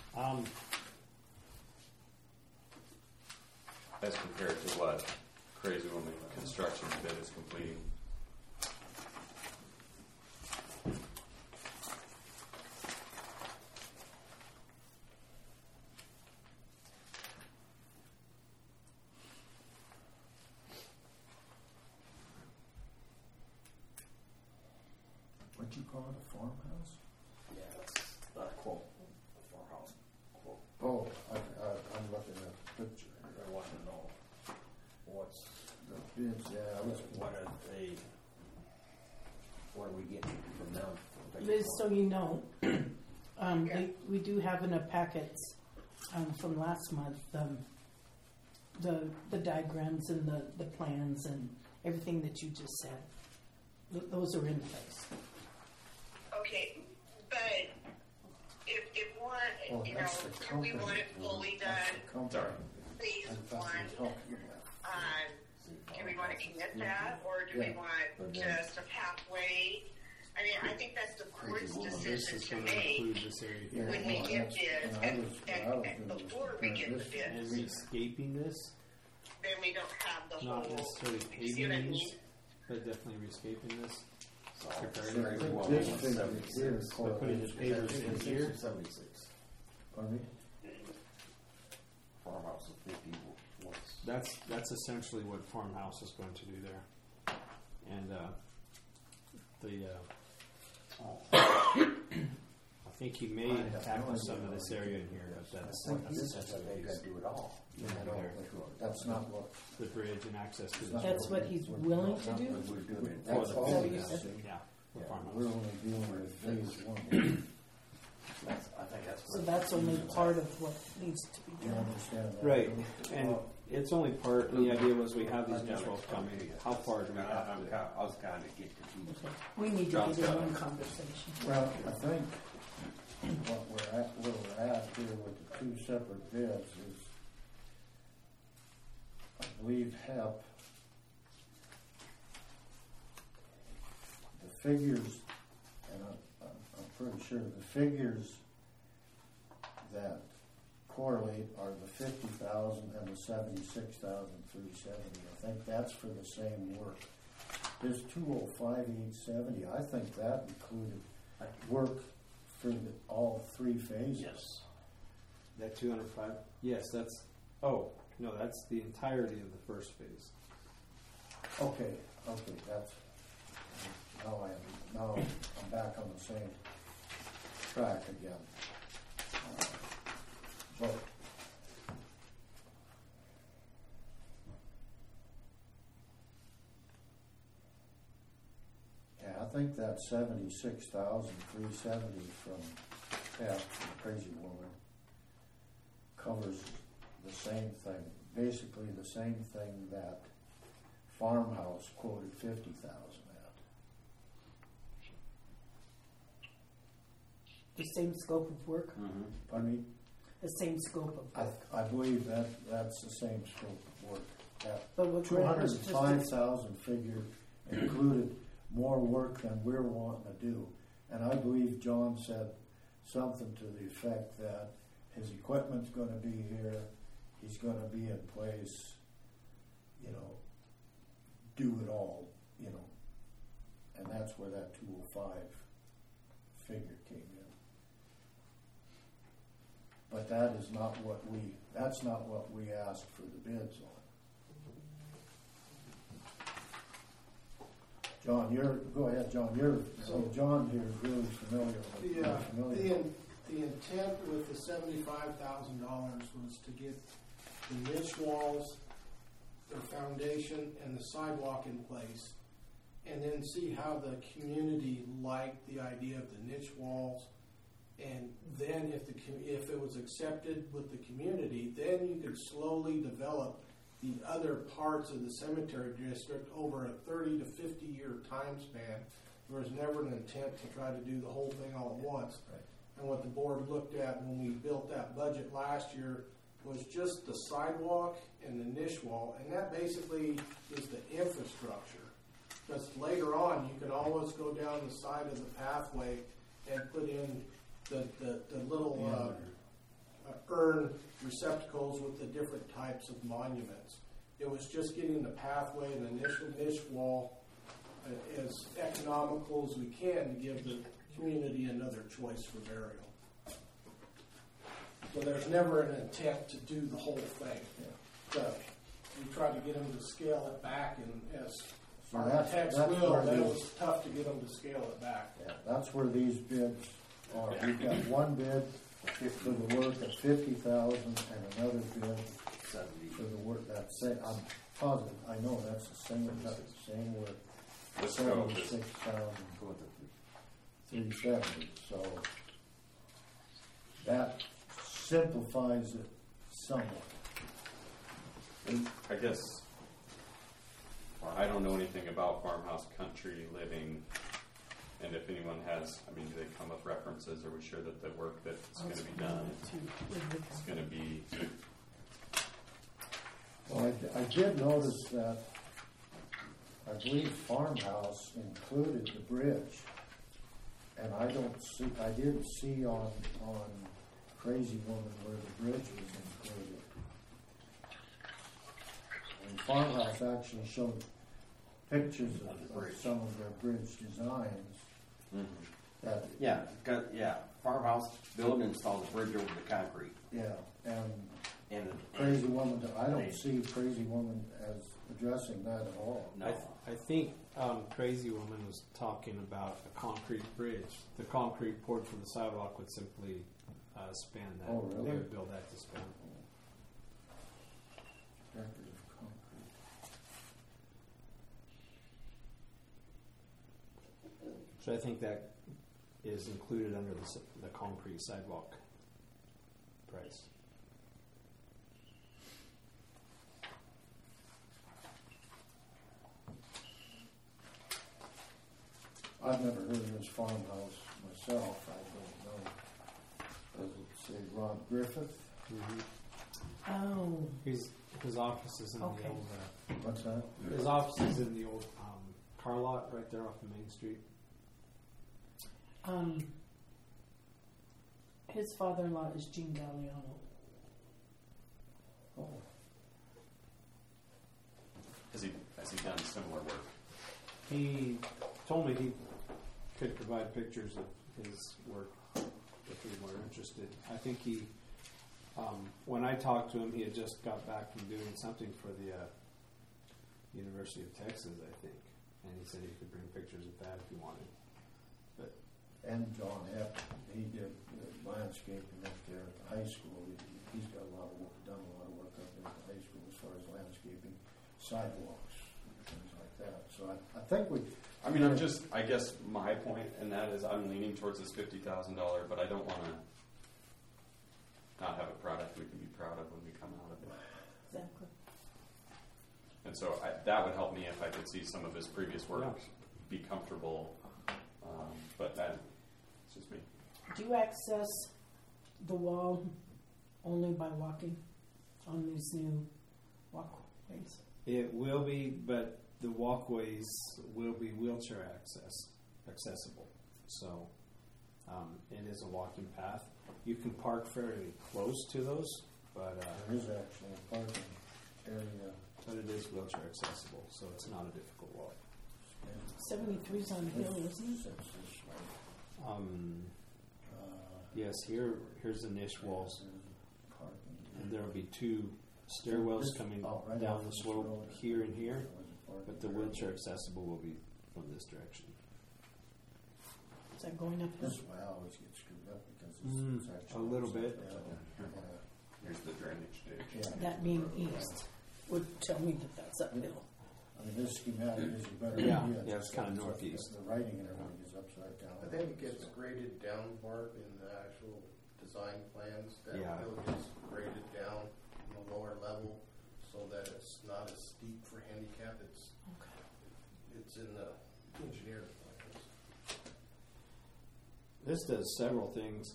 As compared to what Crazy Woman Construction's bid is completing. What'd you call it, a farmhouse? Yeah, that's not a quote. A farmhouse quote. Oh, I'm looking at the picture. I want to know what's the bids. Yeah, what are we getting from them? Liz, so you know, We do have in a packets from last month the diagrams and the plans and everything that you just said. Those are in place. Okay, but if one, do we want it fully done? Phase one. Do we want to commit that, or do we want just a pathway? I mean, I think that's the board's decision to make when we get bids, and before we get the bids. And rescaping this? Then we don't have the Not whole. necessarily You see what I paving mean? this, but definitely rescaping this. So, Preparing very it. well, This 76. figure here, We're putting the pavers in here. 76. Pardon me? Farmhouse is 50 once. That's essentially what Farmhouse is going to do there. And I think he may tackle some of this area in here, but that's essentially They got to do it all. That's not what. the bridge and access to the. That's what he's willing to do? We're doing it. For That's the all building, we yeah. said. Yeah, for Farmhouse. We're only dealing with phase one. I think that's. So that's only part of what needs to be You done. understand that? Right, and it's only part, the idea was we have these dish wells coming, how far do we have to? I was kind of getting confused. Okay. We need to get in one conversation. Well, I think where we're at here with the two separate bids is, I believe HEP, the figures, and I'm pretty sure the figures that correlate are the 50,000 and the 76,370. I think that's for the same work. This 205,870, I think that included work for all three phases. Yes. That 205? Yes, that's, oh, no, that's the entirety of the first phase. Okay, that's, now I'm back on the same track again. But yeah, I think that 76,370 from Pat, the Crazy Woman, covers the same thing, basically the same thing that Farmhouse quoted 50,000 at. The same scope of work? Mm-hmm. Pardon me? The same scope of work. I believe that's the same scope of work. But what Grant was just 205,000 figure included more work than we're wanting to do. And I believe John said something to the effect that his equipment's going to be here, he's going to be in place, do it all, and that's where that 205 figure came in. But that's not what we asked for the bids on. John, go ahead, John. John here is really familiar with The intent with the $75,000 was to get the niche walls, the foundation, and the sidewalk in place, and then see how the community liked the idea of the niche walls. And then if it was accepted with the community, then you could slowly develop the other parts of the cemetery district over a 30 to 50 year time span. There was never an intent to try to do the whole thing all at once. Right. And what the board looked at when we built that budget last year was just the sidewalk and the niche wall, and that basically is the infrastructure. Because later on, you can always go down the side of the pathway and put in the little urn receptacles with the different types of monuments. It was just getting the pathway and the initial niche wall as economical as we can to give the community another choice for burial. So there's never an intent to do the whole thing. But we tried to get them to scale it back, and as architects will, then it was tough to get them to scale it back. Yeah, that's where these bids are. We've got one bid for the work at 50,000 and another bid for the work that's I'm positive. I know that's the same work. 76,370. So that simplifies it somewhat. I guess, well, I don't know anything about farmhouse country living, and if anyone has, I mean, do they come with references? Are we sure that the work that's going to be done is going to be? Well, I did notice that I believe farmhouse included the bridge, and I didn't see on Crazy Woman where the bridge was included. And farmhouse actually showed pictures of some of their bridge designs. Mm-hmm. Farmhouse build and install the bridge over the concrete. Yeah, and Crazy Woman, I don't see Crazy Woman as addressing that at all. No. I think Crazy Woman was talking about a concrete bridge. The concrete poured from the sidewalk would simply span that. Oh, really? They would build that to span. Decorative concrete. So I think that is included under the concrete sidewalk price. I've never heard of this farmhouse myself. I don't know. Does it say Rob Griffith? Mm-hmm. Oh. His office is in the old. What's that? His office is in the old car lot right there off of Main Street. His father-in-law is Gene Galliano. Oh. Has he done similar work? He told me he could provide pictures of his work if you were interested. I think he, when I talked to him, he had just got back from doing something for the University of Texas, I think, and he said he could bring pictures of that if he wanted. But and John Epp, he did landscaping up there at the high school. He's got done a lot of work up there at the high school as far as landscaping, sidewalks, things like that. So I think we. I mean, I guess my point in that is I'm leaning towards this $50,000, but I don't want to not have a product we can be proud of when we come out of it. Exactly. And so that would help me if I could see some of his previous work, be comfortable. But it's just me. Do you access the wall only by walking on these new walkways? it will be, but the walkways will be wheelchair accessible. So it is a walking path. You can park fairly close to those, but there is actually a parking area. But it is wheelchair accessible, so it's not a difficult walk. 73's on the hill, isn't it? Yes, here's the niche walls. And there will be two stairwells coming down the slope here and here, but the wheelchair accessible will be from this direction. Is that going up? This way I always get screwed up because it's actually a little bit. Here's the drainage ditch. Yeah. That being east would tell me that that's uphill. I mean, this schematic is a better idea. Yeah, it's kind of northeast. The writing and everything is upside down. I think it gets graded down part in the actual design plans. That hill gets graded down from a lower level so that it's not as steep for handicap. It's in the engineered plans. This does several things.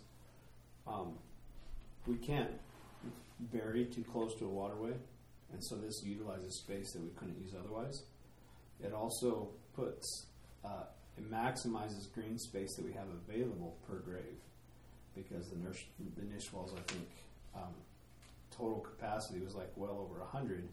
We can't bury too close to a waterway, and so this utilizes space that we couldn't use otherwise. It also puts, it maximizes green space that we have available per grave, because the niche walls, I think, total capacity was like well over 100.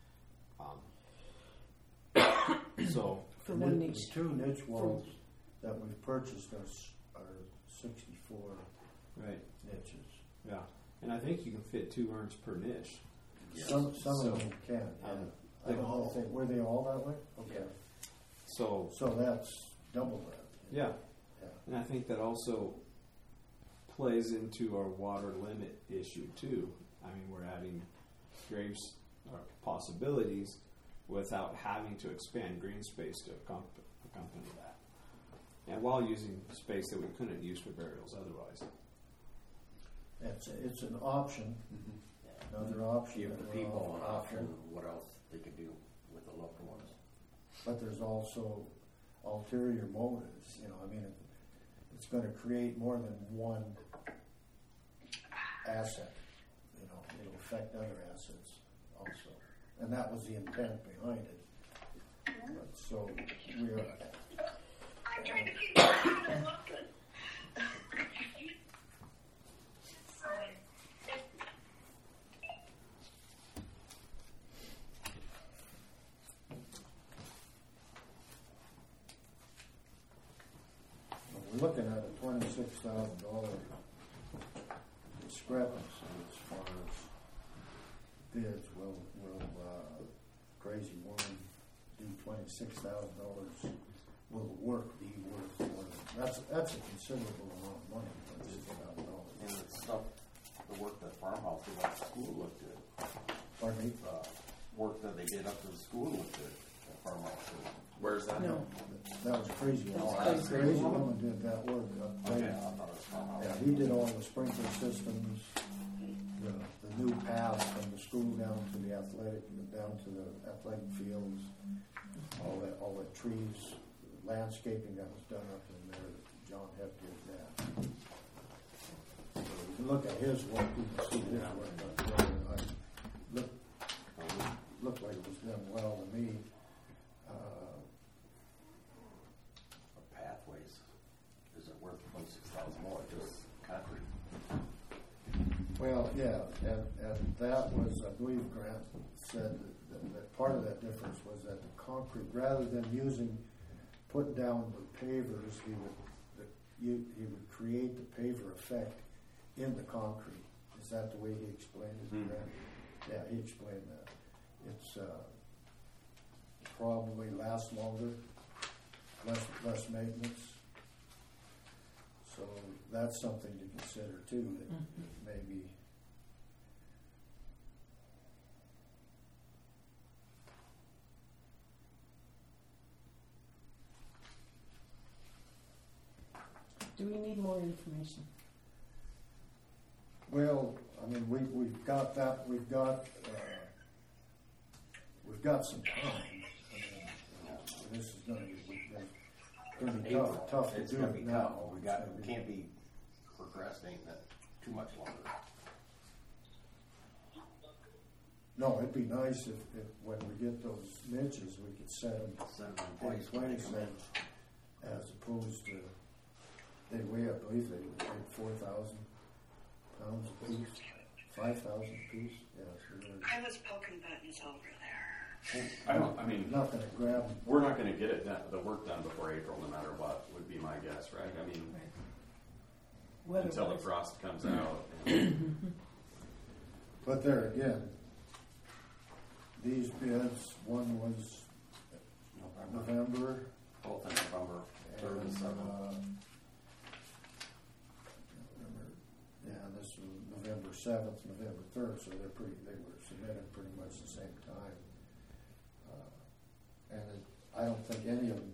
So for one niche, the two niche walls that we've purchased are 64 niches. Yeah, and I think you can fit 2 urns per niche. Some of them can. I don't know if were they all that way? Okay. Yeah. So that's double that. Yeah. And I think that also plays into our water limit issue too. I mean, we're adding graves or possibilities without having to expand green space to accompany that, and while using space that we couldn't use for burials otherwise. It's an option, another option. Give the people an option of what else they could do with the loved ones. But there's also ulterior motives, you know, I mean, it's going to create more than one asset, you know, it'll affect other assets also. And that was the intent behind it. But so we are. I'm trying to keep it looking. We're looking at a $26,000 discrepancy as far as bids. Will Crazy Woman do $26,000? Will the work be worth more than that's a considerable amount of money for $26,000. And it's stuff, the work that Farmhouse did at the school looked good. Pardon me? Work that they did up to the school looked good at Farmhouse. Where's that? No, that was Crazy Woman. That's Crazy Woman did that work. Okay, I thought it was Farmhouse. Yeah, he did all the sprinkler systems, the new path from the school down to the athletic fields, all the trees, landscaping that was done up in there. John Hepp did that. So you can look at his work, you can see his work. Looked like it was done well to me. Pathways, is it worth $26,000 more? Just concrete. Well, yeah, and that was, I believe Grant said that part of that difference was that the concrete, rather than putting down the pavers, he would create the paver effect in the concrete. Is that the way he explained it, Grant? Yeah, he explained that. It's probably lasts longer, less maintenance. So that's something to consider too. That maybe. Do we need more information? Well, I mean, we've got that. We've got some time. I mean, this is going to be tough to it's do going to be now. tough. We can't be procrastinating that too much longer. No, it'd be nice if when we get those niches, we could set them in place, as opposed to they weigh, I believe they weigh 4,000 pounds a piece, 5,000 a piece. Yeah, I was poking buttons over there. I mean, not going to grab. We're not going to get it done, the work done before April, no matter what. Would be my guess, right? I mean, until the frost comes out. But there again, these bids. One was November. Both in November, 3rd and 7th. This was November 7th, November 3rd, so they were submitted pretty much the same time. I don't think any of them,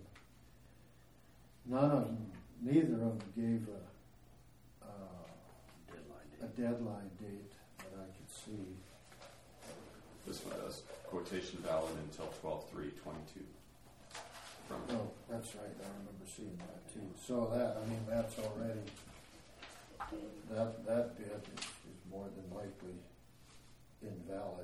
neither of them gave a deadline date that I could see. This was quotation valid until 12/3/22. Oh, that's right. I remember seeing that too. So that's already. That bid is more than likely invalid.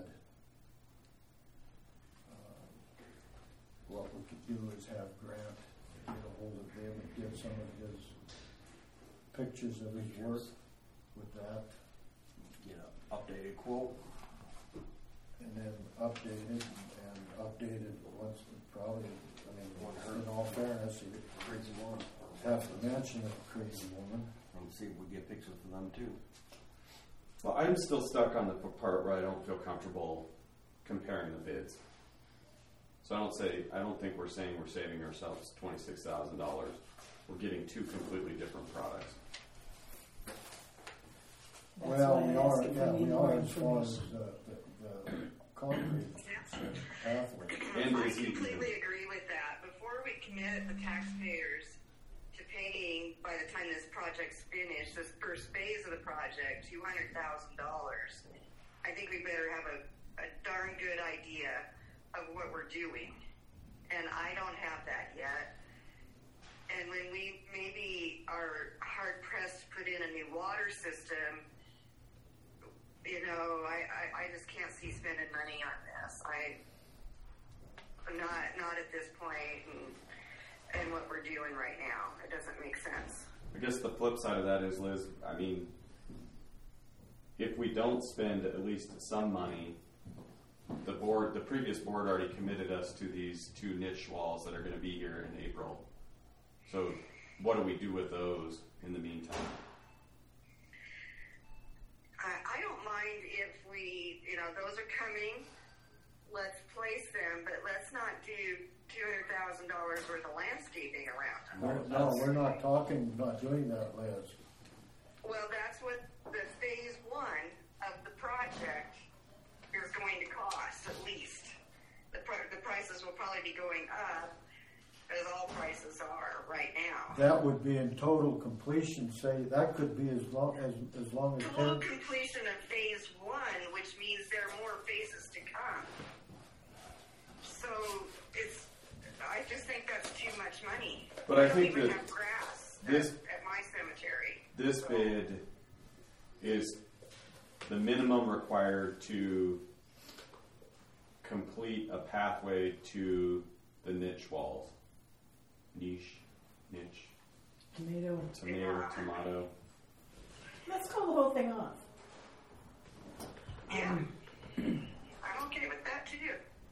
What we could do is have Grant get a hold of him and get some of his pictures of his work with that. Get an updated quote. And then updated once probably, in all fairness, you Crazy Woman. Have to mention the Crazy Woman. And see if we get pictures for them too. Well, I'm still stuck on the part where I don't feel comfortable comparing the bids. So I don't think we're saying we're saving ourselves $26,000. We're getting two completely different products. Well, we are as far as the concrete pathway. I completely agree with that. Before we commit the taxpayers to paying by the time this project's finished, this first phase of the project, $200,000. I think we better have a darn good idea of what we're doing. And I don't have that yet. And when we maybe are hard pressed to put in a new water system, you know, I just can't see spending money on this. Not at this point and what we're doing right now. It doesn't make sense. I guess the flip side of that is, Liz, I mean, if we don't spend at least some money, the previous board already committed us to these 2 niche walls that are going to be here in April. So what do we do with those in the meantime? I don't mind if we, you know, those are coming. Let's place them, but let's not do $200,000 worth of landscaping around them. No, we're not talking about doing that, Liz. Well, that's what the phase 1 of the project is going to cost, at least. The prices will probably be going up, as all prices are right now. That would be in total completion, say, that could be as long as total completion of phase 1, which means there are more phases to come. So I just think that's too much money. But I think even that have grass at my cemetery. This bid is the minimum required to complete a pathway to the niche walls. Niche. Tomato. Let's call the whole thing off. Yeah. I'm okay with that too.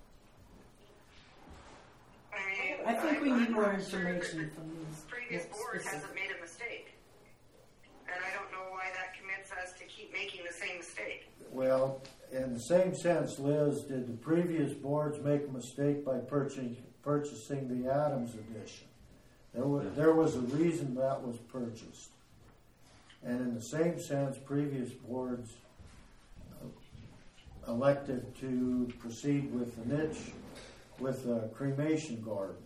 I think we need more information from these. Previous board hasn't made a mistake. And I don't know why that commits us to keep making the same mistake. Well, in the same sense, Liz, did the previous boards make a mistake by purchasing the Adams edition? There was a reason that was purchased. And in the same sense, previous boards elected to proceed with the niche, with a cremation garden.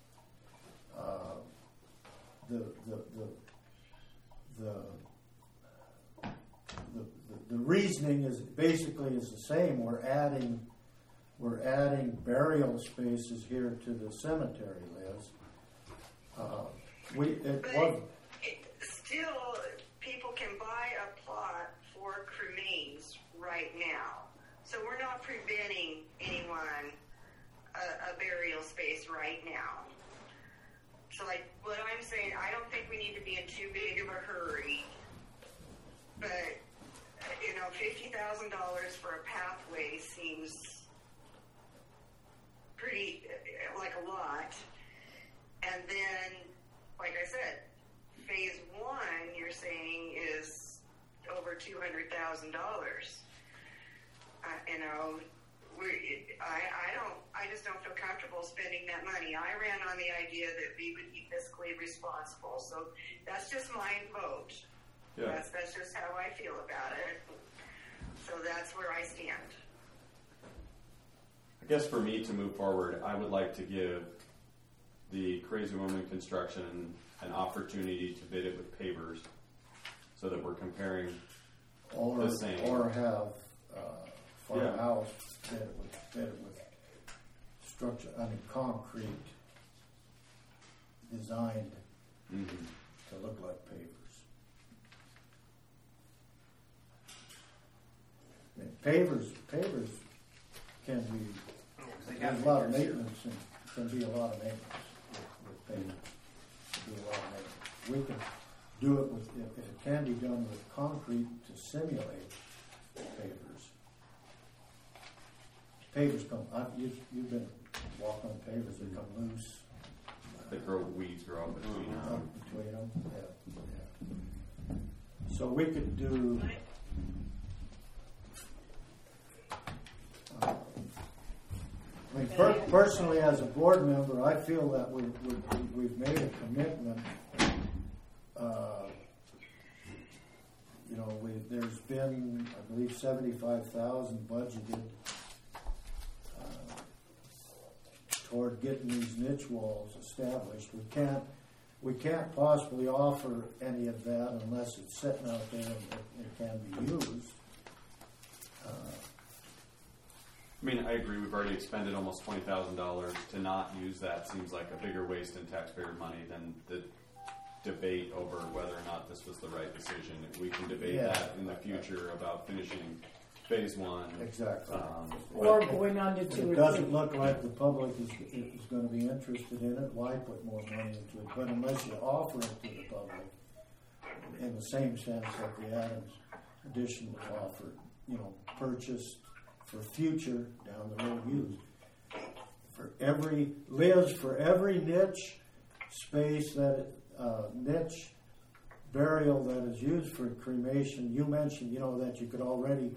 The reasoning is basically the same. We're adding burial spaces here to the cemetery, Liz. Still, people can buy a plot for cremains right now. So we're not preventing anyone a burial space right now. So like what I'm saying, I don't think we need to be in too big of a hurry. But, you know, $50,000 for a pathway seems pretty, like a lot. And then, like I said, phase 1, you're saying, is over $200,000. You know, I just don't feel comfortable spending that money. I ran on the idea that we would be fiscally responsible. So that's just my vote. Yeah. That's just how I feel about it. So that's where I stand. I guess for me to move forward, I would like to give the Crazy Woman Construction an opportunity to bid it with pavers so that we're comparing the same. Or have farmhouse bid it with structure, concrete designed to look like pavers. I mean, pavers can be, there's a lot of maintenance and can be a lot of maintenance with pavers. Can be a lot of maintenance. We can do it with, if it can be done with concrete to simulate pavers. Pavers come, you've been walking on pavers, they come loose. Weeds grow up between them. Yeah. So we could do, personally as a board member, I feel that we've made a commitment. There's been, I believe, $75,000 budgeted toward getting these niche walls established. we can't possibly offer any of that unless it's sitting out there and it can be used. I mean, I agree. We've already expended almost $20,000 to not use that. Seems like a bigger waste in taxpayer money than the debate over whether or not this was the right decision. We can debate that in the future about finishing phase one. Exactly. Or going on to 2 or 3. It doesn't look like the public is going to be interested in it. Why put more money into it? But unless you offer it to the public, in the same sense that the Adams addition was offered, purchased for future down the road use. For every niche space niche burial that is used for cremation, you mentioned, that you could already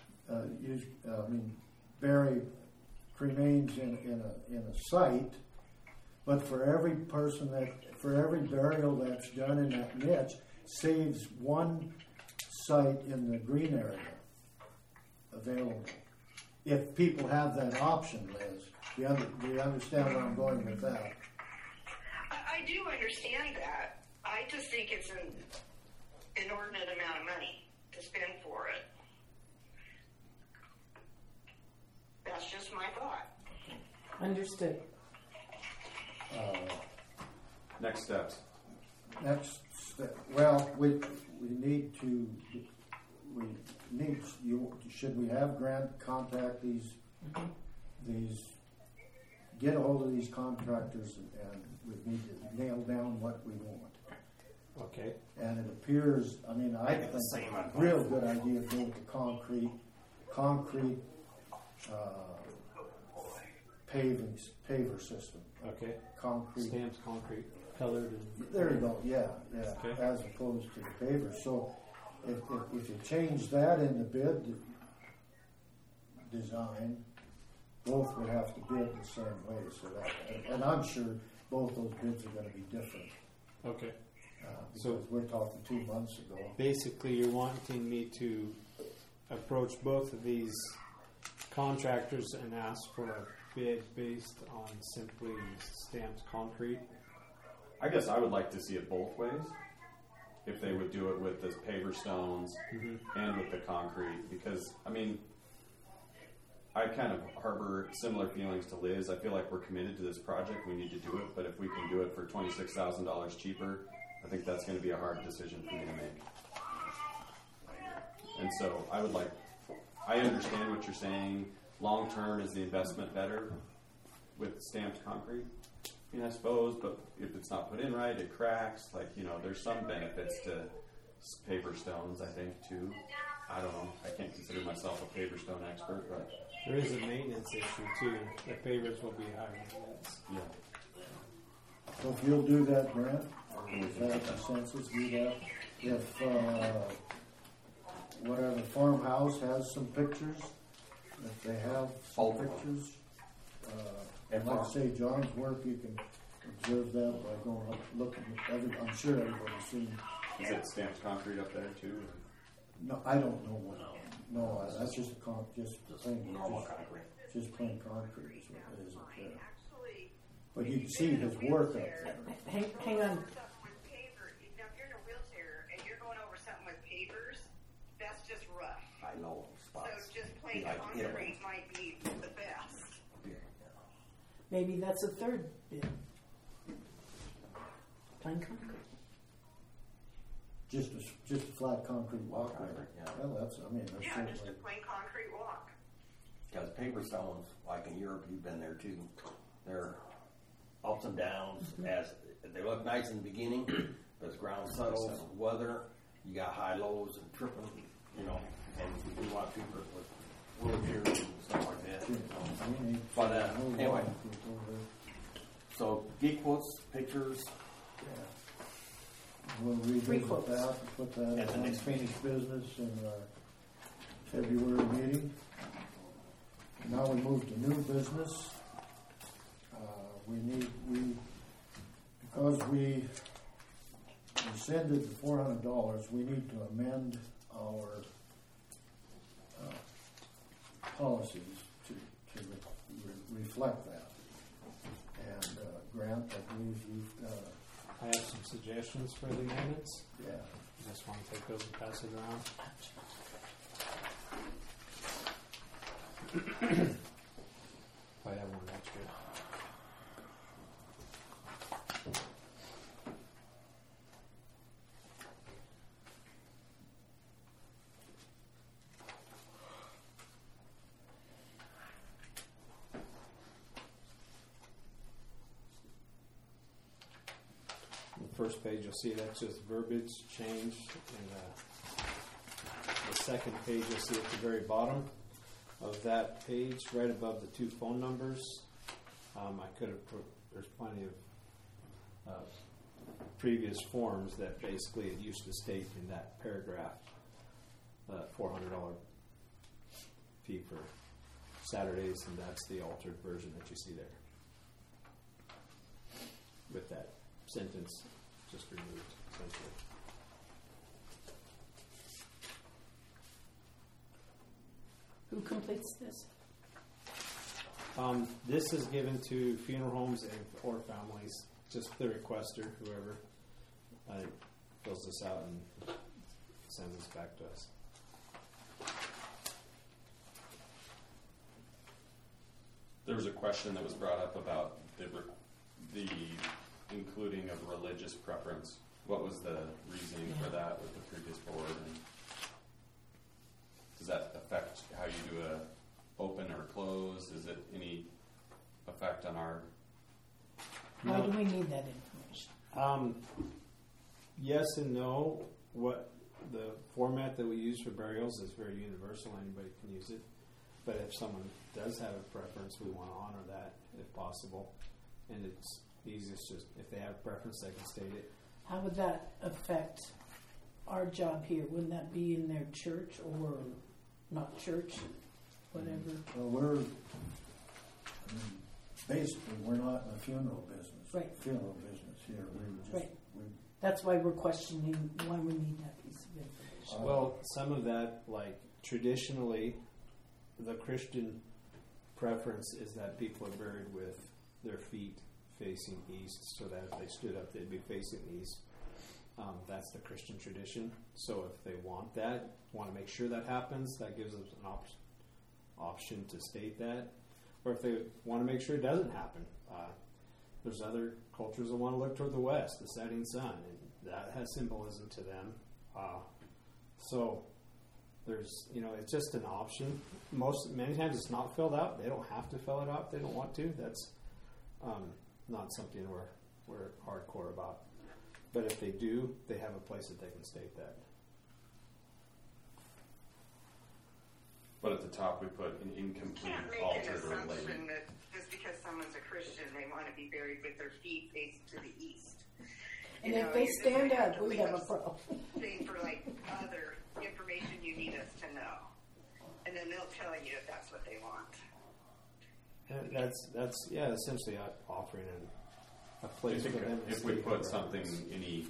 bury cremains in a site, but for every burial that's done in that niche, saves one site in the green area available. If people have that option, Liz, do you understand where I'm going with that? I do understand that. I just think it's an inordinate amount of money to spend for it. That's just my thought. Understood. Next steps. Well, should we have Grant contact these, get a hold of these contractors, and we need to nail down what we want. Okay. And it appears, I think a real good idea to go with the concrete paver system. Okay. Concrete. Stamps, concrete, colored. There you go. Yeah. Okay. As opposed to the paver. So if you change that in the bid design, both would have to bid the same way. So that, and I'm sure both those bids are going to be different. Okay. Because we're talking 2 months ago. Basically, you're wanting me to approach both of these contractors and ask for a bid based on simply stamped concrete? I guess I would like to see it both ways. If they would do it with the paver stones and with the concrete, because I kind of harbor similar feelings to Liz. I feel like we're committed to this project. We need to do it, but if we can do it for $26,000 cheaper, I think that's going to be a hard decision for me to make. And so I understand what you're saying. Long term, is the investment better with stamped concrete? I suppose, but if it's not put in right, it cracks. There's some benefits to paver stones, I think, too. I don't know. I can't consider myself a paver stone expert, but there is a maintenance issue too. The pavers will be high maintenance. Yeah. So if you'll do that, Grant, is that a consensus? Do that. If whatever farmhouse has some pictures, if they have some pictures, and like I say, John's work, you can observe that by going up, looking at I'm sure everybody's seen. Is it stamped concrete up there too? Or? No, I don't know what. No, that's just plain normal concrete. Just plain concrete is what it is up there. But you can see his work up there. Hang on. With paver, if you're in a wheelchair and you're going over something with pavers, that's just rough. I know spots. So just plain concrete might be the best. Maybe that's a third bid. Plain concrete. Just a flat concrete walkway. Yeah. Well, that's just a plain concrete walk. Because paper stones, like in Europe, you've been there too. They're ups and downs. As they look nice in the beginning, but as ground settles, weather, you got high lows and tripping, and we want people with wheelchairs and stuff like that. But anyway, so get quotes, pictures. We'll revisit that and put that on finished business in our February meeting. Now we move to new business. Because we rescinded the $400, we need to amend our policies to reflect that. And Grant, I believe you've got I have some suggestions for the amendments. Yeah. I just want to take those and pass it around. I have one extra. First page, you'll see that's just verbiage change, and the second page, you'll see at the very bottom of that page, right above the 2 phone numbers. I could have put, there's plenty of previous forms that basically it used to state in that paragraph, $400 fee for Saturdays, and that's the altered version that you see there with that sentence just removed, essentially. Who completes this? This is given to funeral homes or families, just the requester, whoever fills this out and sends this back to us. There was a question that was brought up about the including of religious preference. What was the reasoning for that with the previous board? And does that affect how you do a open or close? Is it any effect on our? Why do we need that information? Yes and no. What the format that we use for burials is very universal. Anybody can use it. But if someone does have a preference, we want to honor that if possible. And it's easiest just if they have a preference, they can state it. How would that affect our job here? Wouldn't that be in their church or not church, whatever? Well, basically, we're not in the funeral business. Right. Funeral business here. Right. That's why we're questioning why we need that piece of information. Well, some of that, like traditionally, the Christian preference is that people are buried with their feet facing east, so that if they stood up, they'd be facing east. That's the Christian tradition. So if they want that, want to make sure that happens, that gives us an option to state that. Or if they want to make sure it doesn't happen, there's other cultures that want to look toward the west, the setting sun, and that has symbolism to them. So there's, it's just an option. Many times it's not filled out. They don't have to fill it out if they don't want to. That's not something we're hardcore about. But if they do, they have a place that they can state that. But at the top we put an incomplete, Can't make altered, an or assumption late. that just because someone's a Christian, they want to be buried with their feet facing to the east. And if they stand up, we have a problem. Thing for like other information you need us to know, and then they'll tell you if that's what they want. And that's essentially offering a place for them. If we put something, any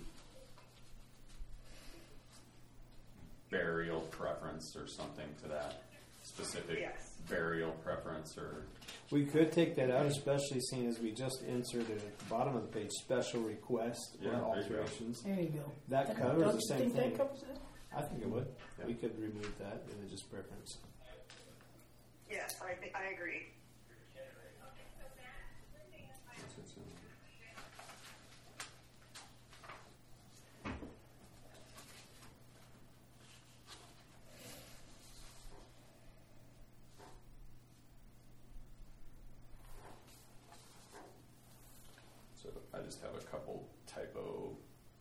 burial preference or something to that specific burial preference, or we could take that out, especially seeing as we just inserted at the bottom of the page special request or alterations. There you go. That covers don't the same you think thing. That covers it? I think it would. Yeah. We could remove that religious preference. Yes, I agree. So I just have a couple typo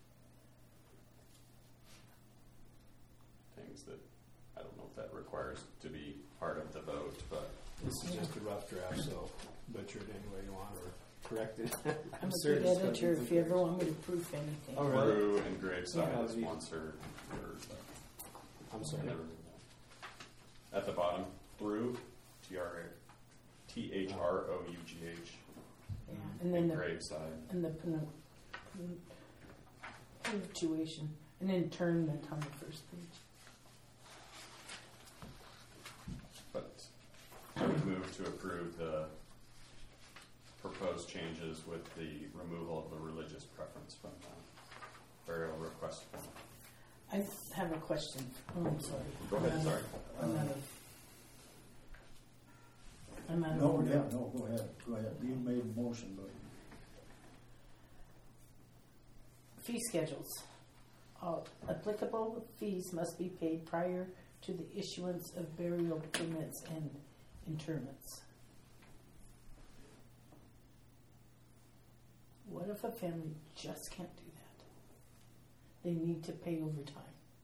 things that I don't know if that requires to be part of the vote, but this is just a rough draft, so butcher it any way you want or correct it. I'm a good editor if you ever want me to proof anything. Oh, really? Through and graveside Yeah, is once or I'm sorry. At the bottom, through, THROUGH. Yeah, and then the graveside. And the punctuation, and then turn it on the first page. But I would move to approve the proposed changes with the removal of the religious preference from the burial request form. I have a question. Oh, I'm sorry. Go ahead, sorry. I'm out of No, order. yeah, no, go ahead. You made a motion, but Fee schedules. All applicable fees must be paid prior to the issuance of burial permits and interments. What if a family just can't do that? They need to pay overtime.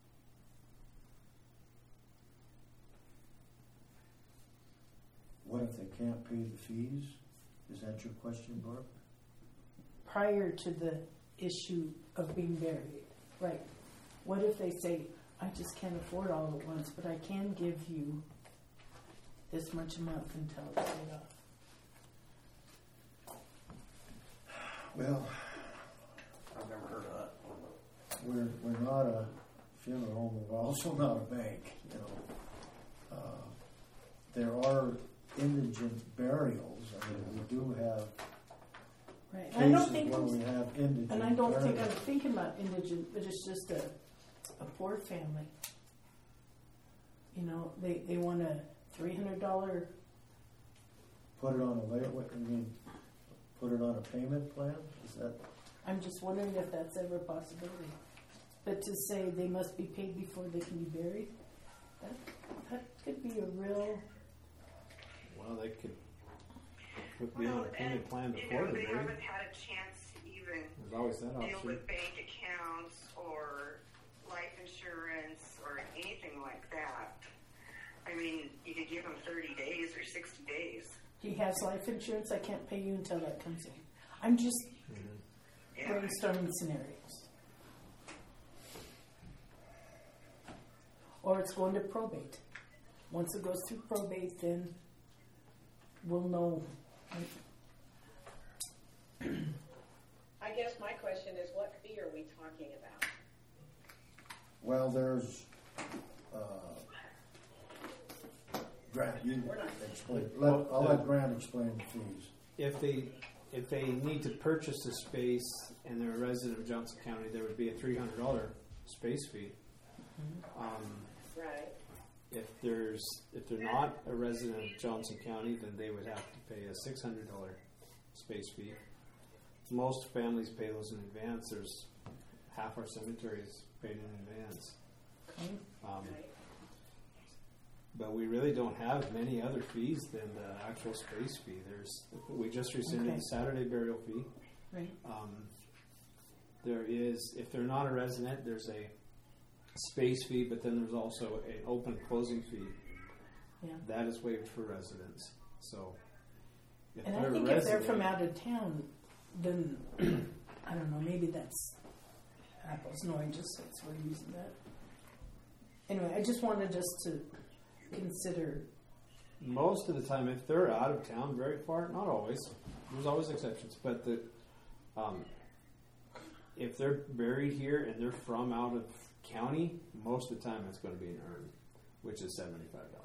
what if they can't pay the fees? Is that your question, Barb? Prior to the issue of being buried, right? What if they say, I just can't afford all at once, but I can give you this much a month until it's paid off? Well, I've never heard of that. we're not a funeral home. We're also not a bank. You know, there are indigent burials. I mean, we do have right. cases I don't think where we have indigent. and I don't think I'm burials. thinking about indigent, but it's just a poor family. You know, they want a $300. Put it on a put it on a payment plan. Is that? I'm just wondering if that's ever a possibility. But to say they must be paid before they can be buried, that could be a real. Well, they could be on a payment plan before they they're haven't buried. had a chance to even There's always that deal option. with bank accounts or life insurance or anything like that. I mean, you could give them 30 days or 60 days. He has life insurance. I can't pay you until that comes in. I'm just brainstorming scenarios. Or it's going to probate. Once it goes through probate, then we'll know. I guess my question is, what fee are we talking about? Well, there's. Grant, you explain. I'll let Grant explain the fees. If they need to purchase a space and they're a resident of Johnson County, there would be a $300 space fee. Right. If they're not a resident of Johnson County, then they would have to pay a $600 space fee. Most families pay those in advance. There's half our cemeteries paid in advance. But we really don't have many other fees than the actual space fee. We just rescinded the Saturday burial fee. Right. There is, if they're not a resident, there's a space fee, but then there's also an open closing fee. Yeah. That is waived for residents. So, if And they're I think a if they're resident, from out of town, then I don't know. Maybe that's apples and oranges. Since we're using that. Anyway, I just wanted us to consider. most of the time, if they're out of town very far, not always, there's always exceptions, but if they're buried here and they're from out of county, most of the time it's going to be an urn, which is $75.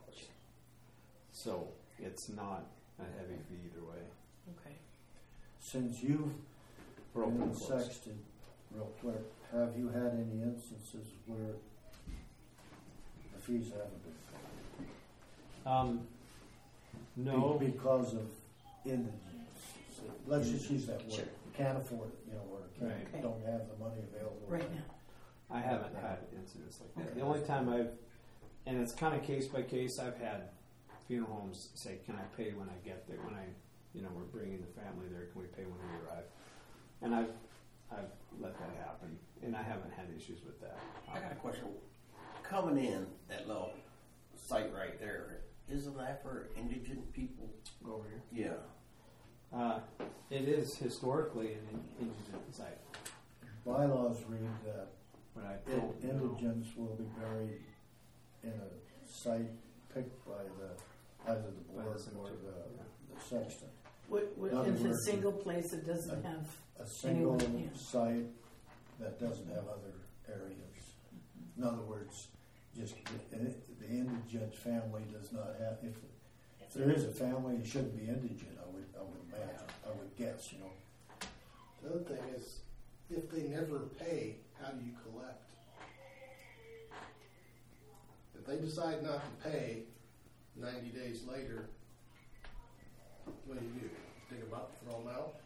So it's not a heavy fee either way. Okay. Since you've For been open in close. Sexton, real quick, have you had any instances where the fees haven't been paid? No. Because of indigence. So let's just use that word. Sure. Can't afford it, or Right. don't have the money available Right now. I haven't had incidents like that. The only time and it's kind of case by case, I've had funeral homes say, "Can I pay when I get there? When we're bringing the family there, can we pay when we arrive?" And I've let that happen, and I haven't had issues with that. I got a question. Coming in, that little site right there, isn't that for indigent people? Go over here. Yeah. It is historically an indigent site. Bylaws read that But I don't know. indigents will be buried in a site picked by either the board or the sexton. What In other if a words, single place that doesn't have a single anyone, yeah. site that doesn't have other areas. In other words, just the indigent family does not have, If there is a family, it shouldn't be indigent, I would imagine, I would guess, you know. The other thing is, if they never pay, how do you collect? If they decide not to pay 90 days later, what do? Dig them up, throw them out?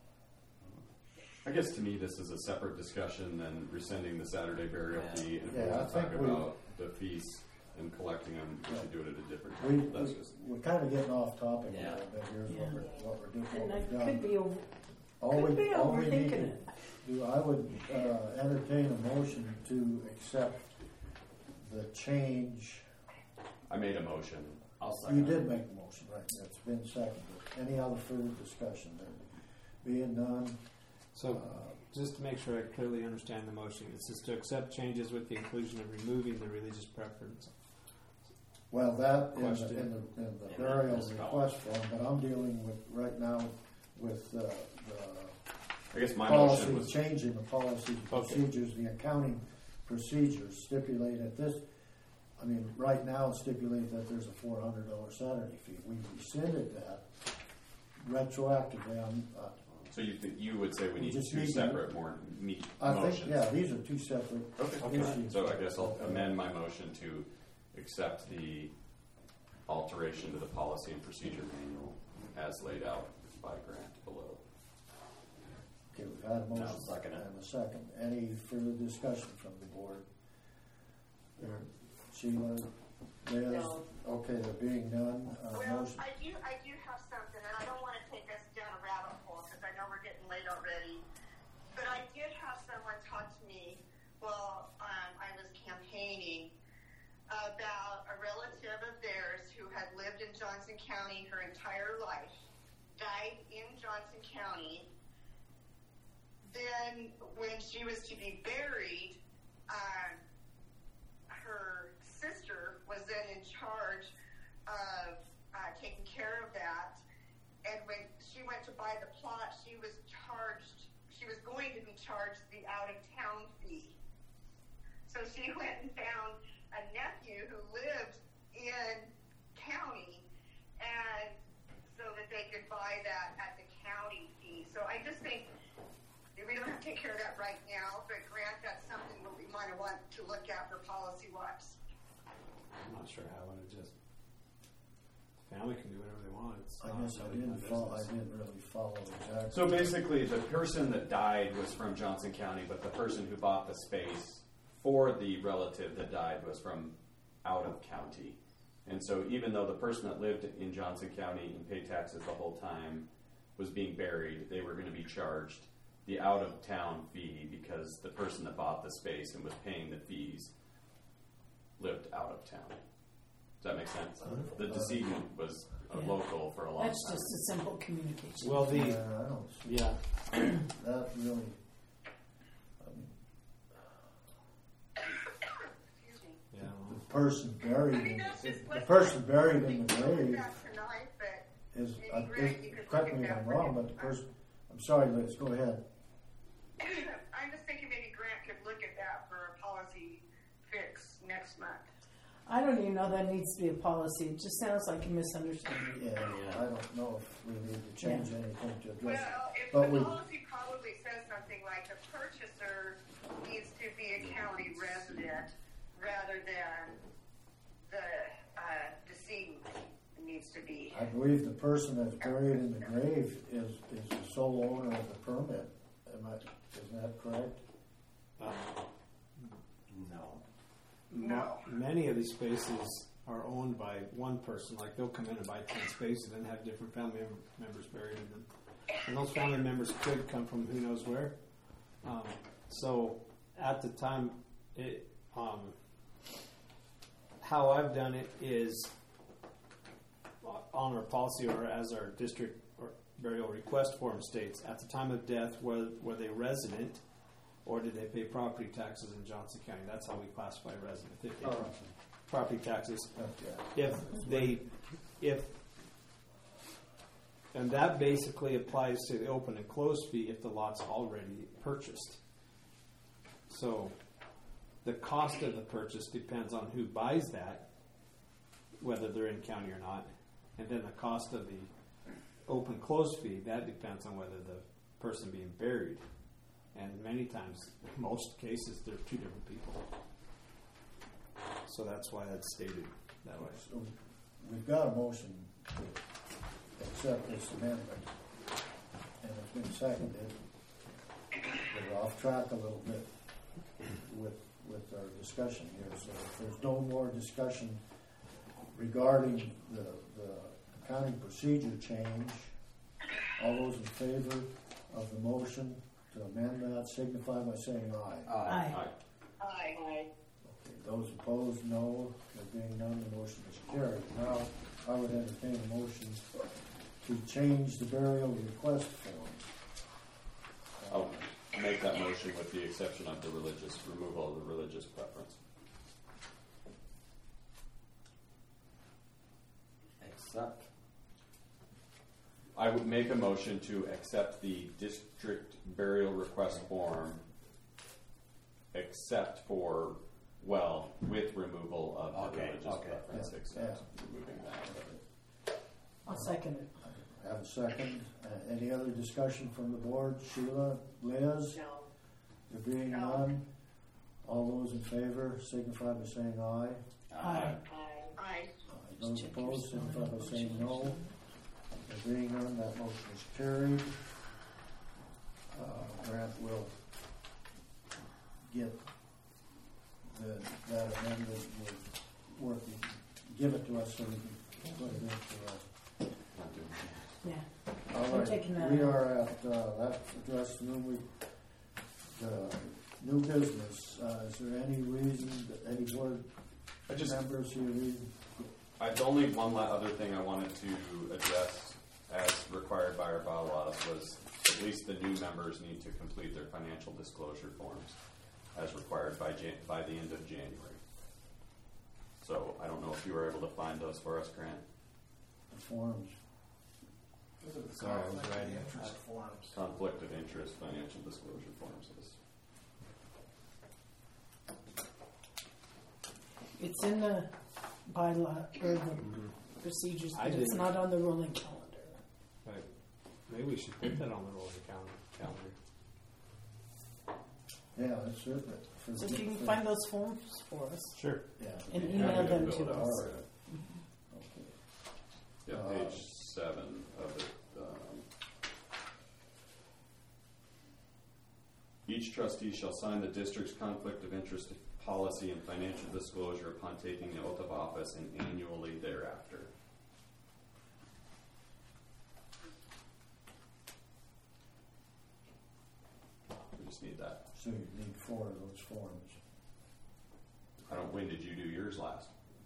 I guess to me, this is a separate discussion than rescinding the Saturday burial fee. And if Yeah, we I want to talk think about the fees and collecting them, we should do it at a different We, time. That's just we're kind of getting off topic a Yeah. little bit. Here's Yeah. what we're doing, And what I we've done. could be over. All Could we be need overthinking to it. do, I would entertain a motion to accept the change. I made a motion. I'll second. You did make a motion, right? It's been seconded. Any other further discussion there? Being none. So, just to make sure I clearly understand the motion, this is to accept changes with the inclusion of removing the religious preference. Well, that in Question. the burial request form, but I'm dealing with right now with the I guess my policy, motion was changing the policies, Okay. procedures, the accounting procedures stipulate at this. I mean, right now stipulate that there's a $400 Saturday fee. We rescinded that retroactively. So you would say we We need just two need to- separate more meat I motions? think, yeah, these are two separate Okay. issues. So I guess I'll amend my motion to accept the alteration to the policy and procedure manual as laid out by Grant below. Okay, we've had a motion I'll second it. and a second. Any further discussion from the board? There, Sheila, Liz? No. Okay, there being none, Well, motion. I do have something, and I don't want to take us down a rabbit hole because I know we're getting late already. But I did have someone talk to me while I was campaigning about a relative of theirs who had lived in Johnson County her entire life, died in Johnson County. Then, when she was to be buried, her sister was then in charge of taking care of that. And when she went to buy the plot, she was going to be charged the out-of-town fee. So she went and found a nephew who lived in county, and so that they could buy that at the county fee. So I just think we don't have to take care of that right now, but Grant, that's something that we might want to look at for policy-wise. I'm not sure how it just. Family can do whatever they want. It's I not guess I really my didn't business. really follow exactly. So basically, the person that died was from Johnson County, but the person who bought the space for the relative that died was from out of county. And so even though the person that lived in Johnson County and paid taxes the whole time was being buried, they were going to be charged the out-of-town fee because the person that bought the space and was paying the fees lived out of town. Does that make sense? The decedent was a local for a long That's time. just a simple communication. Well, the I don't see yeah, that really. yeah. The person buried I mean, in that's just the what- person buried in the I think we'll look grave at tonight, but is. maybe Grant, you could Correct look me at if I'm that wrong, for but the person. I'm sorry, Liz. Go ahead. I'm just thinking maybe Grant could look at that for a policy fix next month. I don't even know that needs to be a policy. It just sounds like a misunderstanding. Yeah, I don't know if we need to change anything to address Well, it. if But the we, policy probably says something like the purchaser needs to be a county resident rather than the decedent needs to be. I believe the person that's buried in the grave is the sole owner of the permit. Isn't that correct? No. Many of these spaces are owned by one person. Like they'll come in and buy 10 spaces and have different family members buried in them. And those family members could come from who knows where. So at the time, how I've done it is on our policy or as our district or burial request form states, at the time of death, were they resident or did they pay property taxes in Johnson County? That's how we classify resident. If they pay property taxes. And that basically applies to the open and closed fee if the lot's already purchased. So the cost of the purchase depends on who buys that, whether they're in county or not. And then the cost of the open close fee, that depends on whether the person being buried. And many times, in most cases, they're two different people. So that's why that's stated that way. So we've got a motion to accept this amendment, and it's been seconded. We're off track a little bit with our discussion here, so if there's no more discussion regarding the accounting procedure change, all those in favor of the motion to amend that signify by saying aye. Aye. Aye. Okay, those opposed, no. There being none, the motion is carried. Now, I would entertain a motion to change the burial request form. I'll make that motion with the exception of the removal of the religious preference. Accept. I would make a motion to accept the district burial request form, except for, with removal of the religious preference, except removing that. I'll second it. I have a second. Any other discussion from the board? Sheila, Liz? No. There being none, all those in favor signify by saying aye. Aye. Aye. Those opposed signify by saying no. There being none, that motion is carried. Grant will get that amendment, will work, give it to us so we can put it into Yeah. all I'm right. taking that We out. are at that address the new business. Is there any reason that any board members see a reason? The only one other thing I wanted to address as required by our bylaws was at least the new members need to complete their financial disclosure forms as required by the end of January. So I don't know if you were able to find those for us, Grant. The forms. Those are the Sorry, I was conflict of writing. interest forms. Conflict of interest financial disclosure forms. It's in the bylaw or the procedures, but it's not on the rolling calendar. Right. Maybe we should put that on the rolling calendar. Yeah, that's it. So if you can find those forms for us. Sure. Yeah. And email them to us. All right. Yeah, page 7 of it. Each trustee shall sign the district's conflict of interest policy and financial disclosure upon taking the oath of office and annually thereafter. We just need that. So you need 4 of those forms. When did you do yours last?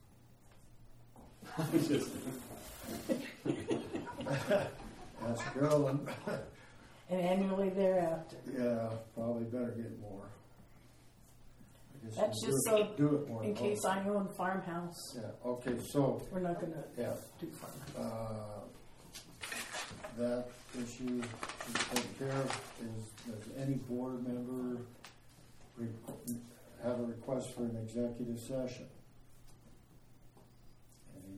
That's Carolyn. And annually thereafter. Yeah, probably better get more. I guess That's we'll just do it more in case I own farmhouse. Yeah, okay, so. We're not going to do farmhouse. That issue is taken care of. Does any board member have a request for an executive session? Any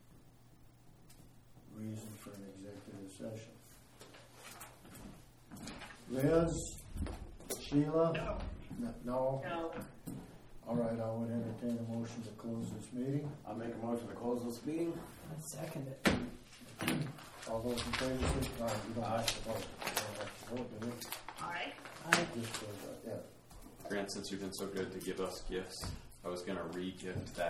reason for an executive session? Liz? Sheila? No. No. All right, I would entertain a motion to close this meeting. I'll make a motion to close this meeting. I second it. All those in favor, say aye. You don't have to vote. You don't have to vote, do you? Aye. Just, yeah. Grant, since you've been so good to give us gifts, I was going to re-gift that